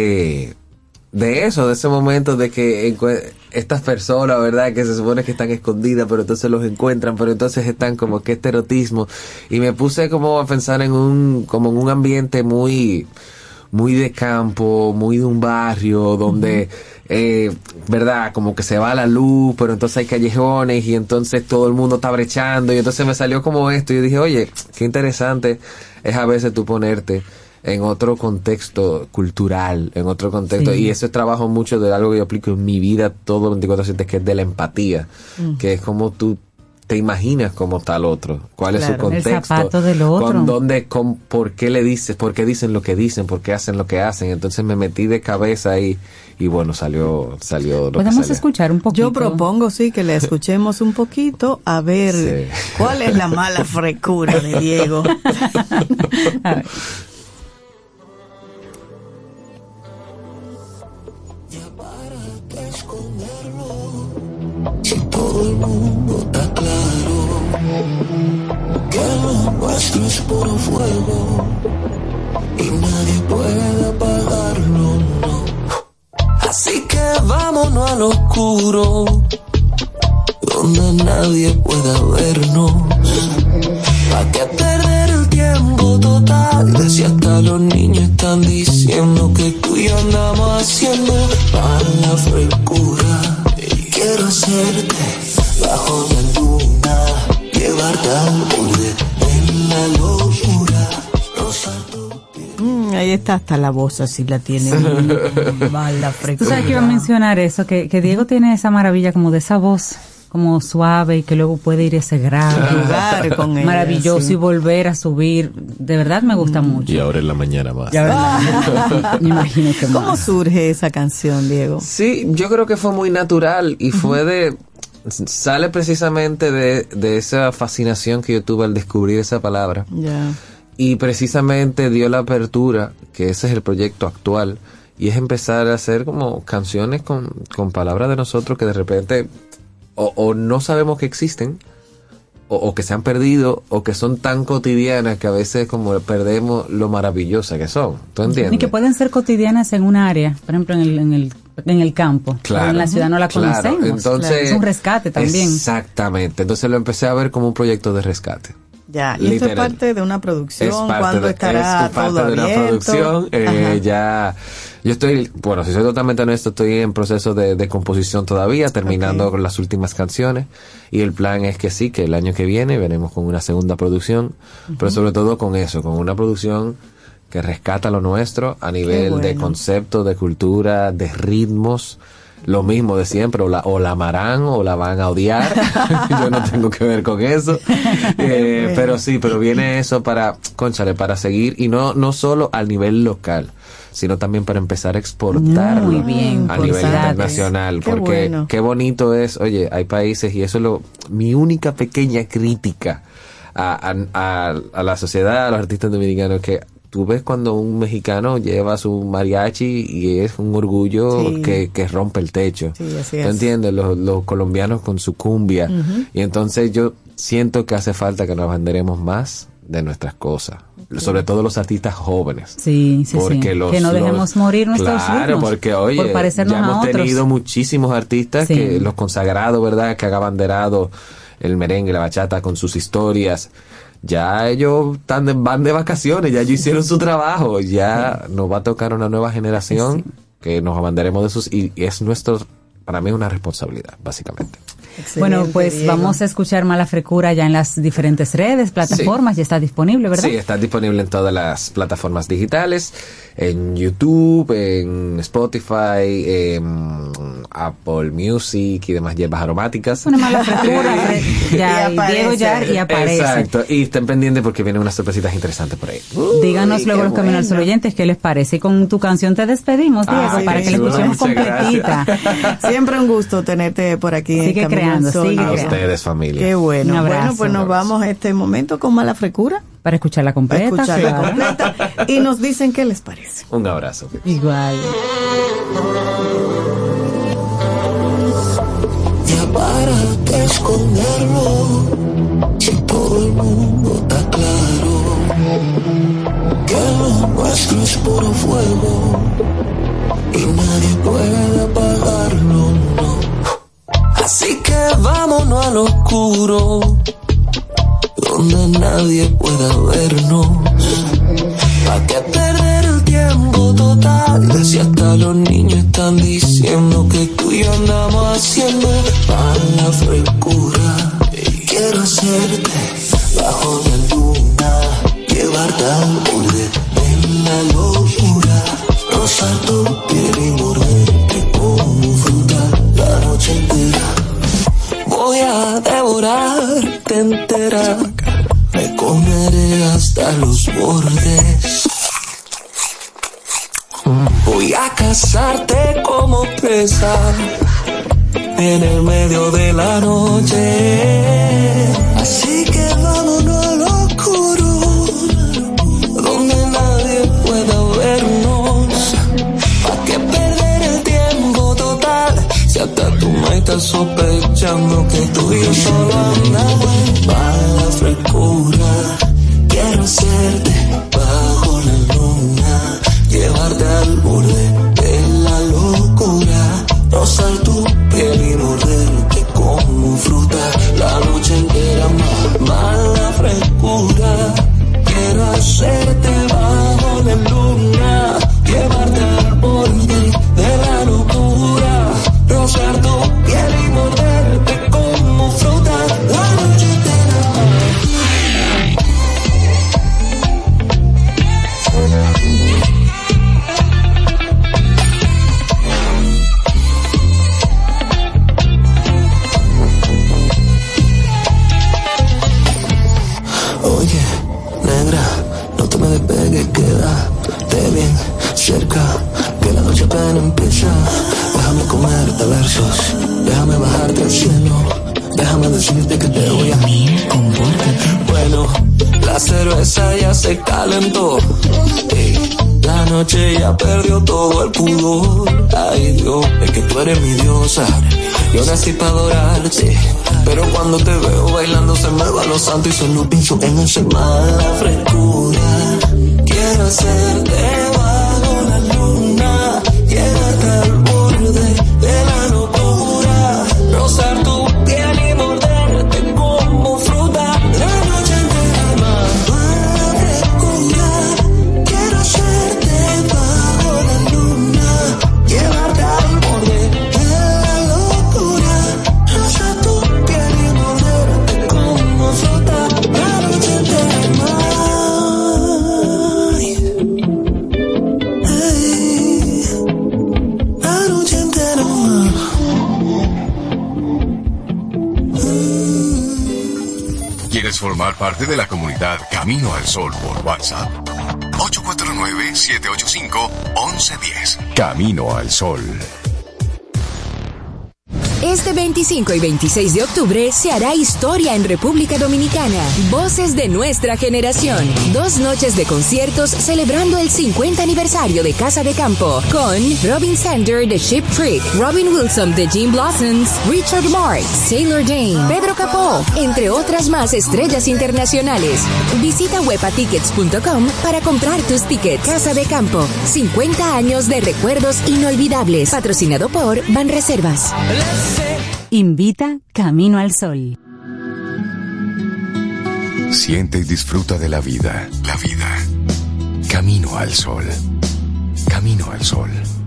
de de eso, de ese momento de que encue- estas personas, ¿verdad?, que se supone que están escondidas, pero entonces los encuentran, pero entonces están como que este erotismo, y me puse como a pensar en un como en un ambiente muy muy de campo, muy de un barrio donde eh, verdad, como que se va la luz, pero entonces hay callejones y entonces todo el mundo está brechando, y entonces me salió como esto y yo dije, oye, qué interesante es a veces tú ponerte en otro contexto cultural, en otro contexto, Sí. y eso es trabajo mucho de algo que yo aplico en mi vida todo veinticuatro siete, que es de la empatía, Mm. que es como tú te imaginas cómo está el otro, cuál es su Claro, el contexto, zapato del otro. con dónde, con por qué le dices, por qué dicen lo que dicen, por qué hacen lo que hacen. Entonces me metí de cabeza ahí y bueno, salió salió lo que Podemos salió. escuchar un poquito. Yo propongo, sí, que le escuchemos un poquito a ver Sí. cuál es la mala frecura de Diego. A ver. Si todo el mundo está claro que lo nuestro es puro fuego y nadie puede apagarlo, no. Así que vámonos al oscuro, donde nadie pueda vernos. ¿Pa' qué perder el tiempo total? Si hasta los niños están diciendo que tú y yo andamos haciendo para la frescura. Quiero hacerte bajo la luna, llevarte al borde en la locura. Rozar tu Mm, ahí está, hasta la voz así la tiene. Mm, mala Tú frecura. sabes que iba a mencionar eso, que, que Diego tiene esa maravilla como de esa voz como suave y que luego puede ir ese grave Jugar con ella, maravilloso sí. y volver a subir. De verdad me gusta mucho. Y ahora en la mañana más. Ya verdad. Me imagino que ¿Cómo más. surge esa canción, Diego? Sí, yo creo que fue muy natural y fue de... Sale precisamente de, de esa fascinación que yo tuve al descubrir esa palabra. Ya. Y precisamente dio la apertura, que ese es el proyecto actual, y es empezar a hacer como canciones con, con palabras de nosotros que de repente o, o no sabemos que existen, o, o que se han perdido, o que son tan cotidianas que a veces como perdemos lo maravillosas que son. ¿Tú entiendes? Y que pueden ser cotidianas en un área, por ejemplo en el, en el, en el campo. Claro. Pero en la ciudad no la Claro, conocemos. entonces, Es un rescate también. Exactamente. Entonces lo empecé a ver como un proyecto de rescate. Ya, y esto es Literal. parte de una producción. Es parte ¿Cuándo de, estará es parte todo de una abierto? producción. Eh, Ajá. ya, yo estoy, bueno, si soy totalmente honesto, estoy en proceso de, de composición todavía, terminando Ok. con las últimas canciones. Y el plan es que sí, que el año que viene veremos con una segunda producción, pero sobre todo con eso, con una producción que rescata lo nuestro a nivel bueno. de concepto, de cultura, de ritmos. Lo mismo de siempre, o la, o la amarán o la van a odiar. Yo no tengo que ver con eso. Eh, bueno. pero sí, pero viene eso para, cónchale, para seguir, y no, no solo a nivel local, sino también para empezar a exportarlo Muy bien, a nivel importante. internacional. Qué Porque bueno. qué bonito es, oye, hay países, y eso es lo, mi única pequeña crítica a, a, a, a la sociedad, a los artistas dominicanos, que tú ves cuando un mexicano lleva su mariachi y es un orgullo Sí. que, que rompe el techo. Sí, así ¿Tú es. entiendes? Los, los colombianos con su cumbia. Ujú. Y entonces yo siento que hace falta que nos banderemos más de nuestras cosas. Sobre todo los artistas jóvenes. Sí, sí, Porque sí. los, que no los- dejemos morir nuestros Claro, ritmos porque oye, por parecernos ya a hemos otros. tenido muchísimos artistas, Sí. que los consagrados, ¿verdad? Que han abanderado el merengue, la bachata con sus historias. Ya ellos están de, van de vacaciones, ya ellos hicieron su trabajo, ya sí. nos va a tocar una nueva generación sí. que nos abanderemos de sus, y, y es nuestro, para mí una responsabilidad, básicamente. Excelente, bueno, pues Diego. Vamos a escuchar Mala Frecura ya en las diferentes redes, plataformas, sí. ya está disponible, ¿verdad? Sí, está disponible en todas las plataformas digitales, en YouTube, en Spotify, en Apple Music y demás hierbas aromáticas. Una Mala Frecura, ya, y Diego ya y aparece. Exacto, y estén pendientes porque vienen unas sorpresitas interesantes por ahí. Uy, díganos luego los Camino al Sol oyentes qué les parece, y con tu canción te despedimos, Diego, ah, sí, para que la escuchemos completita. Siempre un gusto tenerte por aquí. Sigue creando, sigue a creando. Ustedes, familia. Qué bueno. Un abrazo, bueno, pues nos vamos a este momento con Mala Frecura. Para escucharla completa. Para escucharla claro. completa. Y nos dicen qué les parece. Un abrazo. Igual. Ya para qué esconderlo, si todo el mundo está claro que lo nuestro es puro fuego y nadie puede apagarlo, no. Así que vámonos al oscuro, donde nadie pueda vernos. ¿Pa' qué perder el tiempo total? Si hasta los niños están diciendo que tú y yo andamos haciendo mala frescura. Quiero hacerte bajo la luna, llevarte al borde de la locura, rozar tu piel y morderte como fruta la noche entera. Voy a devorarte entera, me comeré hasta los bordes. Voy a cazarte como presa en el medio de la noche. Así que vámonos al oscuro, donde nadie pueda vernos. ¿Pa' qué perder el tiempo total? Si hasta tú me estás sospechando que tú y yo solo andamos en mala frescura. Quiero hacerte bajo la luna, llevarte al borde de la locura, rozar tu piel y morderte como fruta la noche entera. Mala frescura. Quiero hacerte bajo la luna, llevarte al borde de la locura, rozar tu piel y morderte como fruta la noche entera. Oye, negra, no te me despegues, quédate bien cerca, que la noche apenas empieza. Déjame comerte versos, déjame bajarte al cielo, déjame decirte que te voy a compórtate. Bueno, la cerveza ya se calentó, ey, la noche ya perdió todo el pudor. Ay Dios, es que tú eres mi diosa, yo nací para adorarte, pero cuando te veo bailando se me va lo santo y solo pienso en ese mala frescura. Quiero hacerte bajo la luna, llevarte al borde de la locura, rozar tu piel y morderte como fruta la noche entera. Mala frescura. Quiero hacerte bajo la luna, llevarte al borde de la locura, rozar tu piel y morderte como fruta la noche entera. ¿Quieres formar parte de la comunidad Camino al Sol por WhatsApp? ocho cuatro nueve, siete ocho cinco, once diez. Camino al Sol. Este veinticinco y veintiséis de octubre se hará historia en República Dominicana. Voces de nuestra generación. Dos noches de conciertos celebrando el cincuenta aniversario de Casa de Campo con Robin Sander de Ship Trick, Robin Wilson de Jim Blossoms, Richard Marx, Taylor Dane, Pedro Capó, entre otras más estrellas internacionales. Visita webatickets punto com para comprar tus tickets. Casa de Campo, cincuenta años de recuerdos inolvidables. Patrocinado por Banreservas. Invita Camino al Sol. Siente y disfruta de la vida. La vida. Camino al sol. Camino al sol.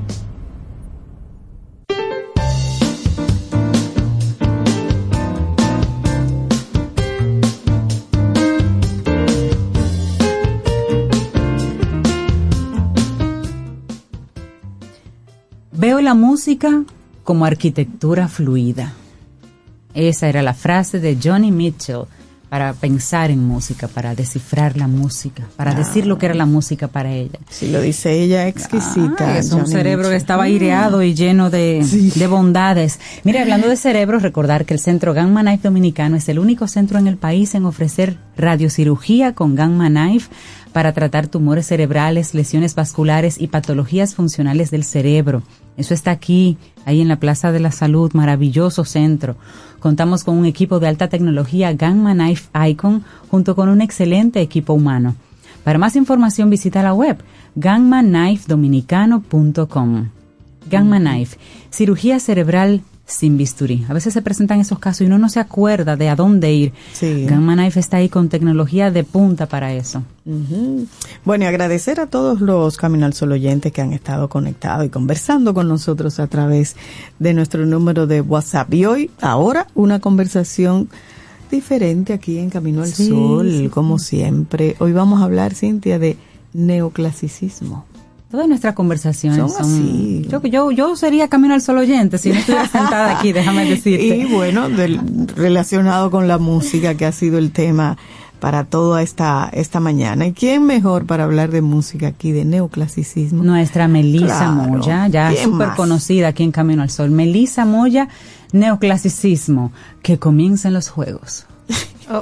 Veo la música como arquitectura fluida. Esa era la frase de Joni Mitchell para pensar en música, para descifrar la música, para ah. decir lo que era la música para ella. Sí, lo dice ella, exquisita. Ah, es un Joni cerebro Mitchell. que estaba aireado y lleno de, sí. de bondades. Mire, hablando de cerebros, recordar que el Centro Gamma Knife Dominicano es el único centro en el país en ofrecer radiocirugía con Gamma Knife para tratar tumores cerebrales, lesiones vasculares y patologías funcionales del cerebro. Eso está aquí, ahí en la Plaza de la Salud, maravilloso centro. Contamos con un equipo de alta tecnología Gamma Knife Icon junto con un excelente equipo humano. Para más información visita la web gamma knife dominicano punto com. Gamma Knife, cirugía cerebral sin bisturí. A veces se presentan esos casos y uno no se acuerda de a dónde ir. Sí. Gamma Knife está ahí con tecnología de punta para eso. Uh-huh. Bueno, y agradecer a todos los Camino al Sol oyentes que han estado conectados y conversando con nosotros a través de nuestro número de WhatsApp. Y hoy, ahora, una conversación diferente aquí en Camino al sí, Sol, sí. como siempre. Hoy vamos a hablar, Cintia, de neoclasicismo. Todas nuestras conversaciones son, son así. Yo, yo, yo sería Camino al Sol oyente si no estuviera sentada aquí, déjame decirte. Y bueno, del, relacionado con la música, que ha sido el tema para toda esta esta mañana. ¿Y quién mejor para hablar de música aquí, de neoclasicismo? Nuestra Melissa claro. Moya, ya súper conocida aquí en Camino al Sol. Melissa Moya, neoclasicismo, que comiencen los juegos. Oh.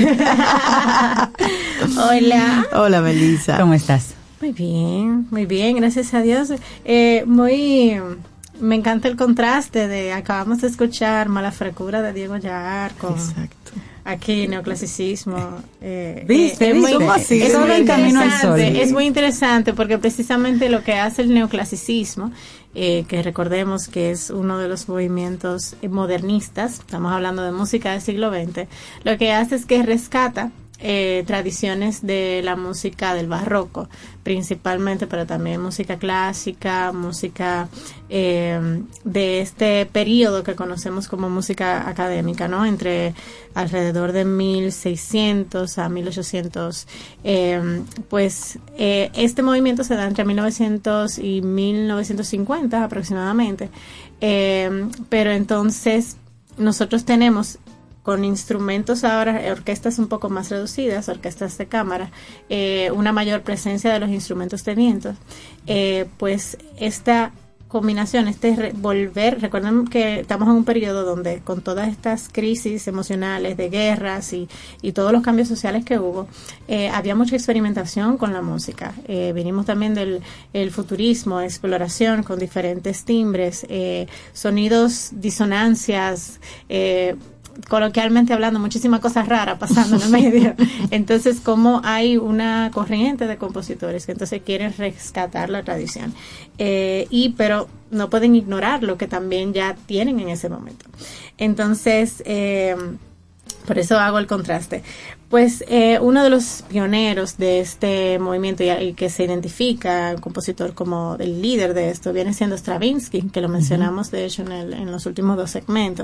Hola. Hola, Melissa. ¿Cómo estás? Muy bien, muy bien, gracias a Dios. Eh, muy, me encanta el contraste de, acabamos de escuchar Mala Frecura de Diego Yar con Exacto. aquí neoclasicismo. Eh, ¿Viste? Eh, ¿Viste? Muy, así, es, muy muy Camino al Sol. Es muy interesante porque precisamente lo que hace el neoclasicismo, eh, que recordemos que es uno de los movimientos modernistas, estamos hablando de música del siglo veinte, lo que hace es que rescata Eh, tradiciones de la música del barroco principalmente, pero también música clásica, música eh, de este periodo que conocemos como música académica, ¿no? Entre alrededor de mil seiscientos a mil ochocientos, eh, pues eh, este movimiento se da entre mil novecientos y mil novecientos cincuenta aproximadamente, eh, pero entonces nosotros tenemos con instrumentos ahora, orquestas un poco más reducidas, orquestas de cámara, eh, una mayor presencia de los instrumentos de viento, eh, pues esta combinación, este re- volver, recuerden que estamos en un periodo donde con todas estas crisis emocionales de guerras y, y todos los cambios sociales que hubo, eh, había mucha experimentación con la música. Eh, venimos también del el futurismo, exploración con diferentes timbres, eh, sonidos, disonancias, eh, coloquialmente hablando, muchísimas cosas raras pasando en el medio. Entonces, como hay una corriente de compositores que entonces quieren rescatar la tradición, eh, y pero no pueden ignorar lo que también ya tienen en ese momento. Entonces, eh, por eso hago el contraste. Pues eh, uno de los pioneros de este movimiento y, y que se identifica, el compositor como el líder de esto, viene siendo Stravinsky, que lo mencionamos uh-huh. de hecho en, el, en los últimos dos segmentos.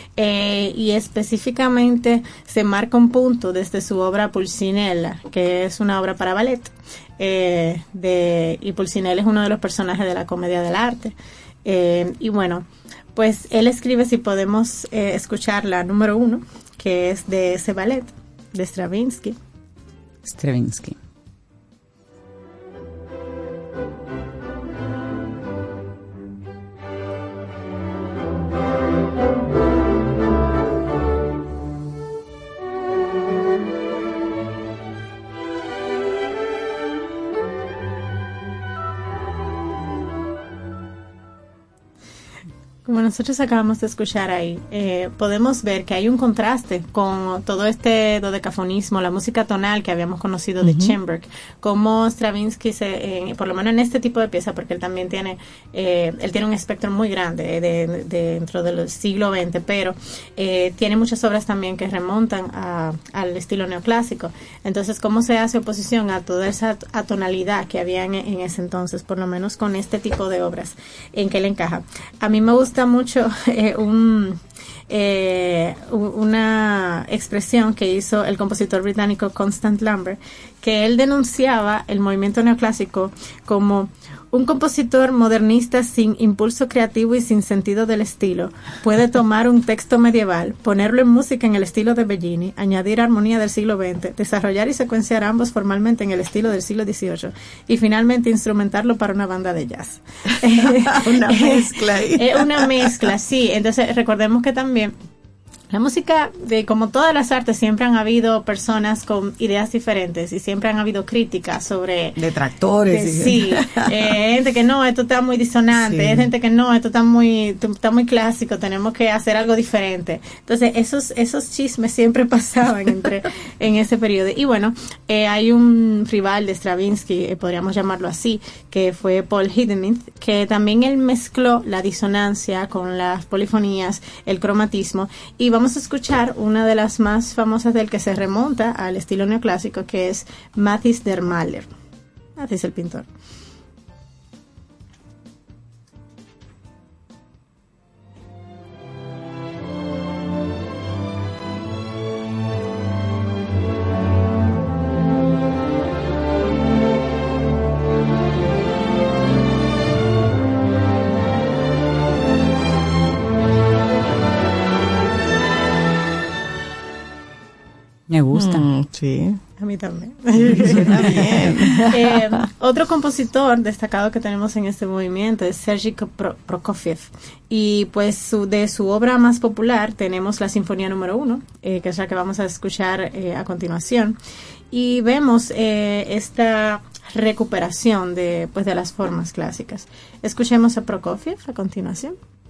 Eh, y específicamente se marca un punto desde su obra Pulcinella, que es una obra para ballet. Eh, de, y Pulcinella es uno de los personajes de la comedia del arte. Eh, y bueno, pues él escribe, si podemos eh, escuchar la número uno, que es de ese ballet de Stravinsky. Stravinsky. como nosotros acabamos de escuchar ahí, eh, podemos ver que hay un contraste con todo este dodecafonismo, la música tonal que habíamos conocido de uh-huh. Schoenberg, como Stravinsky, se, eh, por lo menos en este tipo de pieza, porque él también tiene, eh, él tiene un espectro muy grande de, de, de, dentro del siglo veinte, pero eh, tiene muchas obras también que remontan a, al estilo neoclásico. Entonces, ¿cómo se hace oposición a toda esa atonalidad que había en, en ese entonces, por lo menos con este tipo de obras en que él encaja? A mí me gusta mucho eh, un, eh, una expresión que hizo el compositor británico Constant Lambert, que él denunciaba el movimiento neoclásico como un compositor modernista sin impulso creativo y sin sentido del estilo puede tomar un texto medieval, ponerlo en música en el estilo de Bellini, añadir armonía del siglo veinte, desarrollar y secuenciar ambos formalmente en el estilo del siglo dieciocho y finalmente instrumentarlo para una banda de jazz. Una mezcla ahí. Es una mezcla, sí. Entonces recordemos que también la música, de como todas las artes, siempre han habido personas con ideas diferentes y siempre han habido críticas sobre... Detractores. De, sí, eh, gente que no, esto está muy disonante, sí. gente que no, esto está muy está muy clásico, tenemos que hacer algo diferente. Entonces, esos esos chismes siempre pasaban entre en ese periodo. Y bueno, eh, hay un rival de Stravinsky, eh, podríamos llamarlo así, que fue Paul Hindemith, que también él mezcló la disonancia con las polifonías, el cromatismo, y vamos a escuchar una de las más famosas del que se remonta al estilo neoclásico, que es Matthis der Maler. Matthis el pintor. Me gusta. Mm, sí. A mí también. Suena bien. eh, otro compositor destacado que tenemos en este movimiento es Sergei Pro- Prokofiev. Y pues su, de su obra más popular tenemos la Sinfonía número uno, eh, que es la que vamos a escuchar eh, a continuación. Y vemos eh, esta recuperación de, pues, de las formas clásicas. Escuchemos a Prokofiev a continuación.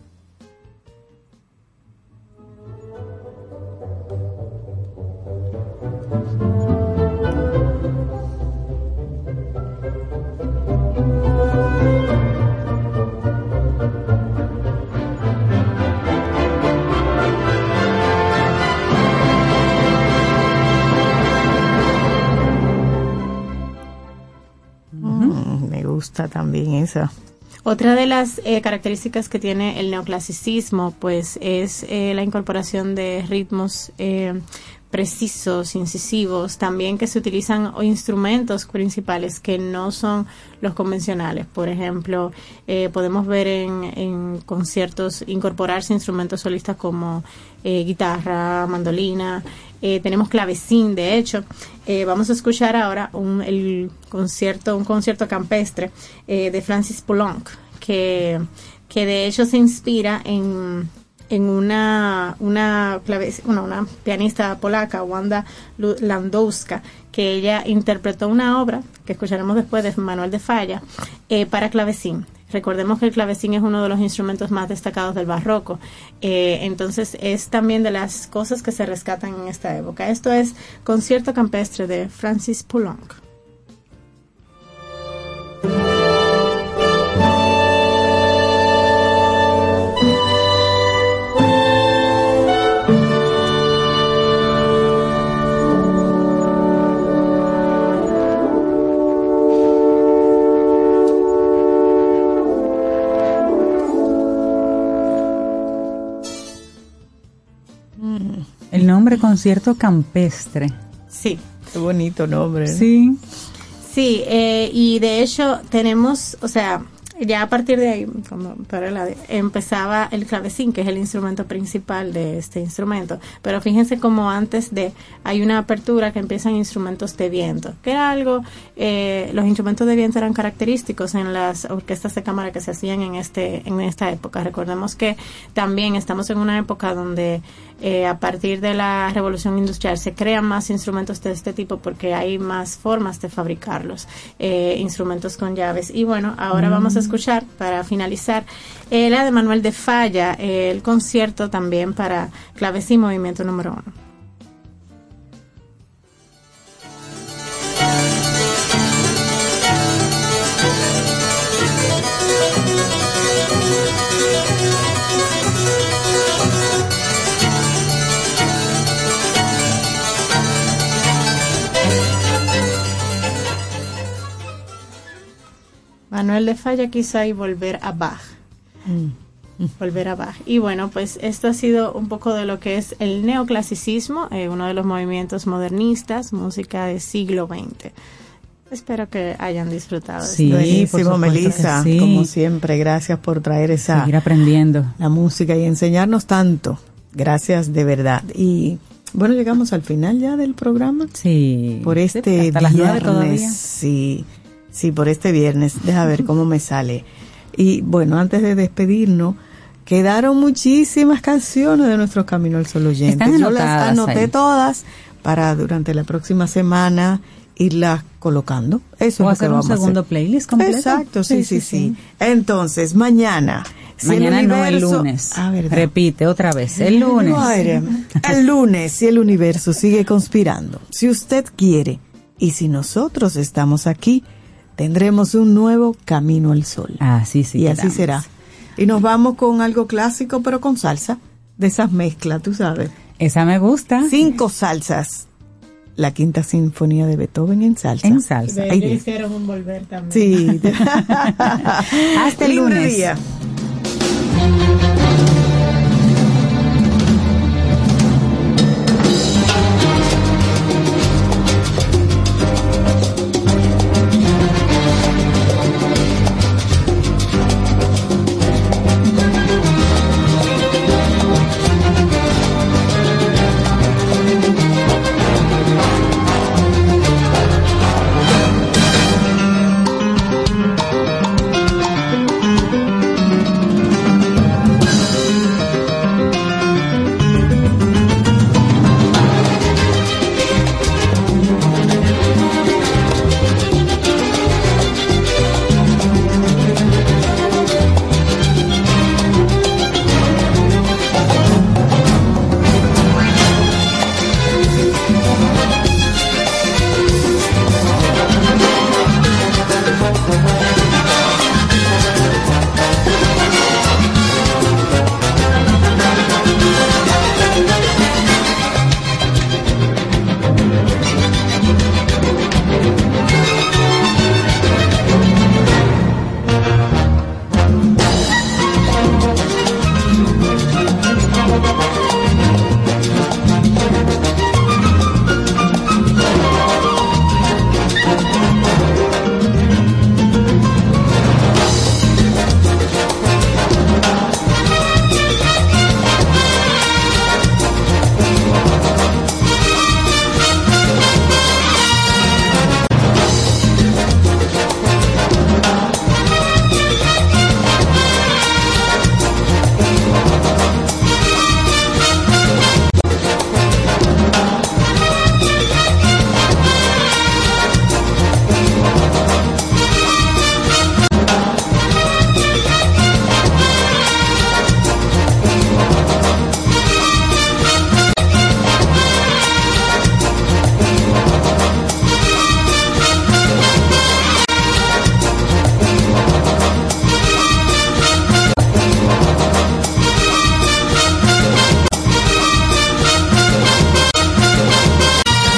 Mm, me gusta también esa. Otra de las eh, características que tiene el neoclasicismo, pues, es eh, la incorporación de ritmos eh, precisos, incisivos, también que se utilizan o instrumentos principales que no son los convencionales. Por ejemplo, eh, podemos ver en, en conciertos incorporarse instrumentos solistas como eh, guitarra, mandolina, eh, tenemos clavecín, de hecho. Eh, vamos a escuchar ahora un, el concierto, un concierto campestre eh, de Francis Poulenc, que, que de hecho se inspira en en una una, clave, una una pianista polaca, Wanda Landowska, que ella interpretó una obra que escucharemos después de Manuel de Falla eh, para clavecín. Recordemos que el clavecín es uno de los instrumentos más destacados del barroco, eh, entonces es también de las cosas que se rescatan en esta época. Esto es Concierto Campestre de Francis Poulenc. El nombre Concierto Campestre. Sí. Qué bonito nombre. Sí. Sí, eh, y de hecho tenemos, o sea, ya a partir de ahí, como para la, empezaba el clavecín, que es el instrumento principal de este instrumento. Pero fíjense como antes de, hay una apertura que empiezan instrumentos de viento, que era algo, eh, los instrumentos de viento eran característicos en las orquestas de cámara que se hacían en este, en esta época. Recordemos que también estamos en una época donde eh, a partir de la revolución industrial se crean más instrumentos de este tipo porque hay más formas de fabricarlos, eh, instrumentos con llaves. Y bueno, ahora mm. vamos a escuchar para finalizar eh, la de Manuel de Falla, eh, el concierto también para claves y movimiento número uno. Manuel de Falla quiso ahí volver a Bach. Mm. Volver a Bach. Y bueno, pues esto ha sido un poco de lo que es el neoclasicismo, eh, uno de los movimientos modernistas, música del siglo veinte. Espero que hayan disfrutado. Sí, buenísimo, Melissa, sí. Como siempre, gracias por traer esa... Seguir aprendiendo. La música y enseñarnos tanto. Gracias de verdad. Y bueno, llegamos al final ya del programa. Sí. Por este sí, hasta viernes. Las nueve todavía. Sí. Sí, por este viernes. Deja ver cómo me sale. Y bueno, antes de despedirnos, quedaron muchísimas canciones de nuestros Camino al Sol oyentes. Están Yo las anoté ahí. todas para durante la próxima semana irlas colocando. Eso o es hacer lo que un vamos segundo a hacer. playlist completo. Exacto, sí, sí, sí. sí. sí. Entonces, mañana. Si mañana el universo, no, el lunes. Ah, repite otra vez, el lunes. Madre, el lunes, si el universo sigue conspirando, si usted quiere y si nosotros estamos aquí, tendremos un nuevo Camino al Sol. Ah, sí, sí. Y así será. Y nos vamos con algo clásico, pero con salsa. De esas mezclas, tú sabes. Esa me gusta. Cinco salsas. La quinta sinfonía de Beethoven en salsa. En salsa. Ahí hicieron un volver también. Sí. Hasta el Lindo lunes. día.